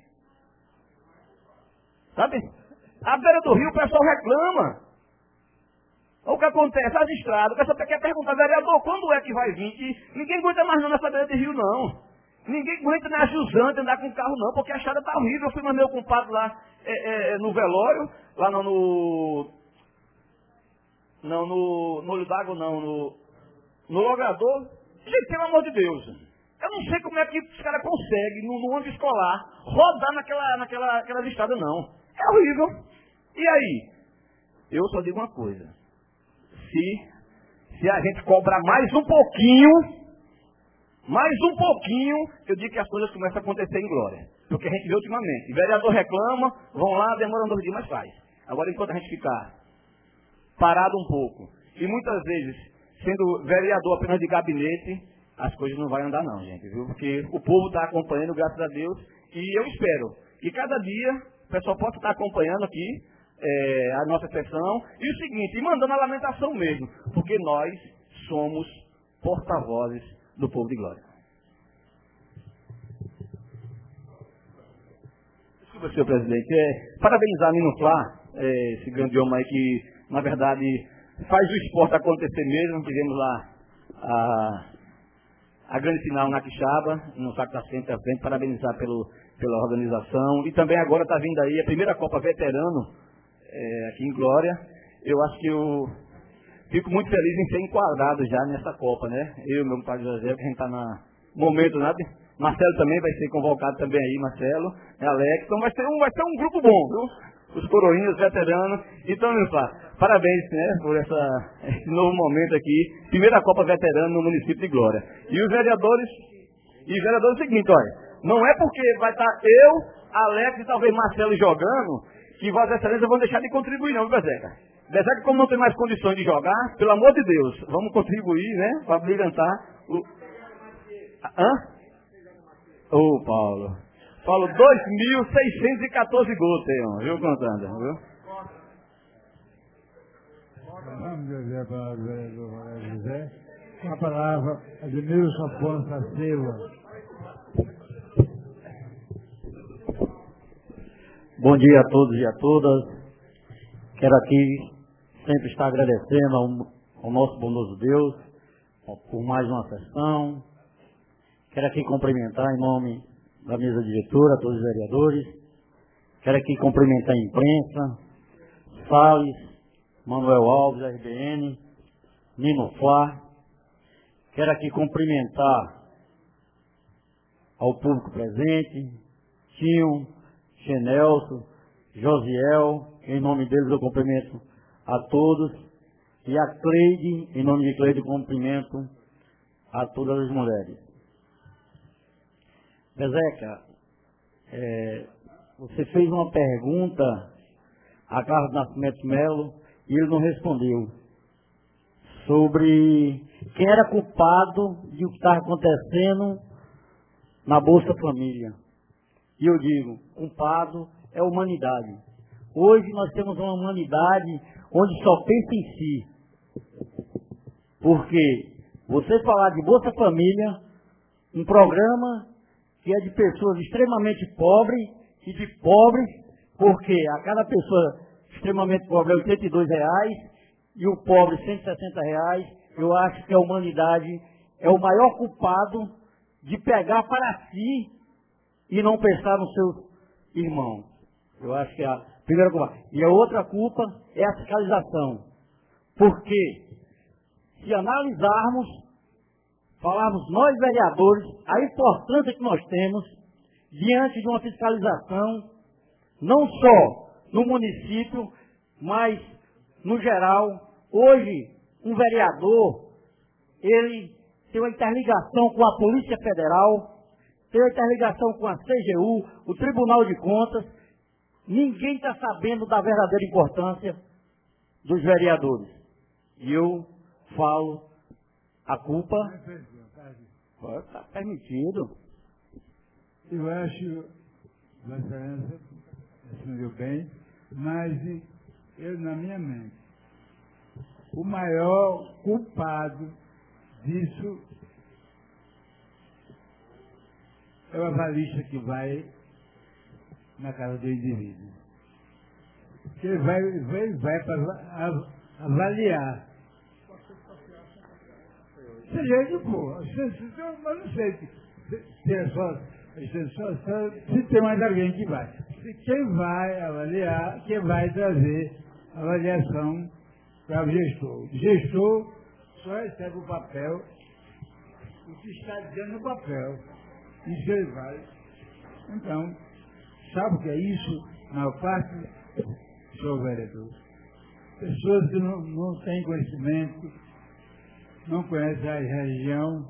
Sabe? A beira do rio o pessoal reclama. O que acontece? As estradas, o pessoal quer perguntar, vereador, quando é que vai vir? Que ninguém aguenta mais não nessa beira de rio, não. Ninguém aguenta na Jusante andar com carro, não, porque a estrada está horrível. Eu fui mandar meu compadre lá é, é, no velório, lá no... no Não, no, no olho d'água não, no, no logrador. Gente, pelo amor de Deus, eu não sei como é que os caras conseguem, no, no ônibus escolar, rodar naquela, naquela, naquela estrada, não. É horrível. E aí? Eu só digo uma coisa. Se, se a gente cobrar mais um pouquinho, mais um pouquinho, eu digo que as coisas começam a acontecer em glória. Porque a gente vê ultimamente. O vereador reclama, vão lá, demoram dois dias, mas faz. Agora, enquanto a gente ficar parado um pouco, e muitas vezes, sendo vereador apenas de gabinete, as coisas não vão andar não, gente, viu? Porque o povo está acompanhando, graças a Deus, e eu espero que cada dia o pessoal possa estar acompanhando aqui é, a nossa sessão, e o seguinte, e mandando a lamentação mesmo, porque nós somos porta-vozes do povo de glória. Desculpa, senhor presidente, é, parabenizar a Minuflá, é, esse grande homem aí que na verdade, faz o esporte acontecer mesmo. Tivemos lá a, a grande final na Quixaba, no Saco da Frente, frente, parabenizar pelo, pela organização. E também agora está vindo aí a primeira Copa Veterano, é, aqui em Glória. Eu acho que eu fico muito feliz em ser enquadrado já nessa Copa, né? Eu, meu pai José, que a gente está no momento, né? Marcelo também vai ser convocado também aí, Marcelo, é Alex. Então vai ser um, vai ser um grupo bom, viu? Os coroinhas, veteranos. Então, meu pai, parabéns, né, por essa, esse novo momento aqui. Primeira Copa Veterana no município de Glória. E os vereadores, e os vereadores é o seguinte, olha, não é porque vai estar eu, Alex e talvez Marcelo jogando, que Vossa Excelência vão deixar de contribuir não, viu, Bezeca? Bezeca, como não tem mais condições de jogar, pelo amor de Deus, vamos contribuir, né, para brilhantar o... Hã? Ô, oh, Paulo... Paulo, dois mil seiscentos e quatorze gols tem, viu, contando, viu? Vamos dizer a palavra do vereador José. Com a palavra, Ademilson Afonso da Silva. Bom dia a todos e a todas. Quero aqui sempre estar agradecendo ao, ao nosso bondoso Deus por mais uma sessão. Quero aqui cumprimentar em nome da mesa diretora, todos os vereadores. Quero aqui cumprimentar a imprensa, Salles, Manuel Alves, R B N, Nino Flá. Quero aqui cumprimentar ao público presente, Tinho, Xenelso, Josiel, em nome deles eu cumprimento a todos, e a Cleide, em nome de Cleide, cumprimento a todas as mulheres. Bezeca, é, você fez uma pergunta a Carlos Nascimento Melo e ele não respondeu sobre quem era culpado de o que estava acontecendo na Bolsa Família. E eu digo, culpado é a humanidade. Hoje nós temos uma humanidade onde só pensa em si. Porque você falar de Bolsa Família, um programa que é de pessoas extremamente pobres e de pobres, porque a cada pessoa extremamente pobre é oitenta e dois reais e o pobre cento e sessenta reais, eu acho que a humanidade é o maior culpado de pegar para si e não pensar nos seus irmãos. Eu acho que é a primeira culpa. E a outra culpa é a fiscalização. Porque se analisarmos, falarmos nós vereadores, a importância que nós temos diante de uma fiscalização, não só no município, mas no geral. Hoje, um vereador, ele tem uma interligação com a Polícia Federal, tem uma interligação com a C G U, o Tribunal de Contas. Ninguém está sabendo da verdadeira importância dos vereadores. E eu falo, a culpa está permitido. Eu acho, Vossa Excelência, respondeu bem, mas eu, na minha mente, o maior culpado disso é o avalista que vai na casa do indivíduo. Ele vai, vai, vai para avaliar. Seja ele for, mas não sei se é só, só, só se tem mais alguém que vai. Quem vai avaliar, quem vai trazer avaliação para o gestor. O gestor só recebe o papel, o que está dizendo no papel. Isso ele vai. Então, sabe o que é isso? Na parte, senhor vereador, pessoas que não, não têm conhecimento, não conhecem a região,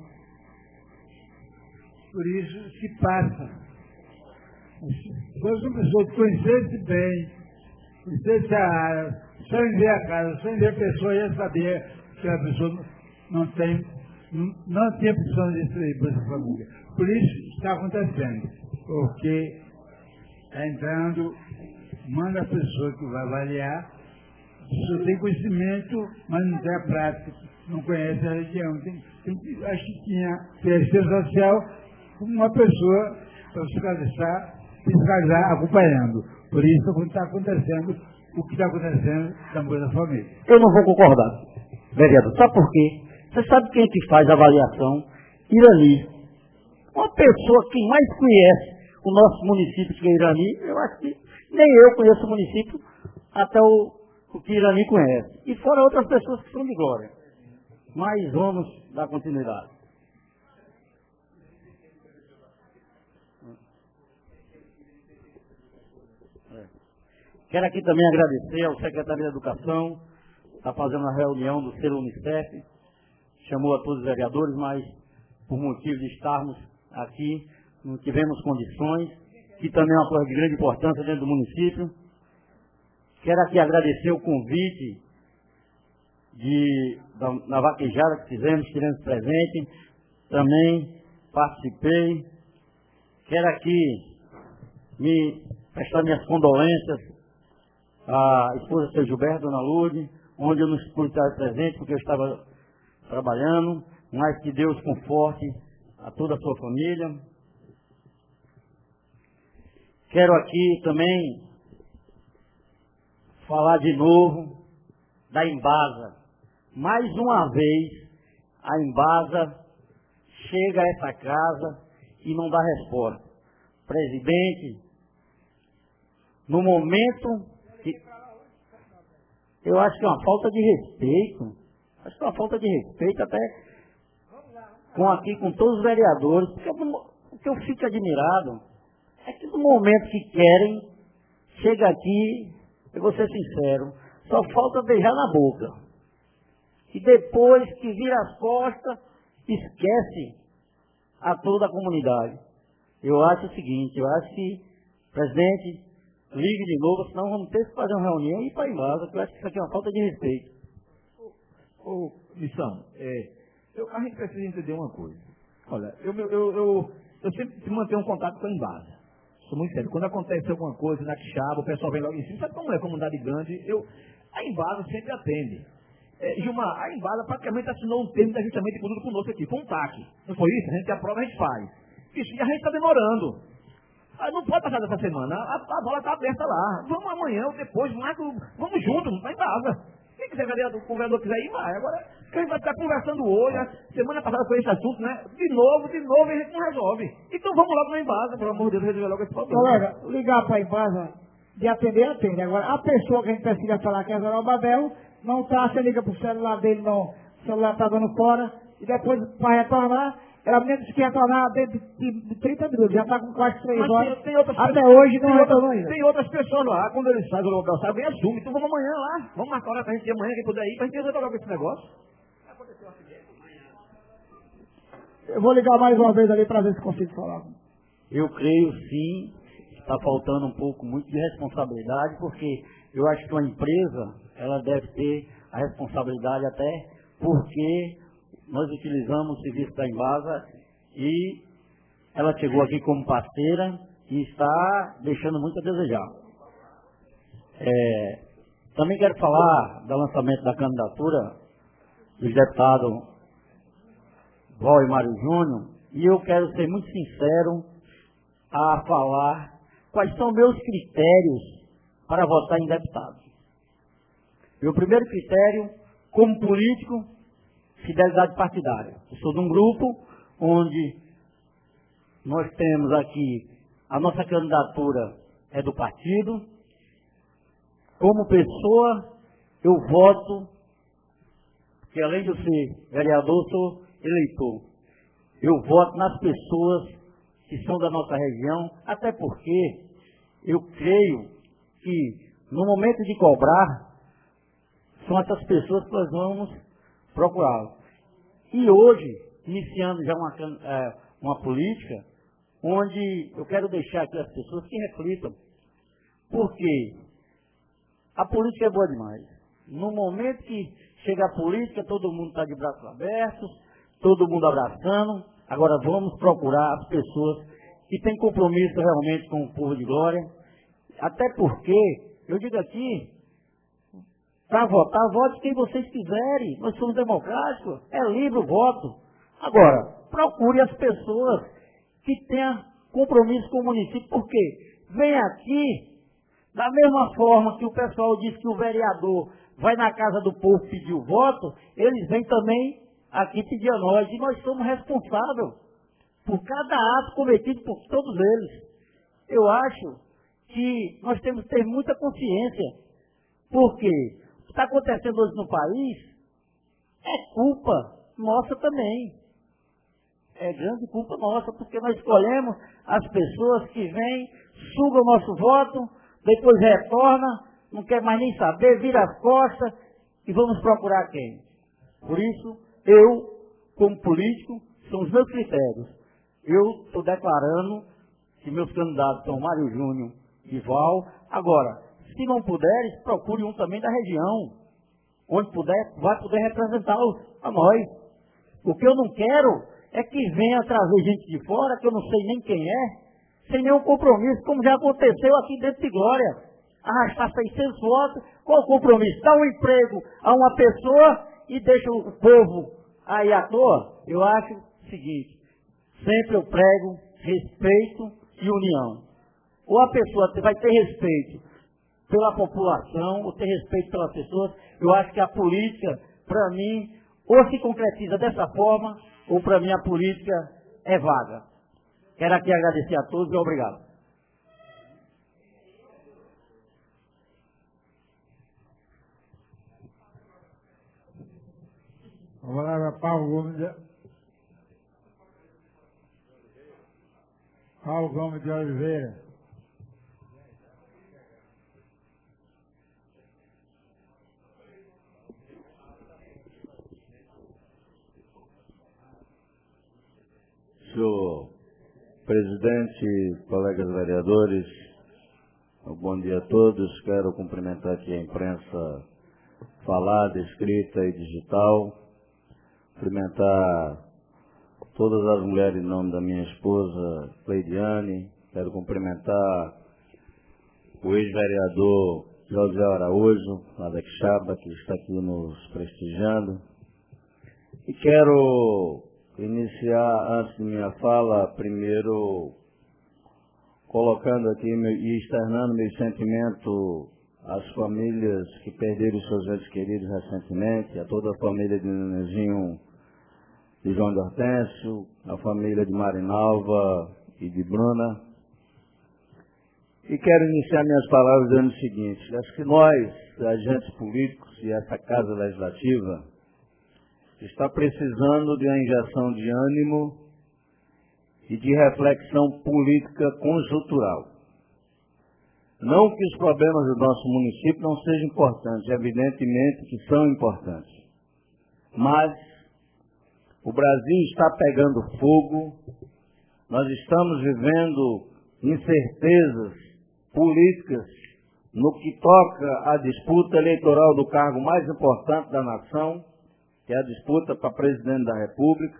por isso se passa. Se fosse uma pessoa que conhecesse bem, conhecesse a área, só em ver a casa, só em ver a pessoa, ia saber que a pessoa não tem, não, não tinha opção de distribuir para essa família. Por isso está acontecendo, porque está entrando, manda a pessoa que vai avaliar, a pessoa tem conhecimento, mas não tem a prática, não conhece a região. Tem, tem, acho que tinha assistência social como uma pessoa para fiscalizar, fiscalizar acompanhando. Por isso está acontecendo o que está acontecendo na Bolsa Família. Eu não vou concordar, vereador. Sabe por quê? Você sabe quem é que faz a avaliação? Irani. Uma pessoa que mais conhece o nosso município que é Irani, eu acho que nem eu conheço o município, até o, o que Irani conhece. E fora outras pessoas que são de Glória. Mas vamos dar continuidade. É. Quero aqui também agradecer ao secretário de Educação, está fazendo a reunião do Selo Unicef, chamou a todos os vereadores, mas por motivo de estarmos aqui, não tivemos condições, que também é uma coisa de grande importância dentro do município. Quero aqui agradecer o convite de, da, na vaquejada que fizemos, tivemos presente, também participei. Quero aqui me prestar minhas condolências à esposa do seu Gilberto, dona Lourdes, onde eu não pude estar presente porque eu estava trabalhando, mas que Deus conforte a toda a sua família. Quero aqui também falar de novo da Embasa. Mais uma vez, a Embasa chega a essa casa e não dá resposta. Presidente, no momento que... Eu acho que é uma falta de respeito, acho que é uma falta de respeito até com aqui, com todos os vereadores, porque o que eu fico admirado é que no momento que querem, chega aqui, eu vou ser sincero, só falta beijar na boca. E depois que vira as costas, esquece a toda a comunidade. Eu acho o seguinte, eu acho que, presidente, ligue de novo, senão vamos ter que fazer uma reunião e ir para a Embasa, que eu acho que isso aqui é uma falta de respeito. Ô, Missão, é, eu, a gente precisa entender uma coisa. Olha, eu, eu, eu, eu, eu sempre mantenho um contato com a Embasa. Sou muito sério. Quando acontece alguma coisa na Quixaba, o pessoal vem logo em cima. Sabe como é comunidade grande? Eu, a Embasa sempre atende. É, Gilmar, a Embasa praticamente assinou um termo de ajustamento de conduta conosco aqui, com um T A C. Não foi isso? A gente aprova, a gente faz. Isso, e a gente está demorando. Ah, não pode passar dessa semana. A, a bola está aberta lá. Vamos amanhã ou depois, marca, vamos juntos, vai em casa. Quem quiser, vereador, o vereador quiser ir, vai. Agora, quem vai ficar conversando hoje, a semana passada foi esse assunto, né? De novo, de novo, e a gente não resolve. Então vamos logo na Embasa, pelo amor de Deus, resolver logo esse problema. Colega, ligar para a Embasa, de atender, atende. Agora, a pessoa que a gente precisa falar, que é o Babel, não está, você liga para o celular dele, não, o celular está dando fora, e depois, para retornar, ela me disse que ia retornar dentro de, de trinta minutos, já está com quase três horas. Tem, tem outras até pessoas, hoje não retornou outras, ainda. Tem outras pessoas lá, quando eles saem do local, sabe, vem assume. Então vamos amanhã lá, vamos marcar hora para a gente ir amanhã, quem puder ir, para a gente resolver logo esse negócio. Eu vou ligar mais uma vez ali para ver se consigo falar. Eu creio sim, está faltando um pouco muito de responsabilidade, porque eu acho que uma empresa, ela deve ter a responsabilidade até porque nós utilizamos o serviço da Embasa e ela chegou aqui como parceira e está deixando muito a desejar. É, também quero falar do lançamento da candidatura dos deputados Val e Mário Júnior, e eu quero ser muito sincero a falar quais são meus critérios para votar em deputado. Meu primeiro critério, como político, fidelidade partidária. Eu sou de um grupo onde nós temos aqui, a nossa candidatura é do partido. Como pessoa, eu voto, porque além de eu ser vereador, sou eleitor. Eu voto nas pessoas que são da nossa região, até porque eu creio que no momento de cobrar, são essas pessoas que nós vamos procurar. E hoje, iniciando já uma, é, uma política, onde eu quero deixar aqui as pessoas que reflitam. Porque a política é boa demais. No momento que chega a política, todo mundo está de braços abertos, todo mundo abraçando. Agora vamos procurar as pessoas que têm compromisso realmente com o povo de Glória. Até porque, eu digo aqui, para votar, vote quem vocês quiserem. Nós somos democráticos, é livre o voto. Agora, procure as pessoas que tenham compromisso com o município, porque vem aqui, da mesma forma que o pessoal diz que o vereador vai na casa do povo pedir o voto, eles vêm também aqui pedir a nós, e nós somos responsáveis por cada ato cometido por todos eles. Eu acho que nós temos que ter muita consciência, porque o que está acontecendo hoje no país é culpa nossa também. É grande culpa nossa, porque nós escolhemos as pessoas que vêm, sugam o nosso voto, depois retorna, não quer mais nem saber, vira as costas e vamos procurar quem? Por isso, eu, como político, são os meus critérios. Eu estou declarando que meus candidatos são Mário Júnior e Val. Agora, se não puderes, procure um também da região. Onde puder, vai poder representar a nós. O que eu não quero é que venha trazer gente de fora, que eu não sei nem quem é, sem nenhum compromisso, como já aconteceu aqui dentro de Glória. Arrastar seiscentos votos, qual o compromisso? Dá um emprego a uma pessoa e deixa o povo aí à toa? Eu acho o seguinte, sempre eu prego respeito e união. Ou a pessoa vai ter respeito pela população, ou ter respeito pelas pessoas. Eu acho que a política, para mim, ou se concretiza dessa forma, ou para mim a política é vaga. Quero aqui agradecer a todos e obrigado. A palavra Paulo Gomes de... Paulo Gomes de Oliveira. Senhor presidente, colegas vereadores, bom dia a todos. Quero cumprimentar aqui a imprensa falada, escrita e digital. Cumprimentar todas as mulheres em nome da minha esposa, Cleidiane. Quero cumprimentar o ex-vereador José Araújo, lá da Quixaba, que está aqui nos prestigiando. E quero iniciar, antes de minha fala, primeiro colocando aqui meu, e externando meu sentimento às famílias que perderam seus entes queridos recentemente, a toda a família de Nenezinho de João de Hortêncio, a família de Marinalva e de Bruna. E quero iniciar minhas palavras dizendo o seguinte: acho que nós, agentes políticos e essa Casa Legislativa, está precisando de uma injeção de ânimo e de reflexão política conjuntural. Não que os problemas do nosso município não sejam importantes, evidentemente que são importantes. Mas o Brasil está pegando fogo, nós estamos vivendo incertezas políticas no que toca à disputa eleitoral do cargo mais importante da nação, que é a disputa para presidente da República.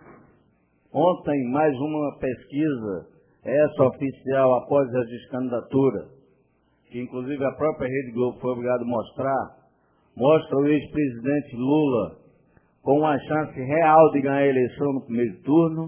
Ontem, mais uma pesquisa, essa oficial, após a descandidatura, que inclusive a própria Rede Globo foi obrigada a mostrar, mostra o ex-presidente Lula com uma chance real de ganhar a eleição no primeiro turno.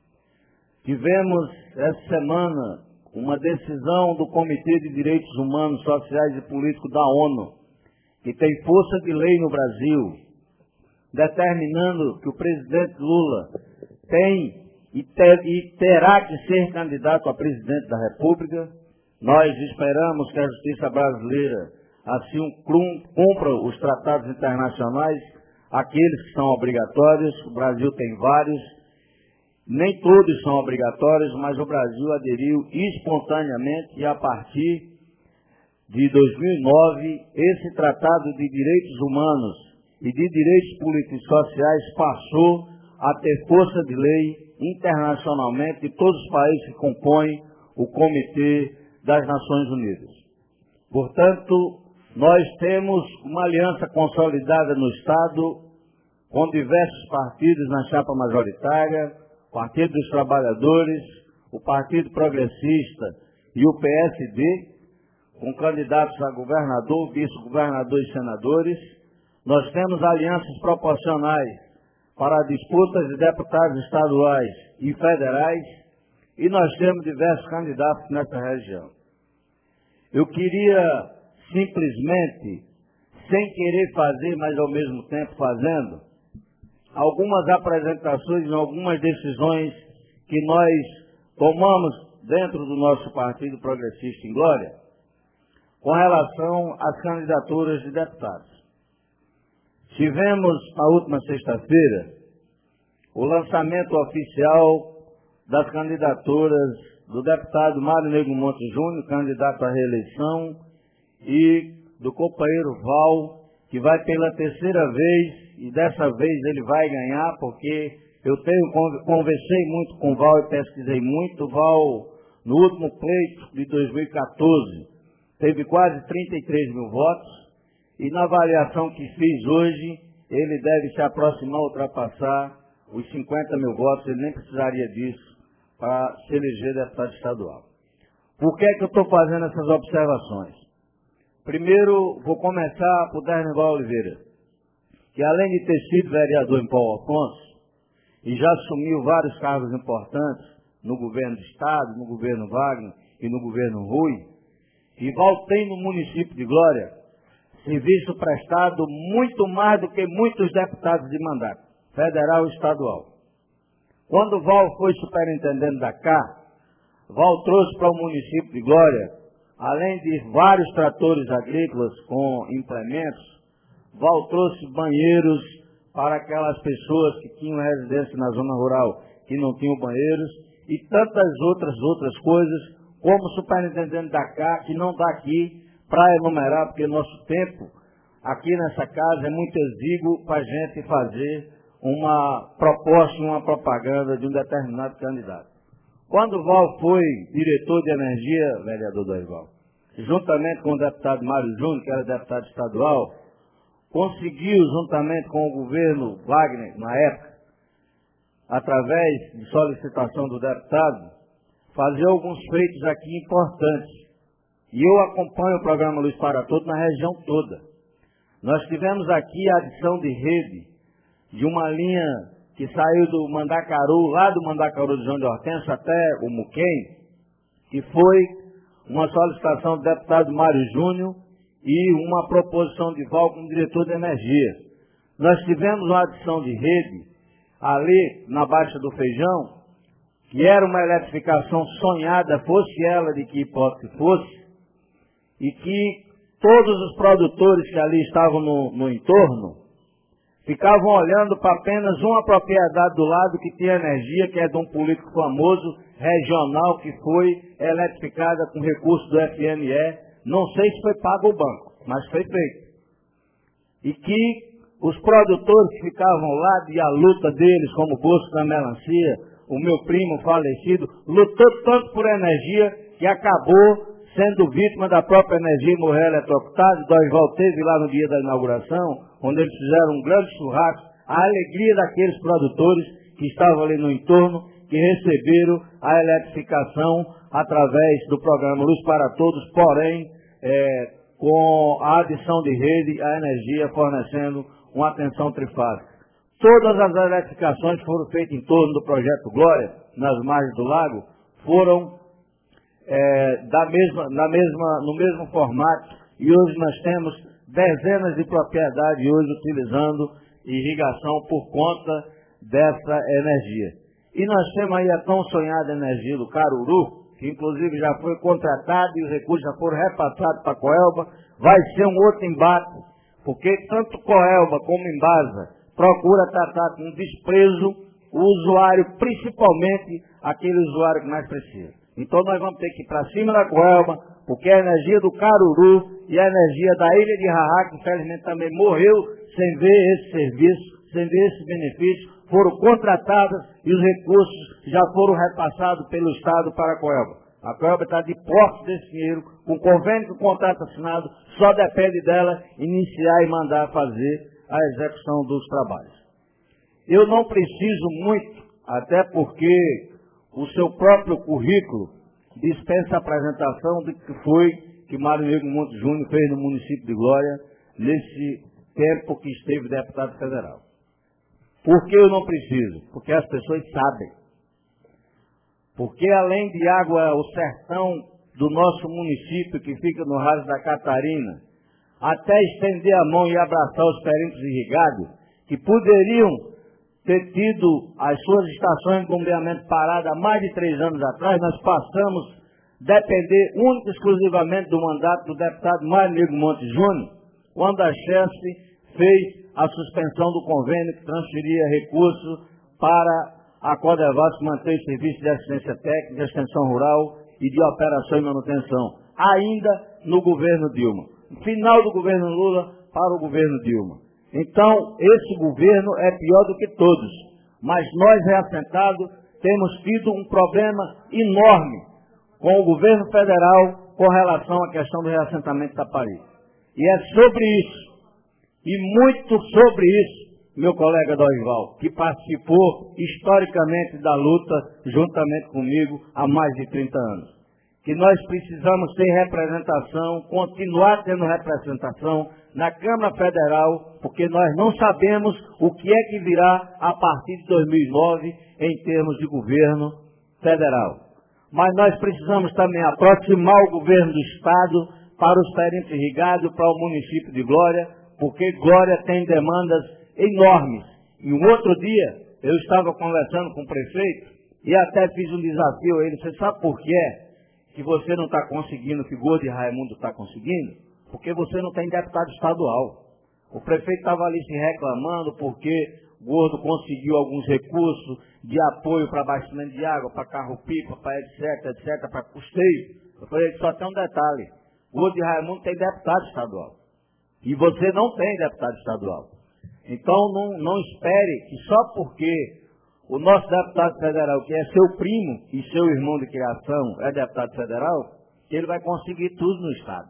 Tivemos, essa semana, uma decisão do Comitê de Direitos Humanos, Sociais e Políticos da ONU, que tem força de lei no Brasil, determinando que o presidente Lula tem e, ter, e terá que ser candidato a presidente da República. Nós esperamos que a justiça brasileira assim cumpra os tratados internacionais, aqueles que são obrigatórios. O Brasil tem vários, nem todos são obrigatórios, mas o Brasil aderiu espontaneamente e a partir de dois mil e nove, esse Tratado de Direitos Humanos e de Direitos Políticos e Sociais passou a ter força de lei internacionalmente de todos os países que compõem o Comitê das Nações Unidas. Portanto, nós temos uma aliança consolidada no Estado, com diversos partidos na chapa majoritária, o Partido dos Trabalhadores, o Partido Progressista e o P S D, com candidatos a governador, vice-governador e senadores. Nós temos alianças proporcionais para disputas de deputados estaduais e federais, e nós temos diversos candidatos nessa região. Eu queria simplesmente, sem querer fazer, mas ao mesmo tempo fazendo, algumas apresentações e algumas decisões que nós tomamos dentro do nosso Partido Progressista em Glória, com relação às candidaturas de deputados. Tivemos, na última sexta-feira, o lançamento oficial das candidaturas do deputado Mário Negro Monte Júnior, candidato à reeleição, e do companheiro Val, que vai pela terceira vez, e dessa vez ele vai ganhar, porque eu tenho, conversei muito com o Val e pesquisei muito. O Val, no último pleito de dois mil e quatorze, teve quase trinta e três mil votos, e na avaliação que fiz hoje, ele deve se aproximar, ultrapassar os cinquenta mil votos, ele nem precisaria disso para se eleger deputado estadual. Por que é que eu estou fazendo essas observações? Primeiro, vou começar por Dernival Oliveira, que além de ter sido vereador em Paulo Afonso, e já assumiu vários cargos importantes no governo do Estado, no governo Wagner e no governo Rui, E Val tem no município de Glória serviço prestado muito mais do que muitos deputados de mandato, federal e estadual. Quando Val foi superintendente da C A, Val trouxe para o município de Glória, além de vários tratores agrícolas com implementos, Val trouxe banheiros para aquelas pessoas que tinham residência na zona rural, que não tinham banheiros, e tantas outras outras coisas, como superintendente da C A, que não está aqui para enumerar, porque nosso tempo aqui nessa casa é muito exíguo para a gente fazer uma proposta, uma propaganda de um determinado candidato. Quando o Val foi diretor de energia, vereador Dorival, juntamente com o deputado Mário Júnior, que era deputado estadual, conseguiu, juntamente com o governo Wagner, na época, através de solicitação do deputado, fazer alguns feitos aqui importantes. E eu acompanho o programa Luz para Todos na região toda. Nós tivemos aqui a adição de rede de uma linha que saiu do Mandacaru, lá do Mandacaru de João de Hortência até o Muquem, que foi uma solicitação do deputado Mário Júnior e uma proposição de Val como diretor de energia. Nós tivemos uma adição de rede ali na Baixa do Feijão, que era uma eletrificação sonhada, fosse ela de que hipótese fosse, e que todos os produtores que ali estavam no, no entorno ficavam olhando para apenas uma propriedade do lado que tinha energia, que é de um político famoso, regional, que foi eletrificada com recursos do F N E. Não sei se foi pago o banco, mas foi feito. E que os produtores que ficavam lá, e a luta deles, como o Bosco da Melancia, o meu primo falecido, lutou tanto por energia que acabou sendo vítima da própria energia e morreu eletrocutado. Dorival teve lá no dia da inauguração, onde eles fizeram um grande churrasco, a alegria daqueles produtores que estavam ali no entorno, que receberam a eletrificação através do programa Luz para Todos, porém, é, com a adição de rede, a energia fornecendo uma atenção trifásica. Todas as eletrificações que foram feitas em torno do projeto Glória, nas margens do lago, foram É, da mesma, na mesma, no mesmo formato, e hoje nós temos dezenas de propriedades hoje utilizando irrigação por conta dessa energia. E nós temos aí a tão sonhada energia do Caruru, que inclusive já foi contratada e os recursos já foram repassados para a Coelba. Vai ser um outro embate, porque tanto Coelba como Embasa procura tratar com desprezo o usuário, principalmente aquele usuário que mais precisa. Então nós vamos ter que ir para cima da Coelba, porque a energia do Caruru e a energia da Ilha de Rarrá, que infelizmente também morreu sem ver esse serviço, sem ver esse benefício, foram contratadas e os recursos já foram repassados pelo Estado para a Coelba. A Coelba está de posse desse dinheiro, com convênio com contrato assinado, só depende dela iniciar e mandar fazer a execução dos trabalhos. Eu não preciso muito, até porque o seu próprio currículo dispensa a apresentação do que foi que Mário Negro Monte Júnior fez no município de Glória nesse tempo que esteve deputado federal. Por que eu não preciso? Porque as pessoas sabem. Porque além de água, o sertão do nosso município, que fica no raso da Catarina, até estender a mão e abraçar os peritos irrigados, que poderiam ter tido as suas estações de bombeamento paradas há mais de três anos atrás, nós passamos a depender única e exclusivamente do mandato do deputado Mário Negro Monte Júnior, quando a Chesf fez a suspensão do convênio que transferia recursos para a Codevasf manter o serviço de assistência técnica, de extensão rural e de operação e manutenção, ainda no governo Dilma. No final do governo Lula para o governo Dilma. Então, esse governo é pior do que todos, mas nós, reassentados, temos tido um problema enorme com o governo federal com relação à questão do reassentamento da Paris. E é sobre isso, e muito sobre isso, meu colega Dorival, que participou historicamente da luta juntamente comigo há mais de trinta anos. Que nós precisamos ter representação, continuar tendo representação na Câmara Federal, porque nós não sabemos o que é que virá a partir de dois mil e nove em termos de governo federal. mas nós precisamos também aproximar o governo do Estado para os feridos irrigados, para o município de Glória, porque Glória tem demandas enormes. E um outro dia, eu estava conversando com o prefeito e até fiz um desafio a ele. Você sabe por que é que você não está conseguindo o que Gordo e Raimundo está conseguindo? Porque você não tem deputado estadual. O prefeito estava ali se reclamando porque Gordo conseguiu alguns recursos de apoio para abastecimento de água, para carro-pipa, para etc, etc, para custeio. Eu falei, só tem um detalhe. Gordo e Raimundo tem deputado estadual. E você não tem deputado estadual. Então não, não espere que só porque o nosso deputado federal, que é seu primo e seu irmão de criação, é deputado federal, que ele vai conseguir tudo no Estado.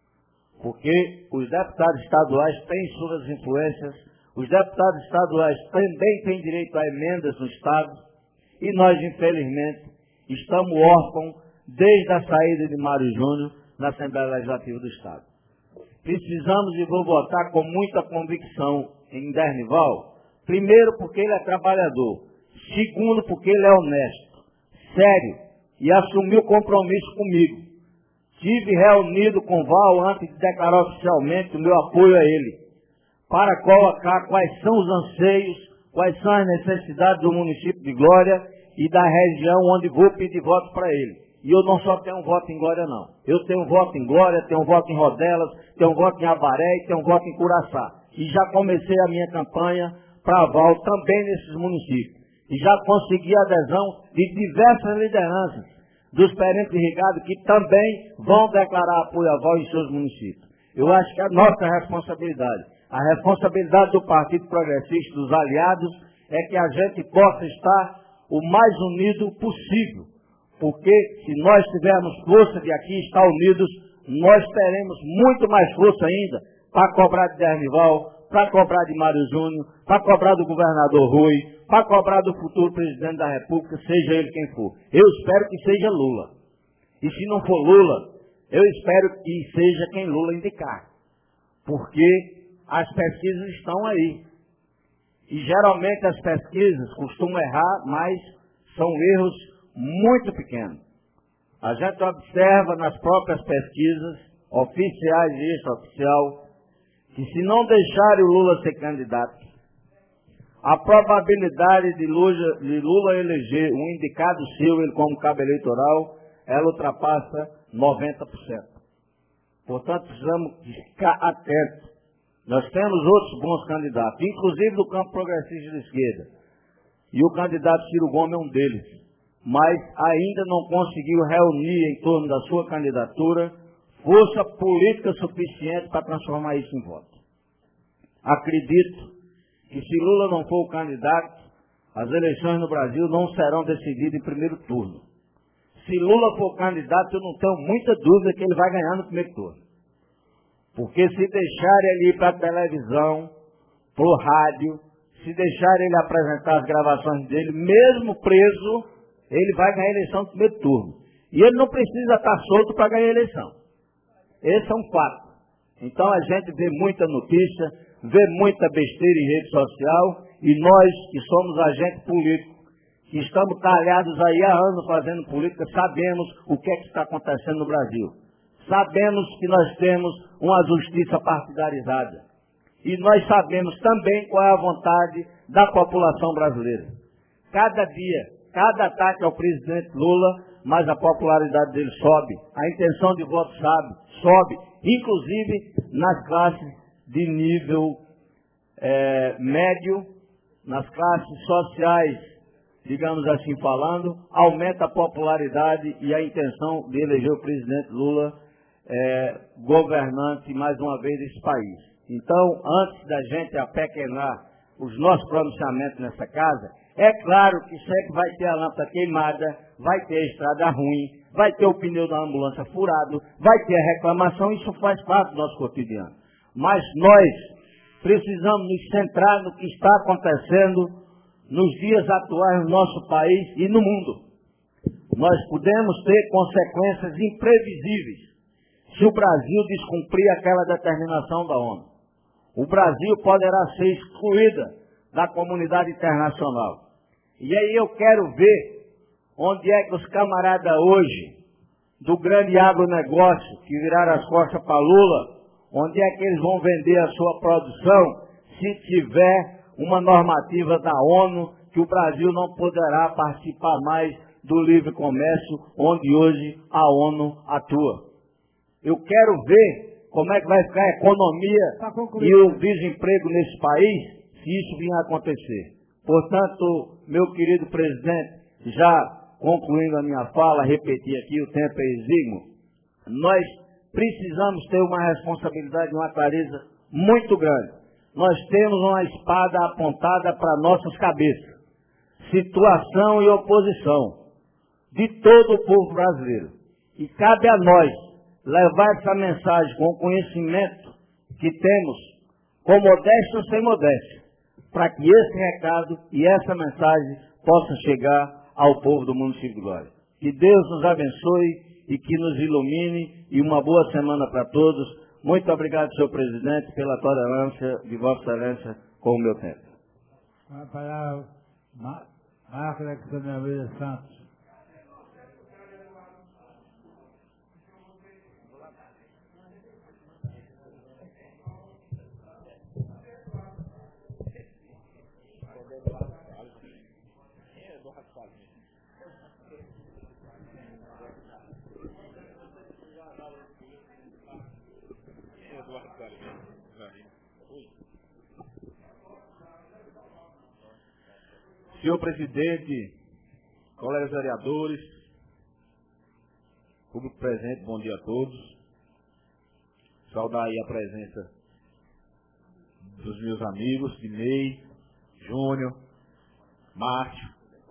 Porque os deputados estaduais têm suas influências, os deputados estaduais também têm direito a emendas no Estado, e nós, infelizmente, estamos órfãos desde a saída de Mário Júnior na Assembleia Legislativa do Estado. Precisamos, e vou votar com muita convicção em Dernival, primeiro porque ele é trabalhador, segundo porque ele é honesto, sério, e assumiu compromisso comigo. Tive reunido com Val antes de declarar oficialmente o meu apoio a ele, para colocar quais são os anseios, quais são as necessidades do município de Glória e da região onde vou pedir voto para ele. E eu não só tenho um voto em Glória, não. Eu tenho um voto em Glória, tenho um voto em Rodelas, tenho um voto em Avaré e tenho um voto em Curaçá. E já comecei a minha campanha para Val também nesses municípios. E já consegui a adesão de diversas lideranças dos feridos irrigados que também vão declarar apoio a Val em seus municípios. Eu acho que a nossa responsabilidade, a responsabilidade do Partido Progressista, dos aliados, é que a gente possa estar o mais unido possível. Porque se nós tivermos força de aqui estar unidos, nós teremos muito mais força ainda para cobrar de Dernival, para cobrar de Mário Júnior, para cobrar do governador Rui, para cobrar do futuro presidente da República, seja ele quem for. Eu espero que seja Lula. E se não for Lula, eu espero que seja quem Lula indicar. Porque as pesquisas estão aí. E geralmente as pesquisas costumam errar, mas são erros muito pequenos. A gente observa nas próprias pesquisas, oficiais e extraoficial, que se não deixarem o Lula ser candidato, a probabilidade de Lula, de Lula eleger um indicado seu, ele como cabo eleitoral, ela ultrapassa noventa por cento. Portanto, precisamos ficar atentos. Nós temos outros bons candidatos, inclusive do campo progressista de esquerda. E o candidato Ciro Gomes é um deles. Mas ainda não conseguiu reunir em torno da sua candidatura força política suficiente para transformar isso em voto. Acredito que se Lula não for o candidato, as eleições no Brasil não serão decididas em primeiro turno. Se Lula for candidato, eu não tenho muita dúvida que ele vai ganhar no primeiro turno. Porque se deixarem ele ir para a televisão, para o rádio, se deixarem ele apresentar as gravações dele, mesmo preso, ele vai ganhar a eleição no primeiro turno. E ele não precisa estar solto para ganhar a eleição. Esse é um fato. Então a gente vê muita notícia, vê muita besteira em rede social, e nós que somos agentes políticos, que estamos talhados aí há anos fazendo política, sabemos o que é que está acontecendo no Brasil. Sabemos que nós temos uma justiça partidarizada. E nós sabemos também qual é a vontade da população brasileira. Cada dia, cada ataque ao presidente Lula, mas a popularidade dele sobe. A intenção de voto sabe, sobe, inclusive nas classes de nível é, médio, nas classes sociais, digamos assim falando, aumenta a popularidade e a intenção de eleger o presidente Lula é, governante mais uma vez desse país. Então, antes da gente apequenar os nossos pronunciamentos nessa casa, é claro que sempre vai ter a lâmpada queimada, vai ter a estrada ruim, vai ter o pneu da ambulância furado, vai ter a reclamação, isso faz parte do nosso cotidiano. Mas nós precisamos nos centrar no que está acontecendo nos dias atuais no nosso país e no mundo. Nós podemos ter consequências imprevisíveis se o Brasil descumprir aquela determinação da ONU. O Brasil poderá ser excluída da comunidade internacional. E aí eu quero ver Onde é que os camaradas hoje, do grande agronegócio, que viraram as costas para Lula, onde é que eles vão vender a sua produção se tiver uma normativa da ONU que o Brasil não poderá participar mais do livre comércio, onde hoje a ONU atua? Eu quero ver como é que vai ficar a economia e o desemprego nesse país se isso vier a acontecer. Portanto, meu querido presidente, já concluindo a minha fala, repetir aqui, o tempo é exíguo, nós precisamos ter uma responsabilidade, uma clareza muito grande. Nós temos uma espada apontada para nossas cabeças. Situação e oposição de todo o povo brasileiro. E cabe a nós levar essa mensagem com o conhecimento que temos, com modéstia ou sem modéstia, para que esse recado e essa mensagem possam chegar ao povo do município de Glória. Que Deus nos abençoe e que nos ilumine, e uma boa semana para todos. Muito obrigado, senhor presidente, pela tolerância de Vossa Excelência com o meu tempo. Vai para Marco Alexandre Santos. Senhor presidente, colegas vereadores, público presente, bom dia a todos. Saudar aí a presença dos meus amigos, Dinei, Júnior, Márcio,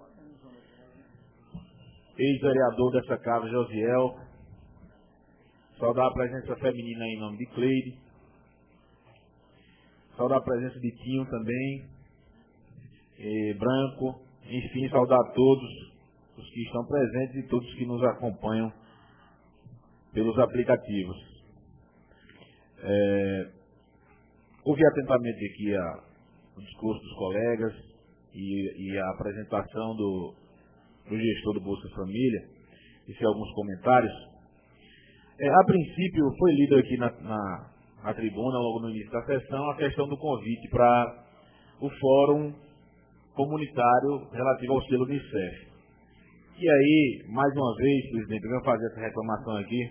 ex-vereador dessa casa, Josiel. Saudar a presença feminina aí em nome de Cleide. Saudar a presença de Tinho também. E Branco, enfim, saudar a todos os que estão presentes e todos que nos acompanham pelos aplicativos. É, ouvi atentamente aqui a, o discurso dos colegas e, e a apresentação do, do gestor do Bolsa Família, e alguns comentários. É, a princípio, foi lido aqui na, na, na tribuna, logo no início da sessão, a questão do convite para o fórum comunitário relativo ao selo Unicef. E aí, mais uma vez, presidente, eu venho fazer essa reclamação aqui.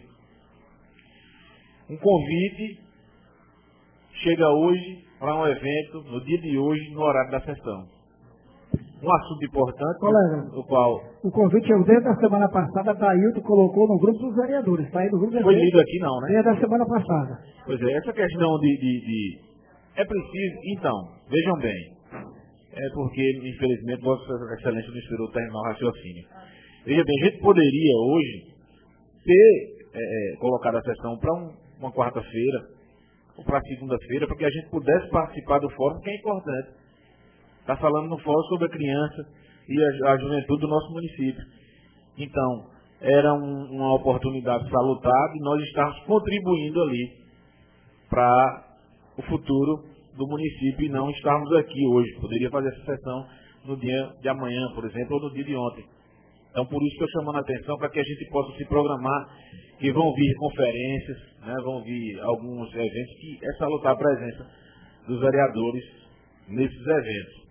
Um convite chega hoje para um evento, no dia de hoje, no horário da sessão. Um assunto importante, colega, o qual... O convite é desde a semana passada, Dailton colocou no grupo dos vereadores. Tá aí no grupo Foi lido aqui não, né? Desde a semana passada. Pois é, essa questão de, de, de... É preciso... Então, vejam bem. É porque, infelizmente, Vossa Excelência não esperou terminar o raciocínio. Veja bem, a gente poderia hoje ter é, colocado a sessão para um, uma quarta-feira ou para segunda-feira, para que a gente pudesse participar do fórum, que é importante. Está falando no fórum sobre a criança e a, a juventude do nosso município. Então, era um, uma oportunidade salutar e nós estamos contribuindo ali para o futuro do município e não estarmos aqui hoje. Poderia fazer essa sessão no dia de amanhã, por exemplo, ou no dia de ontem. Então, por isso que eu estou chamando a atenção, para que a gente possa se programar, que vão vir conferências, né, vão vir alguns eventos, que é salutar a presença dos vereadores nesses eventos.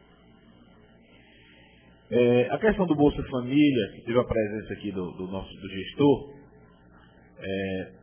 É, a questão do Bolsa Família, que teve a presença aqui do, do nosso do gestor, é,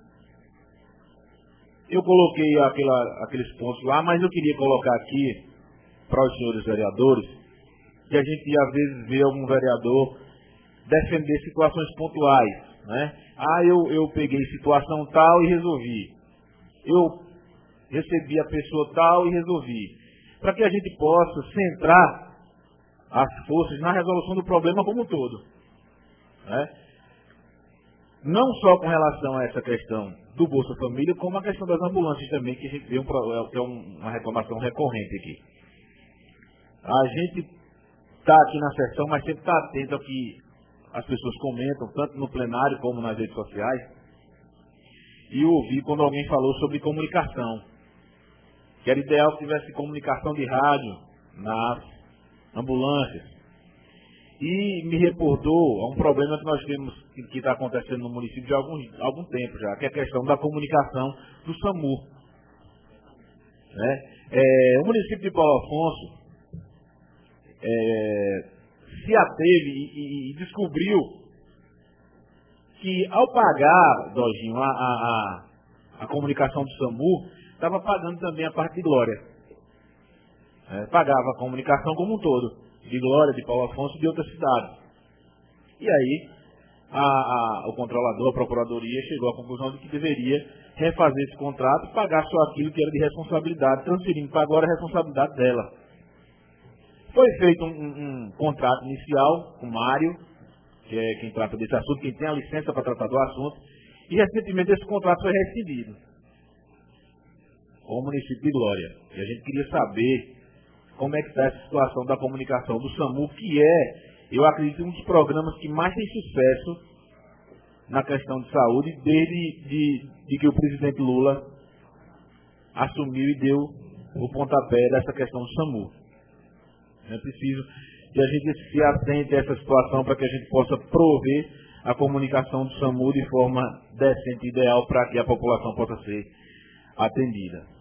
eu coloquei aquela, aqueles pontos lá, mas eu queria colocar aqui para os senhores vereadores que a gente às vezes vê algum vereador defender situações pontuais, né? Ah, eu, eu peguei situação tal e resolvi. Eu recebi a pessoa tal e resolvi. Para que a gente possa centrar as forças na resolução do problema como um todo, né? Não só com relação a essa questão do Bolsa Família, como a questão das ambulâncias também, que a gente vê um, que é um, uma reclamação recorrente aqui. A gente está aqui na sessão, mas sempre está atento ao que as pessoas comentam, tanto no plenário como nas redes sociais. E eu ouvi quando alguém falou sobre comunicação, que era ideal que tivesse comunicação de rádio nas ambulâncias. e me reportou a um problema que nós temos, que está acontecendo no município de algum, algum tempo já, que é a questão da comunicação do SAMU. Né? É, o município de Paulo Afonso é, se ateve e, e, e descobriu que ao pagar, Dojinho, a, a, a, a comunicação do SAMU, estava pagando também a parte de Glória. É, pagava a comunicação como um todo, de Glória, de Paulo Afonso e de outras cidades. E aí, a, a, o controlador, a procuradoria, chegou à conclusão de que deveria refazer esse contrato e pagar só aquilo que era de responsabilidade, transferindo para agora a responsabilidade dela. Foi feito um, um, um contrato inicial com o Mário, que é quem trata desse assunto, quem tem a licença para tratar do assunto, e recentemente esse contrato foi rescindido com o município de Glória. E a gente queria saber como é que está essa situação da comunicação do SAMU, que é, eu acredito, um dos programas que mais tem sucesso na questão de saúde, desde de, de que o presidente Lula assumiu e deu o pontapé dessa questão do SAMU. É preciso que a gente se atente a essa situação para que a gente possa prover a comunicação do SAMU de forma decente e ideal para que a população possa ser atendida.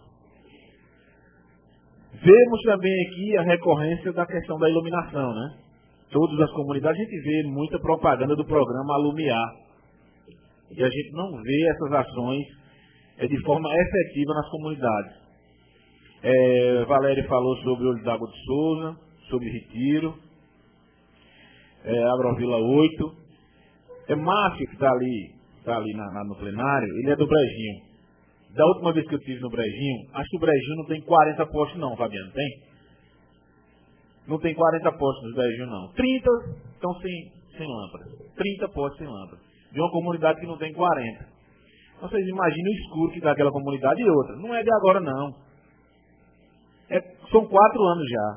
Vemos também aqui a recorrência da questão da iluminação, né? Todas as comunidades a gente vê muita propaganda do programa Alumiar. E a gente não vê essas ações é, de forma efetiva nas comunidades. É, Valério falou sobre o Olho d'Água de Souza, sobre Retiro, é, Agrovila oito. É Márcio, que está ali, tá ali na, na, no plenário, ele é do Brejinho. Da última vez que eu estive no Brejinho, acho que o Brejinho não tem quarenta postes não, Fabiano, tem? Não tem quarenta postes no Brejinho não. trinta estão sem, sem lâmpada. trinta postes sem lâmpada. De uma comunidade que não tem quarenta. Então vocês imaginam o escuro que está aquela comunidade e outra. Não é de agora não. É, são quatro anos já.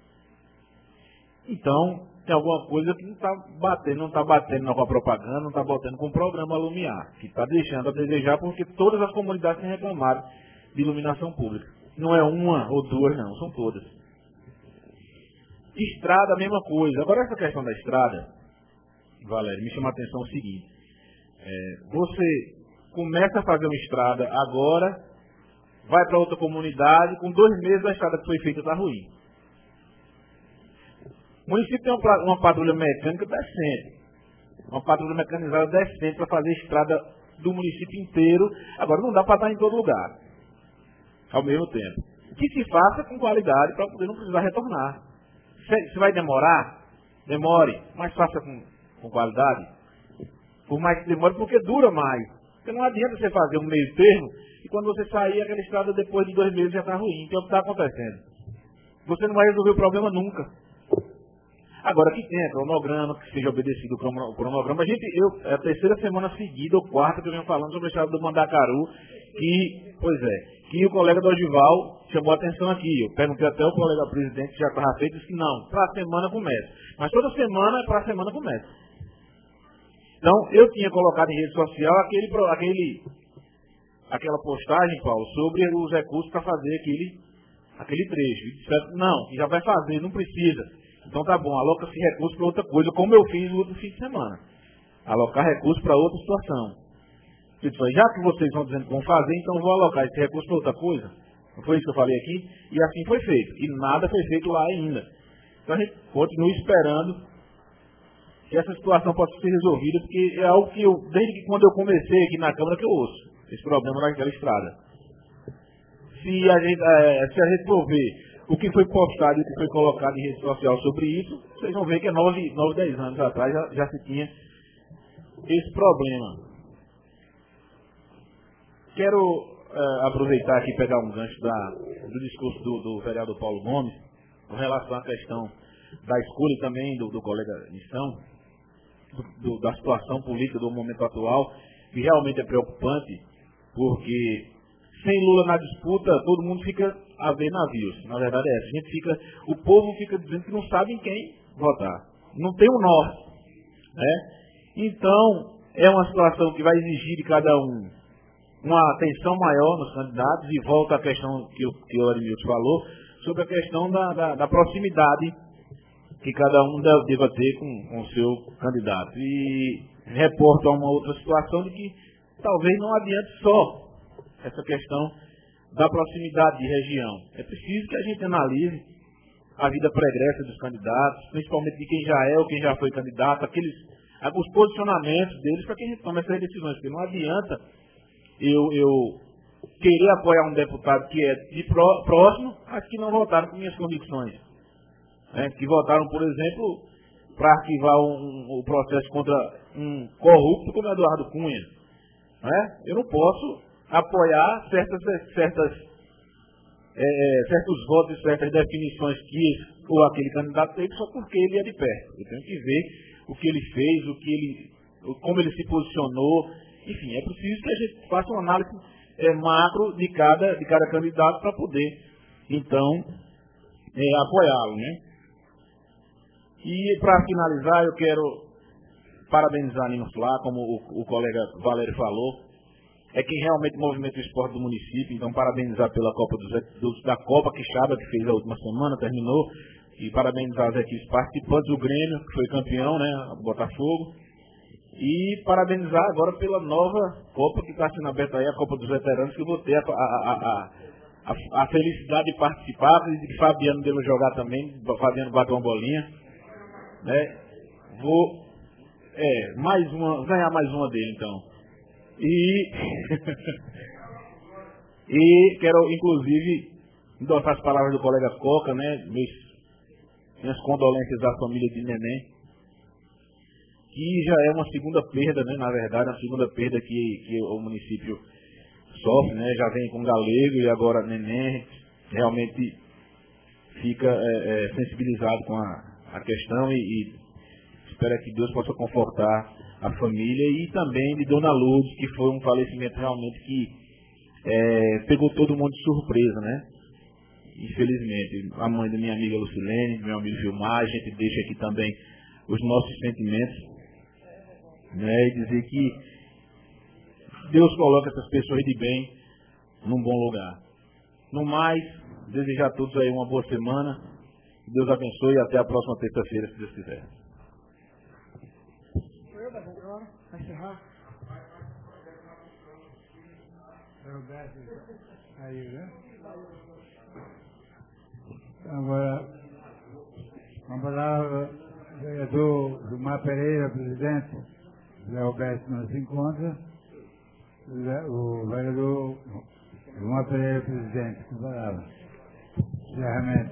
Então, tem alguma coisa que não está batendo, não está batendo com a propaganda, não está batendo com o programa Alumiar, que está deixando a desejar, porque todas as comunidades têm reclamado de iluminação pública. Não é uma ou duas, não, são todas. Estrada, a mesma coisa. Agora, essa questão da estrada, Valério, me chama a atenção o seguinte. É, você começa a fazer uma estrada agora, vai para outra comunidade, com dois meses a estrada que foi feita está ruim. O município tem uma, uma patrulha mecânica decente, uma patrulha mecanizada decente para fazer estrada do município inteiro. Agora não dá para estar em todo lugar, ao mesmo tempo. Que se faça com qualidade para poder não precisar retornar. Se, se vai demorar, demore, mas faça com, com qualidade. Por mais que demore, porque dura mais. Porque não adianta você fazer um meio termo e quando você sair, aquela estrada depois de dois meses já está ruim. Então o que está acontecendo? Você não vai resolver o problema nunca. Agora, que tenha cronograma, que seja obedecido o cronograma. A gente, eu, é a terceira semana seguida, ou quarta, que eu venho falando sobre a estrada do Mandacaru, que, pois é, que o colega do Ogival chamou a atenção aqui. Eu perguntei até ao colega presidente que já estava feito, disse que não, para a semana começa. Mas toda semana, para a semana começa. Então, eu tinha colocado em rede social aquele, aquele, aquela postagem, Paulo, sobre os recursos para fazer aquele, aquele trecho. E disseram, não, que já vai fazer, não precisa. Então tá bom, aloca-se recursos para outra coisa, como eu fiz no último fim de semana. Alocar recursos para outra situação. Eu disse, já que vocês estão dizendo que vão fazer, então eu vou alocar esse recurso para outra coisa. Não foi isso que eu falei aqui? E assim foi feito. E nada foi feito lá ainda. Então a gente continua esperando que essa situação possa ser resolvida, porque é algo que eu, desde que quando eu comecei aqui na Câmara, que eu ouço. Esse problema naquela estrada. Se a gente, é, se a gente for ver o que foi postado e o que foi colocado em rede social sobre isso, vocês vão ver que é nove, nove dez anos atrás já, já se tinha esse problema. Quero é, aproveitar aqui e pegar um gancho da, do discurso do, do vereador Paulo Gomes, com relação à questão da escolha também do, do colega Missão, do, do, da situação política do momento atual, que realmente é preocupante, porque sem Lula na disputa, todo mundo fica a ver navios. Na verdade é essa. A gente fica, o povo fica dizendo que não sabe em quem votar. Não tem o norte. Né? Então, é uma situação que vai exigir de cada um uma atenção maior nos candidatos, e volta à questão que o, que o Arimilton falou, sobre a questão da, da, da proximidade que cada um deva ter com o seu candidato. E reporta uma outra situação de que talvez não adiante só essa questão da proximidade de região. É preciso que a gente analise a vida pregressa dos candidatos, principalmente de quem já é ou quem já foi candidato, aqueles, os posicionamentos deles para que a gente tome essas decisões, porque não adianta eu, eu querer apoiar um deputado que é de pró, próximo, mas que não votaram com minhas convicções. Né? Que votaram, por exemplo, para arquivar o um, um processo contra um corrupto como Eduardo Cunha. Né? Eu não posso apoiar certas, certas, é, certos votos e certas definições que esse, ou aquele candidato teve só porque ele é de perto. Eu tenho que ver o que ele fez, o que ele, como ele se posicionou. Enfim, é preciso que a gente faça uma análise é, macro de cada, de cada candidato para poder, então, é, apoiá-lo. Né? E para finalizar, eu quero parabenizar a Nino Flá, como o, o colega Valério falou. É quem realmente movimenta o esporte do município, então parabenizar pela Copa dos, dos, da Copa Quixaba, que fez a última semana, terminou, e parabenizar as equipes participantes, o Grêmio, que foi campeão, né, o Botafogo, e parabenizar agora pela nova Copa que está sendo aberta aí, a Copa dos Veteranos, que eu vou ter a, a, a, a, a felicidade de participar, e de Fabiano dele jogar também, Fabiano bateu uma bolinha, né, vou é, mais uma, ganhar mais uma dele então. E, e quero, inclusive, endossar as palavras do colega Coca, né? Meus, minhas condolências à família de Neném, que já é uma segunda perda, né? Na verdade, uma segunda perda que, que o município sofre, né? Já vem com Galego e agora Neném, realmente fica é, é, sensibilizado com a, a questão e, e espero que Deus possa confortar a família e também de Dona Lourdes, que foi um falecimento realmente que é, pegou todo mundo de surpresa, né? Infelizmente, a mãe da minha amiga Lucilene, meu amigo Gilmar, a gente deixa aqui também os nossos sentimentos, né? E dizer que Deus coloca essas pessoas de bem num bom lugar. No mais, desejar a todos aí uma boa semana, Deus abençoe e até a próxima terça-feira, se Deus quiser. Vai encerrar? Aí, né? Agora, uma palavra, o vereador Gilmar Pereira, presidente, Zé Roberto não se encontra, o vereador Gilmar Pereira, presidente, uma palavra. Encerramento.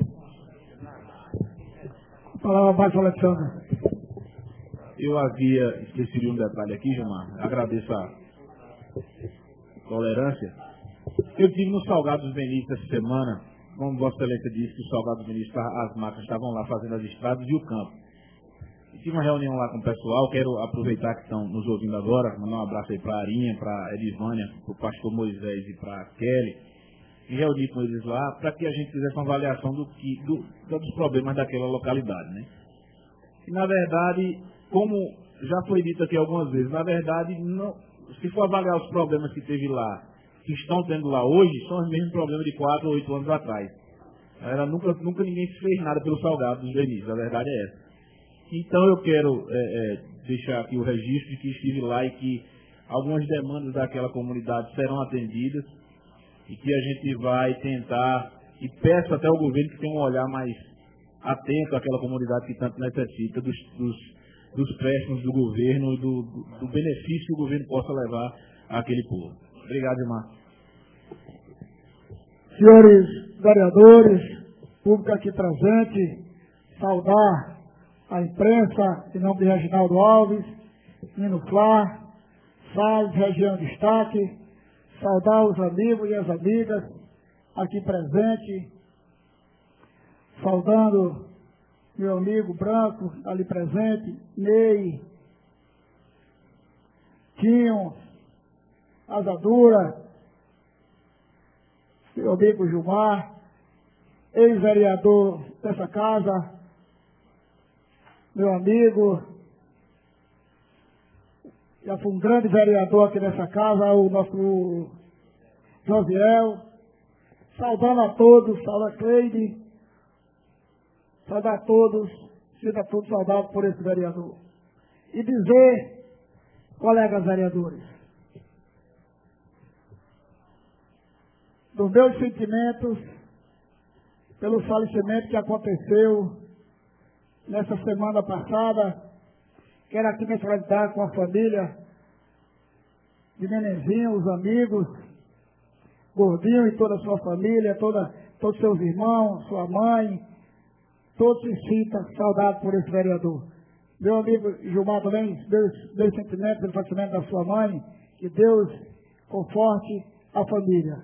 A palavra mais Alexandre. Eu havia esquecido um detalhe aqui, Gilmar. Agradeço a tolerância. Eu estive no Salgados Benício essa semana, como Vossa Excelência disse que o Salgados Benício, as máquinas estavam lá fazendo as estradas e o campo. E tive uma reunião lá com o pessoal, quero aproveitar que estão nos ouvindo agora, mandar um abraço aí para a Arinha, para a Edivânia, para o pastor Moisés e para a Kelly, e reunir com eles lá para que a gente fizesse uma avaliação do que, do, dos problemas daquela localidade, né? E na verdade, como já foi dito aqui algumas vezes, na verdade, não, se for avaliar os problemas que teve lá, que estão tendo lá hoje, são os mesmos problemas de quatro ou oito anos atrás. Era, nunca, nunca ninguém fez nada pelo Salgado dos Benícios, a verdade é essa. Então eu quero é, é, deixar aqui o registro de que estive lá e que algumas demandas daquela comunidade serão atendidas e que a gente vai tentar, e peço até ao governo que tenha um olhar mais atento àquela comunidade que tanto necessita dos, dos, dos préstimos do governo e do, do, do benefício que o governo possa levar àquele povo. Obrigado, irmão. Senhores vereadores, público aqui presente, saudar a imprensa, em nome de Reginaldo Alves, Nino Flá, Salles, região de destaque, saudar os amigos e as amigas aqui presentes, saudando meu amigo Branco, ali presente, Ney, Tinho, Asadura, meu amigo Gilmar, ex-vereador dessa casa, meu amigo, já foi um grande vereador aqui nessa casa, o nosso Josiel, saudando a todos, saudar a Cleide, saudar a todos, seja tudo saudado por esse vereador. E dizer, colegas vereadores, dos meus sentimentos pelo falecimento que aconteceu nessa semana passada, quero aqui me solidar com a família de Nenenzinho, os amigos, Gordinho e toda a sua família, toda, todos seus irmãos, sua mãe, todos se sintam saudados por esse vereador. Meu amigo Gilmar também, meus, meus sentimentos pelo falecimento da sua mãe, que Deus conforte a família.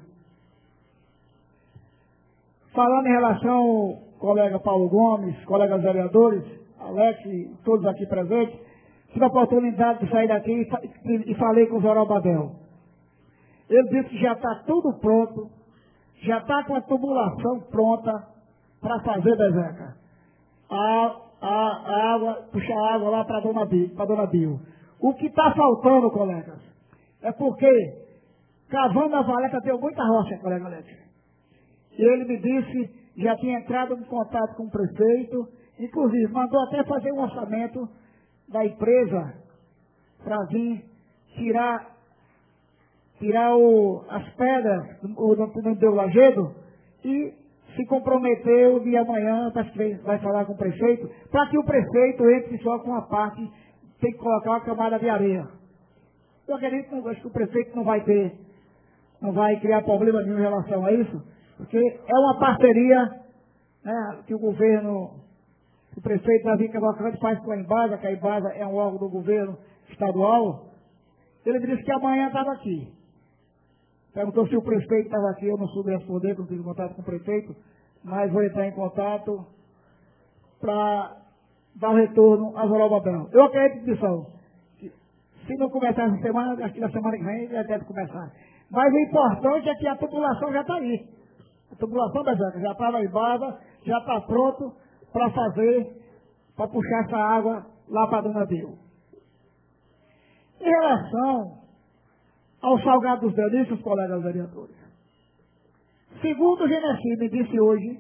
Falando em relação ao colega Paulo Gomes, colegas vereadores, Alex e todos aqui presentes, tive a oportunidade de sair daqui e, fa e, e falei com o Zorobabel. Ele disse que já está tudo pronto, já está com a tubulação pronta para fazer, Bezeca. A, a, a água, puxar água lá para a dona Bio, para dona Bio. O que está faltando, colegas, é porque cavando a valeta deu muita rocha, colega Alex. E ele me disse, já tinha entrado em contato com o prefeito, inclusive mandou até fazer um orçamento da empresa para vir tirar, tirar o, as pedras do, do, do, do lajedo e se comprometeu de amanhã, vai falar com o prefeito, para que o prefeito entre só com a parte, tem que colocar uma camada de areia. Eu acredito que, acho que o prefeito não vai ter, não vai criar problema nenhum em relação a isso, porque é uma parceria, né, que o governo, o prefeito Davi Cavalcante faz com a Embasa, que a Embasa é um órgão do governo estadual. Ele me disse que amanhã estava aqui. Perguntou se o prefeito estava aqui, eu não soube responder, não tive contato com o prefeito, mas vou entrar em contato para dar o retorno a Zorobabel. Eu acredito nisso. Se não começar essa semana, acho que na semana que vem já deve começar. Mas o importante é que a população já está aí. A população da Zeca já está na Embasa, já está pronto para fazer, para puxar essa água lá para a dona Bio. Em relação ao salgado dos delícios, colegas vereadores, segundo o Genesi me disse hoje,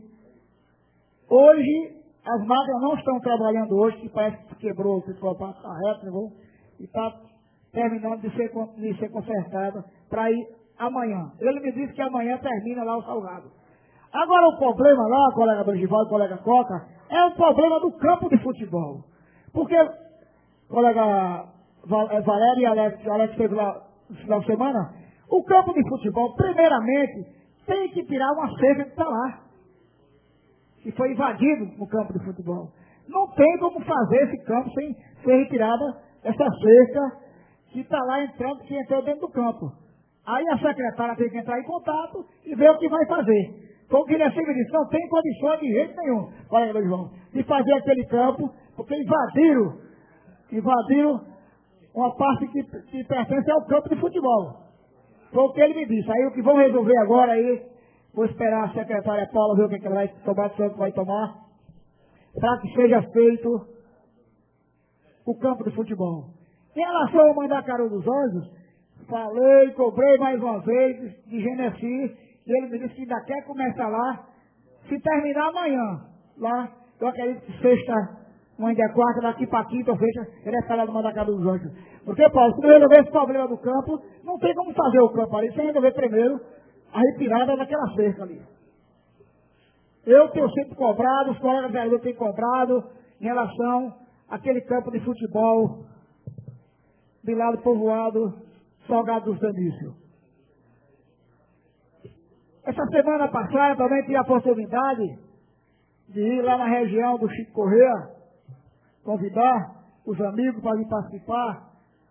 hoje as máquinas não estão trabalhando hoje, que parece que quebrou o psicopato da reta, e está terminando de ser, de ser consertada para ir amanhã. Ele me disse que amanhã termina lá o salgado. Agora o problema lá, colega Benjival e colega Coca, é o problema do campo de futebol. Porque, colega Valéria e Alex, Alex esteve lá no final de semana, o campo de futebol, primeiramente, tem que tirar uma cerca que está lá, que foi invadido no campo de futebol. Não tem como fazer esse campo sem ser retirada essa cerca que está lá entrando, que entrou dentro do campo. Aí a secretária tem que entrar em contato e ver o que vai fazer. Como que ele me disse, não tem condições de jeito nenhum, colega do João, de fazer aquele campo, porque invadiram, invadiram uma parte que, que pertence ao campo de futebol. Foi o que ele me disse. Aí o que vão resolver agora aí, vou esperar a secretária Paula ver o que, que ela vai tomar, o que vai tomar, para que seja feito o campo de futebol. Em relação ao Mandacaru dos Anjos, falei, cobrei mais uma vez de Genesi, e ele me disse que ainda quer começar lá, se terminar amanhã, lá, eu acredito que sexta, amanhã é quarta, daqui para quinta ou sexta, ele vai falar do Mandacaru dos Anjos. Porque, Paulo, se não resolver esse problema do campo, não tem como fazer o campo ali, sem resolver primeiro a retirada daquela cerca ali. Eu tenho sempre cobrado, os colegas vereadores têm cobrado em relação àquele campo de futebol de lado povoado Salgado dos Danícios. Essa semana passada também tive a oportunidade de ir lá na região do Chico Correia, convidar os amigos para vir participar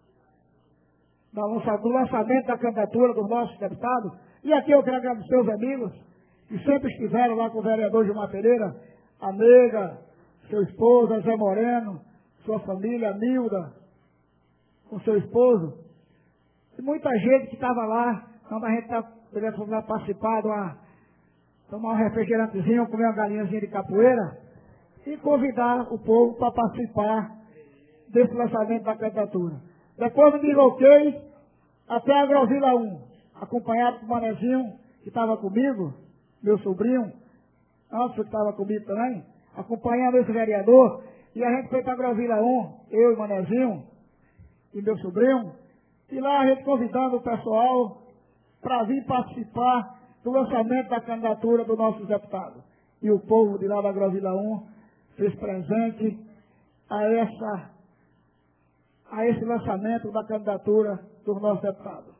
do lançamento da candidatura dos nossos deputados. E aqui eu quero agradecer os amigos que sempre estiveram lá com o vereador Gilmar Pereira, a Nega, seu esposo, Zé Moreno, sua família, Nilda, com seu esposo. E muita gente que estava lá, quando a gente estava lá participar de uma, tomar um refrigerantezinho, comer uma galinhazinha de capoeira e convidar o povo para participar desse lançamento da candidatura. Depois me desloquei até a Agrovila um, acompanhado do Manezinho, que estava comigo, meu sobrinho, Anso, que estava comigo também, acompanhando esse vereador, E a gente foi para Grovila um, eu e o Manezinho, e meu sobrinho, e lá a gente convidando o pessoal para vir participar do lançamento da candidatura do nosso deputado. E o povo de lá da Grovila um fez presente a, essa, a esse lançamento da candidatura do nosso deputado.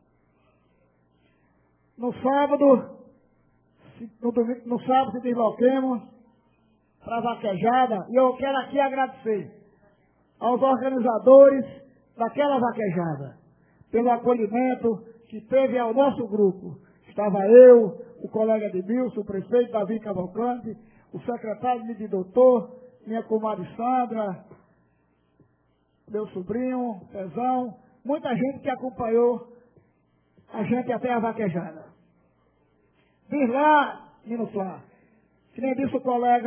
No sábado, no, domingo, no sábado se desloquemos para a vaquejada, e eu quero aqui agradecer aos organizadores daquela vaquejada, pelo acolhimento que teve ao nosso grupo. Estava eu, o colega Edmilson, o prefeito Davi Cavalcante, o secretário de doutor, minha comadre Sandra, meu sobrinho, Pezão, muita gente que acompanhou a gente até a vaquejada. Diz lá, Nino Flá, que nem disse o colega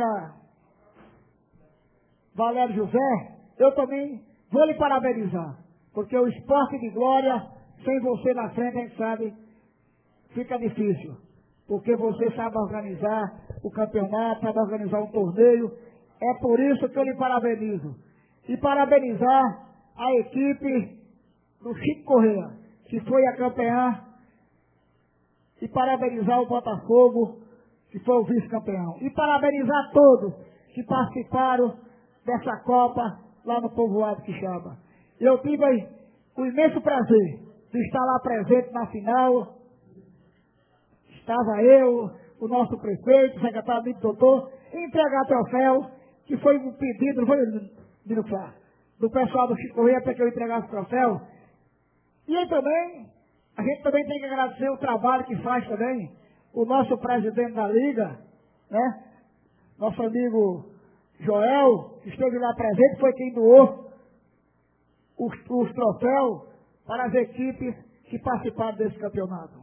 Valério José, eu também vou lhe parabenizar, porque o esporte de glória, sem você na frente, a gente sabe, fica difícil, porque você sabe organizar o campeonato, sabe organizar um torneio, é por isso que eu lhe parabenizo. E parabenizar a equipe do Chico Correia, que foi a campeã, e parabenizar o Botafogo, que foi o vice-campeão. E parabenizar todos que participaram dessa Copa lá no povoado Quixaba. Eu tive aí o imenso prazer de estar lá presente na final. Estava eu, o nosso prefeito, o secretário de doutor, e entregar troféu, que foi um pedido, não foi, Nino Flá, do pessoal do Chico Correia para que eu entregasse o troféu. E aí também, a gente também tem que agradecer o trabalho que faz também o nosso presidente da Liga, né? Nosso amigo Joel, que esteve lá presente, foi quem doou os, os troféus para as equipes que participaram desse campeonato.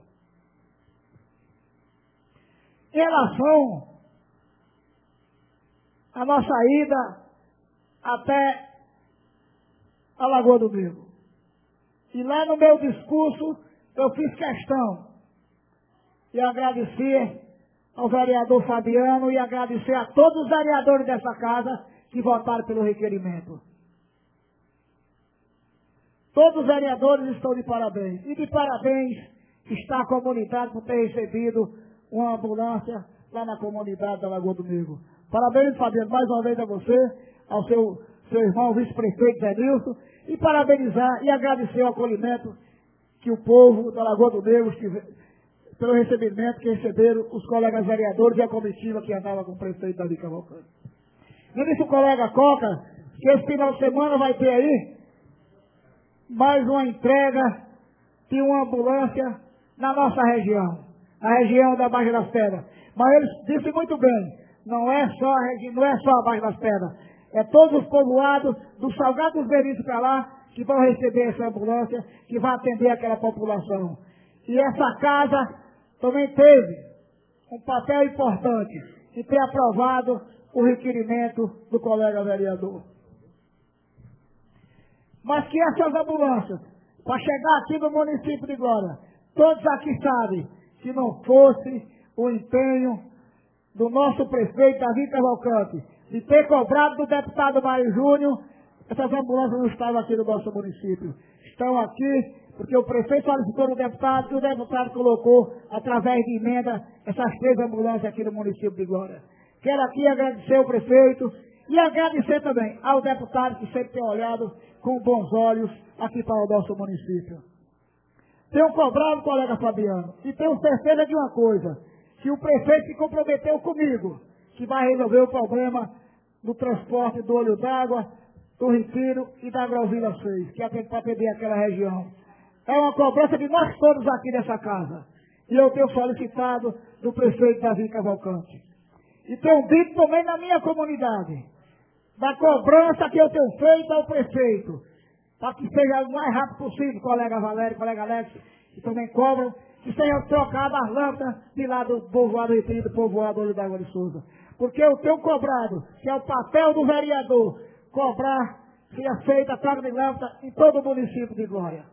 Em relação à nossa ida até a Lagoa do Negro. E lá no meu discurso eu fiz questão de agradecer ao vereador Fabiano e agradecer a todos os vereadores dessa casa que votaram pelo requerimento. Todos os vereadores estão de parabéns. E de parabéns está a comunidade por ter recebido uma ambulância lá na comunidade da Lagoa do Negro. Parabéns, Fabiano, mais uma vez a você, ao seu, seu irmão vice-prefeito Zé Nilson, e parabenizar e agradecer o acolhimento que o povo da Lagoa do Negro estiver, pelo recebimento que receberam os colegas vereadores e a comitiva que andava com o prefeito Davi Cavalcante. Eu disse o colega Coca que esse final de semana vai ter aí mais uma entrega de uma ambulância na nossa região, na região da Baixa das Pedras. Mas ele disse muito bem, não é só a, regi- não é só a Baixa das Pedras, é todos os povoados do Salgado dos Berizos para lá que vão receber essa ambulância, que vai atender aquela população. E essa casa também teve um papel importante em ter aprovado o requerimento do colega vereador. Mas que essas ambulâncias, para chegar aqui no município de Glória, todos aqui sabem, se não fosse o empenho do nosso prefeito Davi Cavalcante, de ter cobrado do deputado Mário Júnior, essas ambulâncias não estavam aqui no nosso município. Estão aqui porque o prefeito solicitou no deputado e o deputado colocou, através de emenda, essas três ambulâncias aqui no município de Glória. Quero aqui agradecer ao prefeito e agradecer também ao deputado que sempre tem olhado com bons olhos aqui para o nosso município. Tenho cobrado, colega Fabiano, e tenho certeza de uma coisa, que o prefeito se comprometeu comigo, que vai resolver o problema do transporte do Olho d'Água, do Retiro e da Agrovila seis, que é para atender aquela região. É uma cobrança de nós todos aqui nessa casa. E eu tenho solicitado do prefeito Davi Cavalcante. E tenho dito também na minha comunidade, da cobrança que eu tenho feito ao prefeito, para que seja o mais rápido possível, colega Valério, colega Alex, que também cobram, que sejam trocadas as lâmpadas de lá do povoado Retiro e do povoado Olho d'Água de Souza. Porque eu tenho cobrado, que é o papel do vereador, cobrar que seja feita a troca de lâmpada em todo o município de Glória.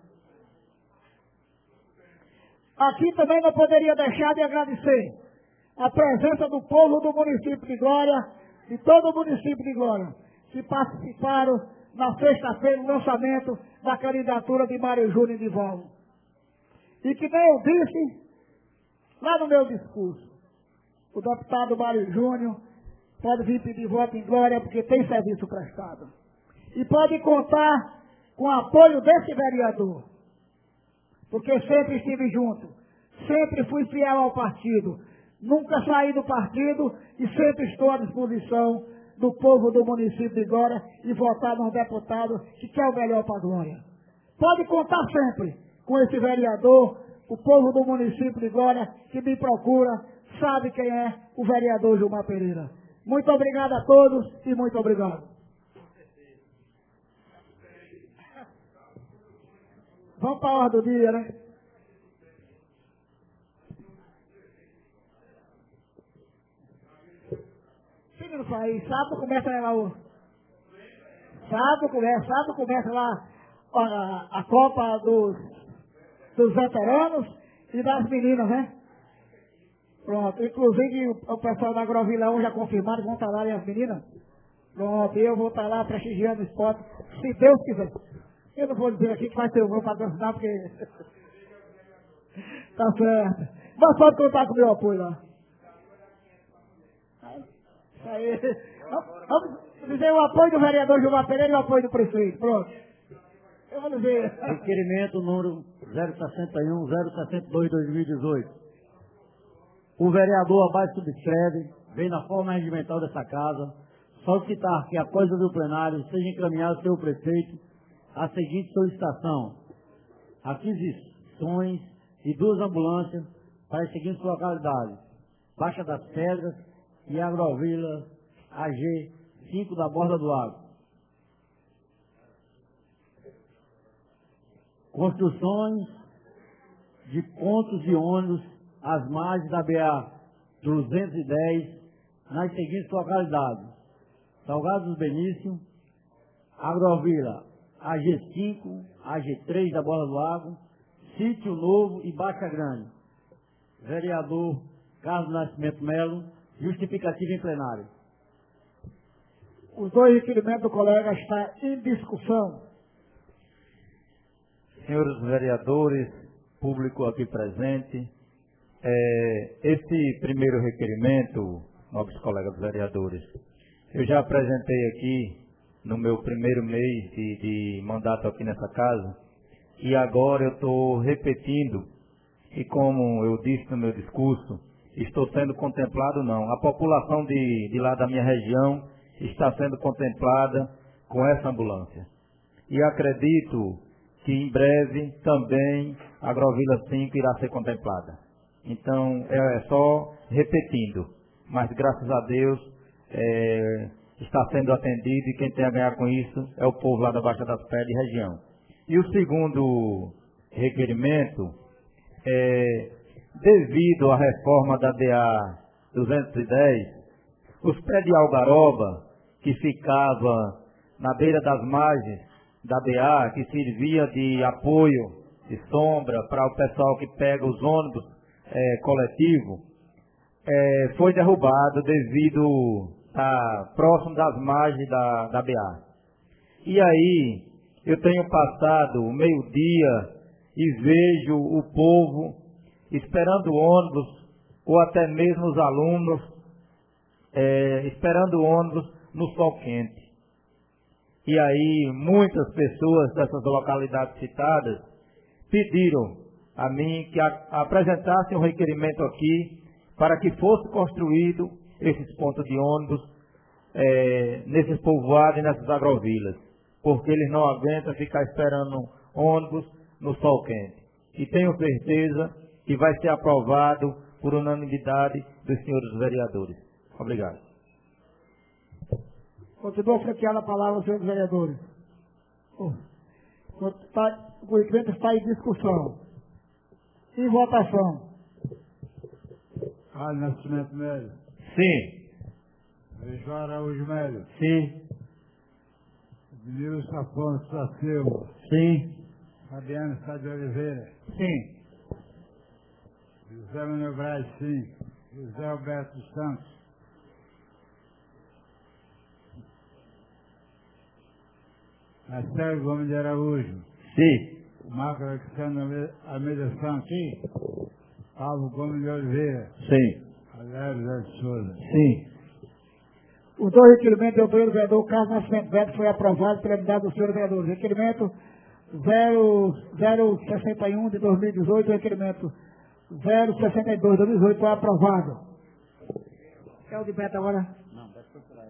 Aqui também não poderia deixar de agradecer a presença do povo do município de Glória, de todo o município de Glória, que participaram na sexta-feira do lançamento da candidatura de Mário Júnior de Val. E que nem eu disse lá no meu discurso, o deputado Mário Júnior pode vir pedir voto em glória porque tem serviço prestado. E pode contar com o apoio desse vereador, porque sempre estive junto, sempre fui fiel ao partido, nunca saí do partido e sempre estou à disposição do povo do município de Glória e votar nos deputados que quer o melhor para a Glória. Pode contar sempre com esse vereador, o povo do município de Glória que me procura, sabe quem é o vereador Gilmar Pereira. Muito obrigado a todos e muito obrigado. Vamos para a ordem do dia, né? Seguindo isso aí, sábado começa lá o... Sábado começa, sábado começa lá a, a Copa dos, dos veteranos e das meninas, né? Pronto, inclusive o, o pessoal da Agrovilão já confirmaram que vão estar lá, e as meninas. Pronto, eu vou estar lá prestigiando o esporte, se Deus quiser. Eu não vou dizer aqui que vai ser o meu patrocinar, porque... Tá certo. Mas pode contar com o meu apoio lá. Isso aí. Vamos dizer o apoio do vereador Gilmar Pereira e o apoio do prefeito. Pronto. Eu vou dizer. Requerimento número zero sessenta e um, zero sessenta e dois, dois mil e dezoito. O vereador abaixo subscreve, vem na forma regimental dessa casa, solicitar que após o plenário seja encaminhado pelo prefeito a seguinte solicitação: aquisições de duas ambulâncias para as seguintes localidades: Baixa das Pedras e Agrovila A G cinco da Borda do Lago. Construções de pontos de ônibus às margens da B A duzentos e dez nas seguintes localidades: Salgado dos Benício, Agrovila A G cinco, A G três da Borda do Lago, Sítio Novo e Baixa Grande. Vereador Carlos Nascimento Melo, justificativa em plenário. Os dois requerimentos do colega estão em discussão. Senhores vereadores, público aqui presente, é, esse primeiro requerimento, nobres colegas vereadores, eu já apresentei aqui no meu primeiro mês de, de mandato aqui nessa casa, e agora eu estou repetindo, e como eu disse no meu discurso, estou sendo contemplado não. A população de, de lá da minha região está sendo contemplada com essa ambulância. E acredito que em breve também a Agrovila cinco irá ser contemplada. Então, é, é só repetindo, mas graças a Deus é, está sendo atendido e quem tem a ganhar com isso é o povo lá da Baixa das Pedras e região. E o segundo requerimento é, devido à reforma da B A duzentos e dez, os pés de algaroba que ficava na beira das margens da B A, que servia de apoio, de sombra para o pessoal que pega os ônibus é, coletivo, é, foi derrubado devido a próximo das margens da, da B A. E aí eu tenho passado o meio-dia e vejo o povo esperando o ônibus, ou até mesmo os alunos é, esperando o ônibus no sol quente. E aí muitas pessoas dessas localidades citadas pediram a mim que a, apresentasse um requerimento aqui para que fosse construído esses pontos de ônibus é, nesses povoados e nessas agrovilas, porque eles não aguentam ficar esperando ônibus no sol quente. E tenho certeza que vai ser aprovado por unanimidade dos senhores vereadores. Obrigado. Continua franqueada a palavra aos senhores vereadores. Oh. O requerimento está em discussão. Em votação. Carlos Nascimento Melo. Sim. João Araújo Melo. Sim. Nilson Afonso da Silva. Sim. Fabiano Sá de Oliveira. Sim. José Manuel Braz, sim. José Alberto dos Santos. Marcelo Gomes de Araújo. Sim. Marco Alexandre Almeida Santos. Sim. Pablo Gomes de Oliveira. Sim. Alério Zé de Souza. Sim. Os dois requerimentos do autoria do vereador Carlos Nascimento Neto foi aprovado pela unidade dos senhores vereadores. Requerimento zero zero sessenta e um de dois mil e dezoito, requerimento zero sessenta e dois de dois mil e dezoito foi aprovado. Quer o de Beto agora? Não, deve procurar.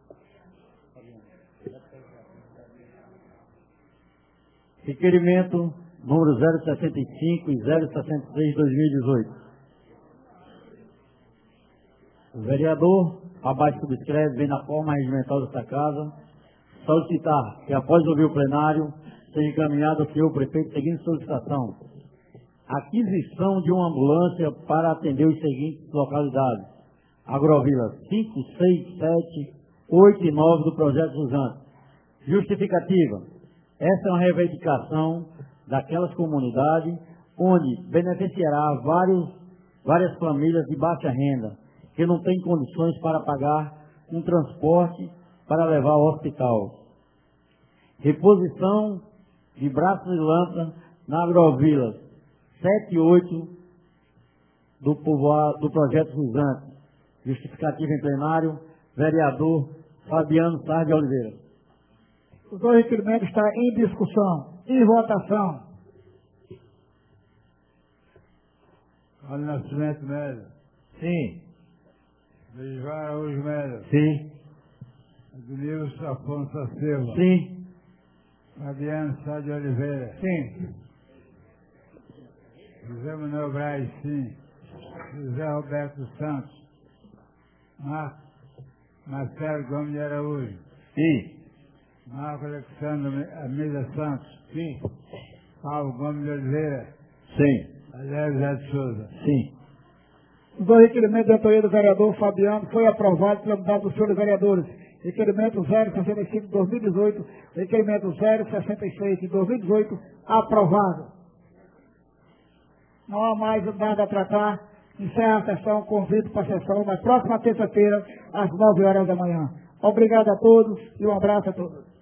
Requerimento número zero sessenta e cinco e zero sessenta e seis de dois mil e dezoito. O vereador, abaixo subscreve, vem na forma regimental desta casa, solicitar que, após ouvir o plenário, seja encaminhado ao senhor prefeito a seguinte solicitação: aquisição de uma ambulância para atender os seguintes localidades: Agrovila cinco, seis, sete, oito e nove do projeto Suzano. Justificativa: essa é uma reivindicação daquelas comunidades onde beneficiará vários, várias famílias de baixa renda que não têm condições para pagar um transporte para levar ao hospital. Reposição de braços de lança na Agrovila sete e oito do, povoado, do projeto Suzano. Justificativa em plenário, vereador Fabiano Sardi de Oliveira. Os dois requerimentos estão em discussão, em votação. Carlos Nascimento Melo. Sim. Beijar Araújo Melo. Sim. Adnilson Afonso da Silva. Sim. Fabiano Sá de Oliveira. Sim. José Manuel Braz, sim. José Roberto Santos. Mar... Marcelo Gomes de Araújo. Sim. Marco Alexandre Almeida Santos. Sim. Paulo Gomes de Oliveira. Sim. Alério Zé de Souza. Sim. Os dois requerimentos da autoria do vereador Fabiano foi aprovado pela unidade dos senhores vereadores. Requerimento zero sessenta e cinco de dois mil e dezoito, requerimento zero sessenta e seis de dois mil e dezoito, aprovado. Não há mais nada a tratar. Encerra a sessão, convido para a sessão na próxima terça-feira, às nove horas da manhã. Obrigado a todos e um abraço a todos.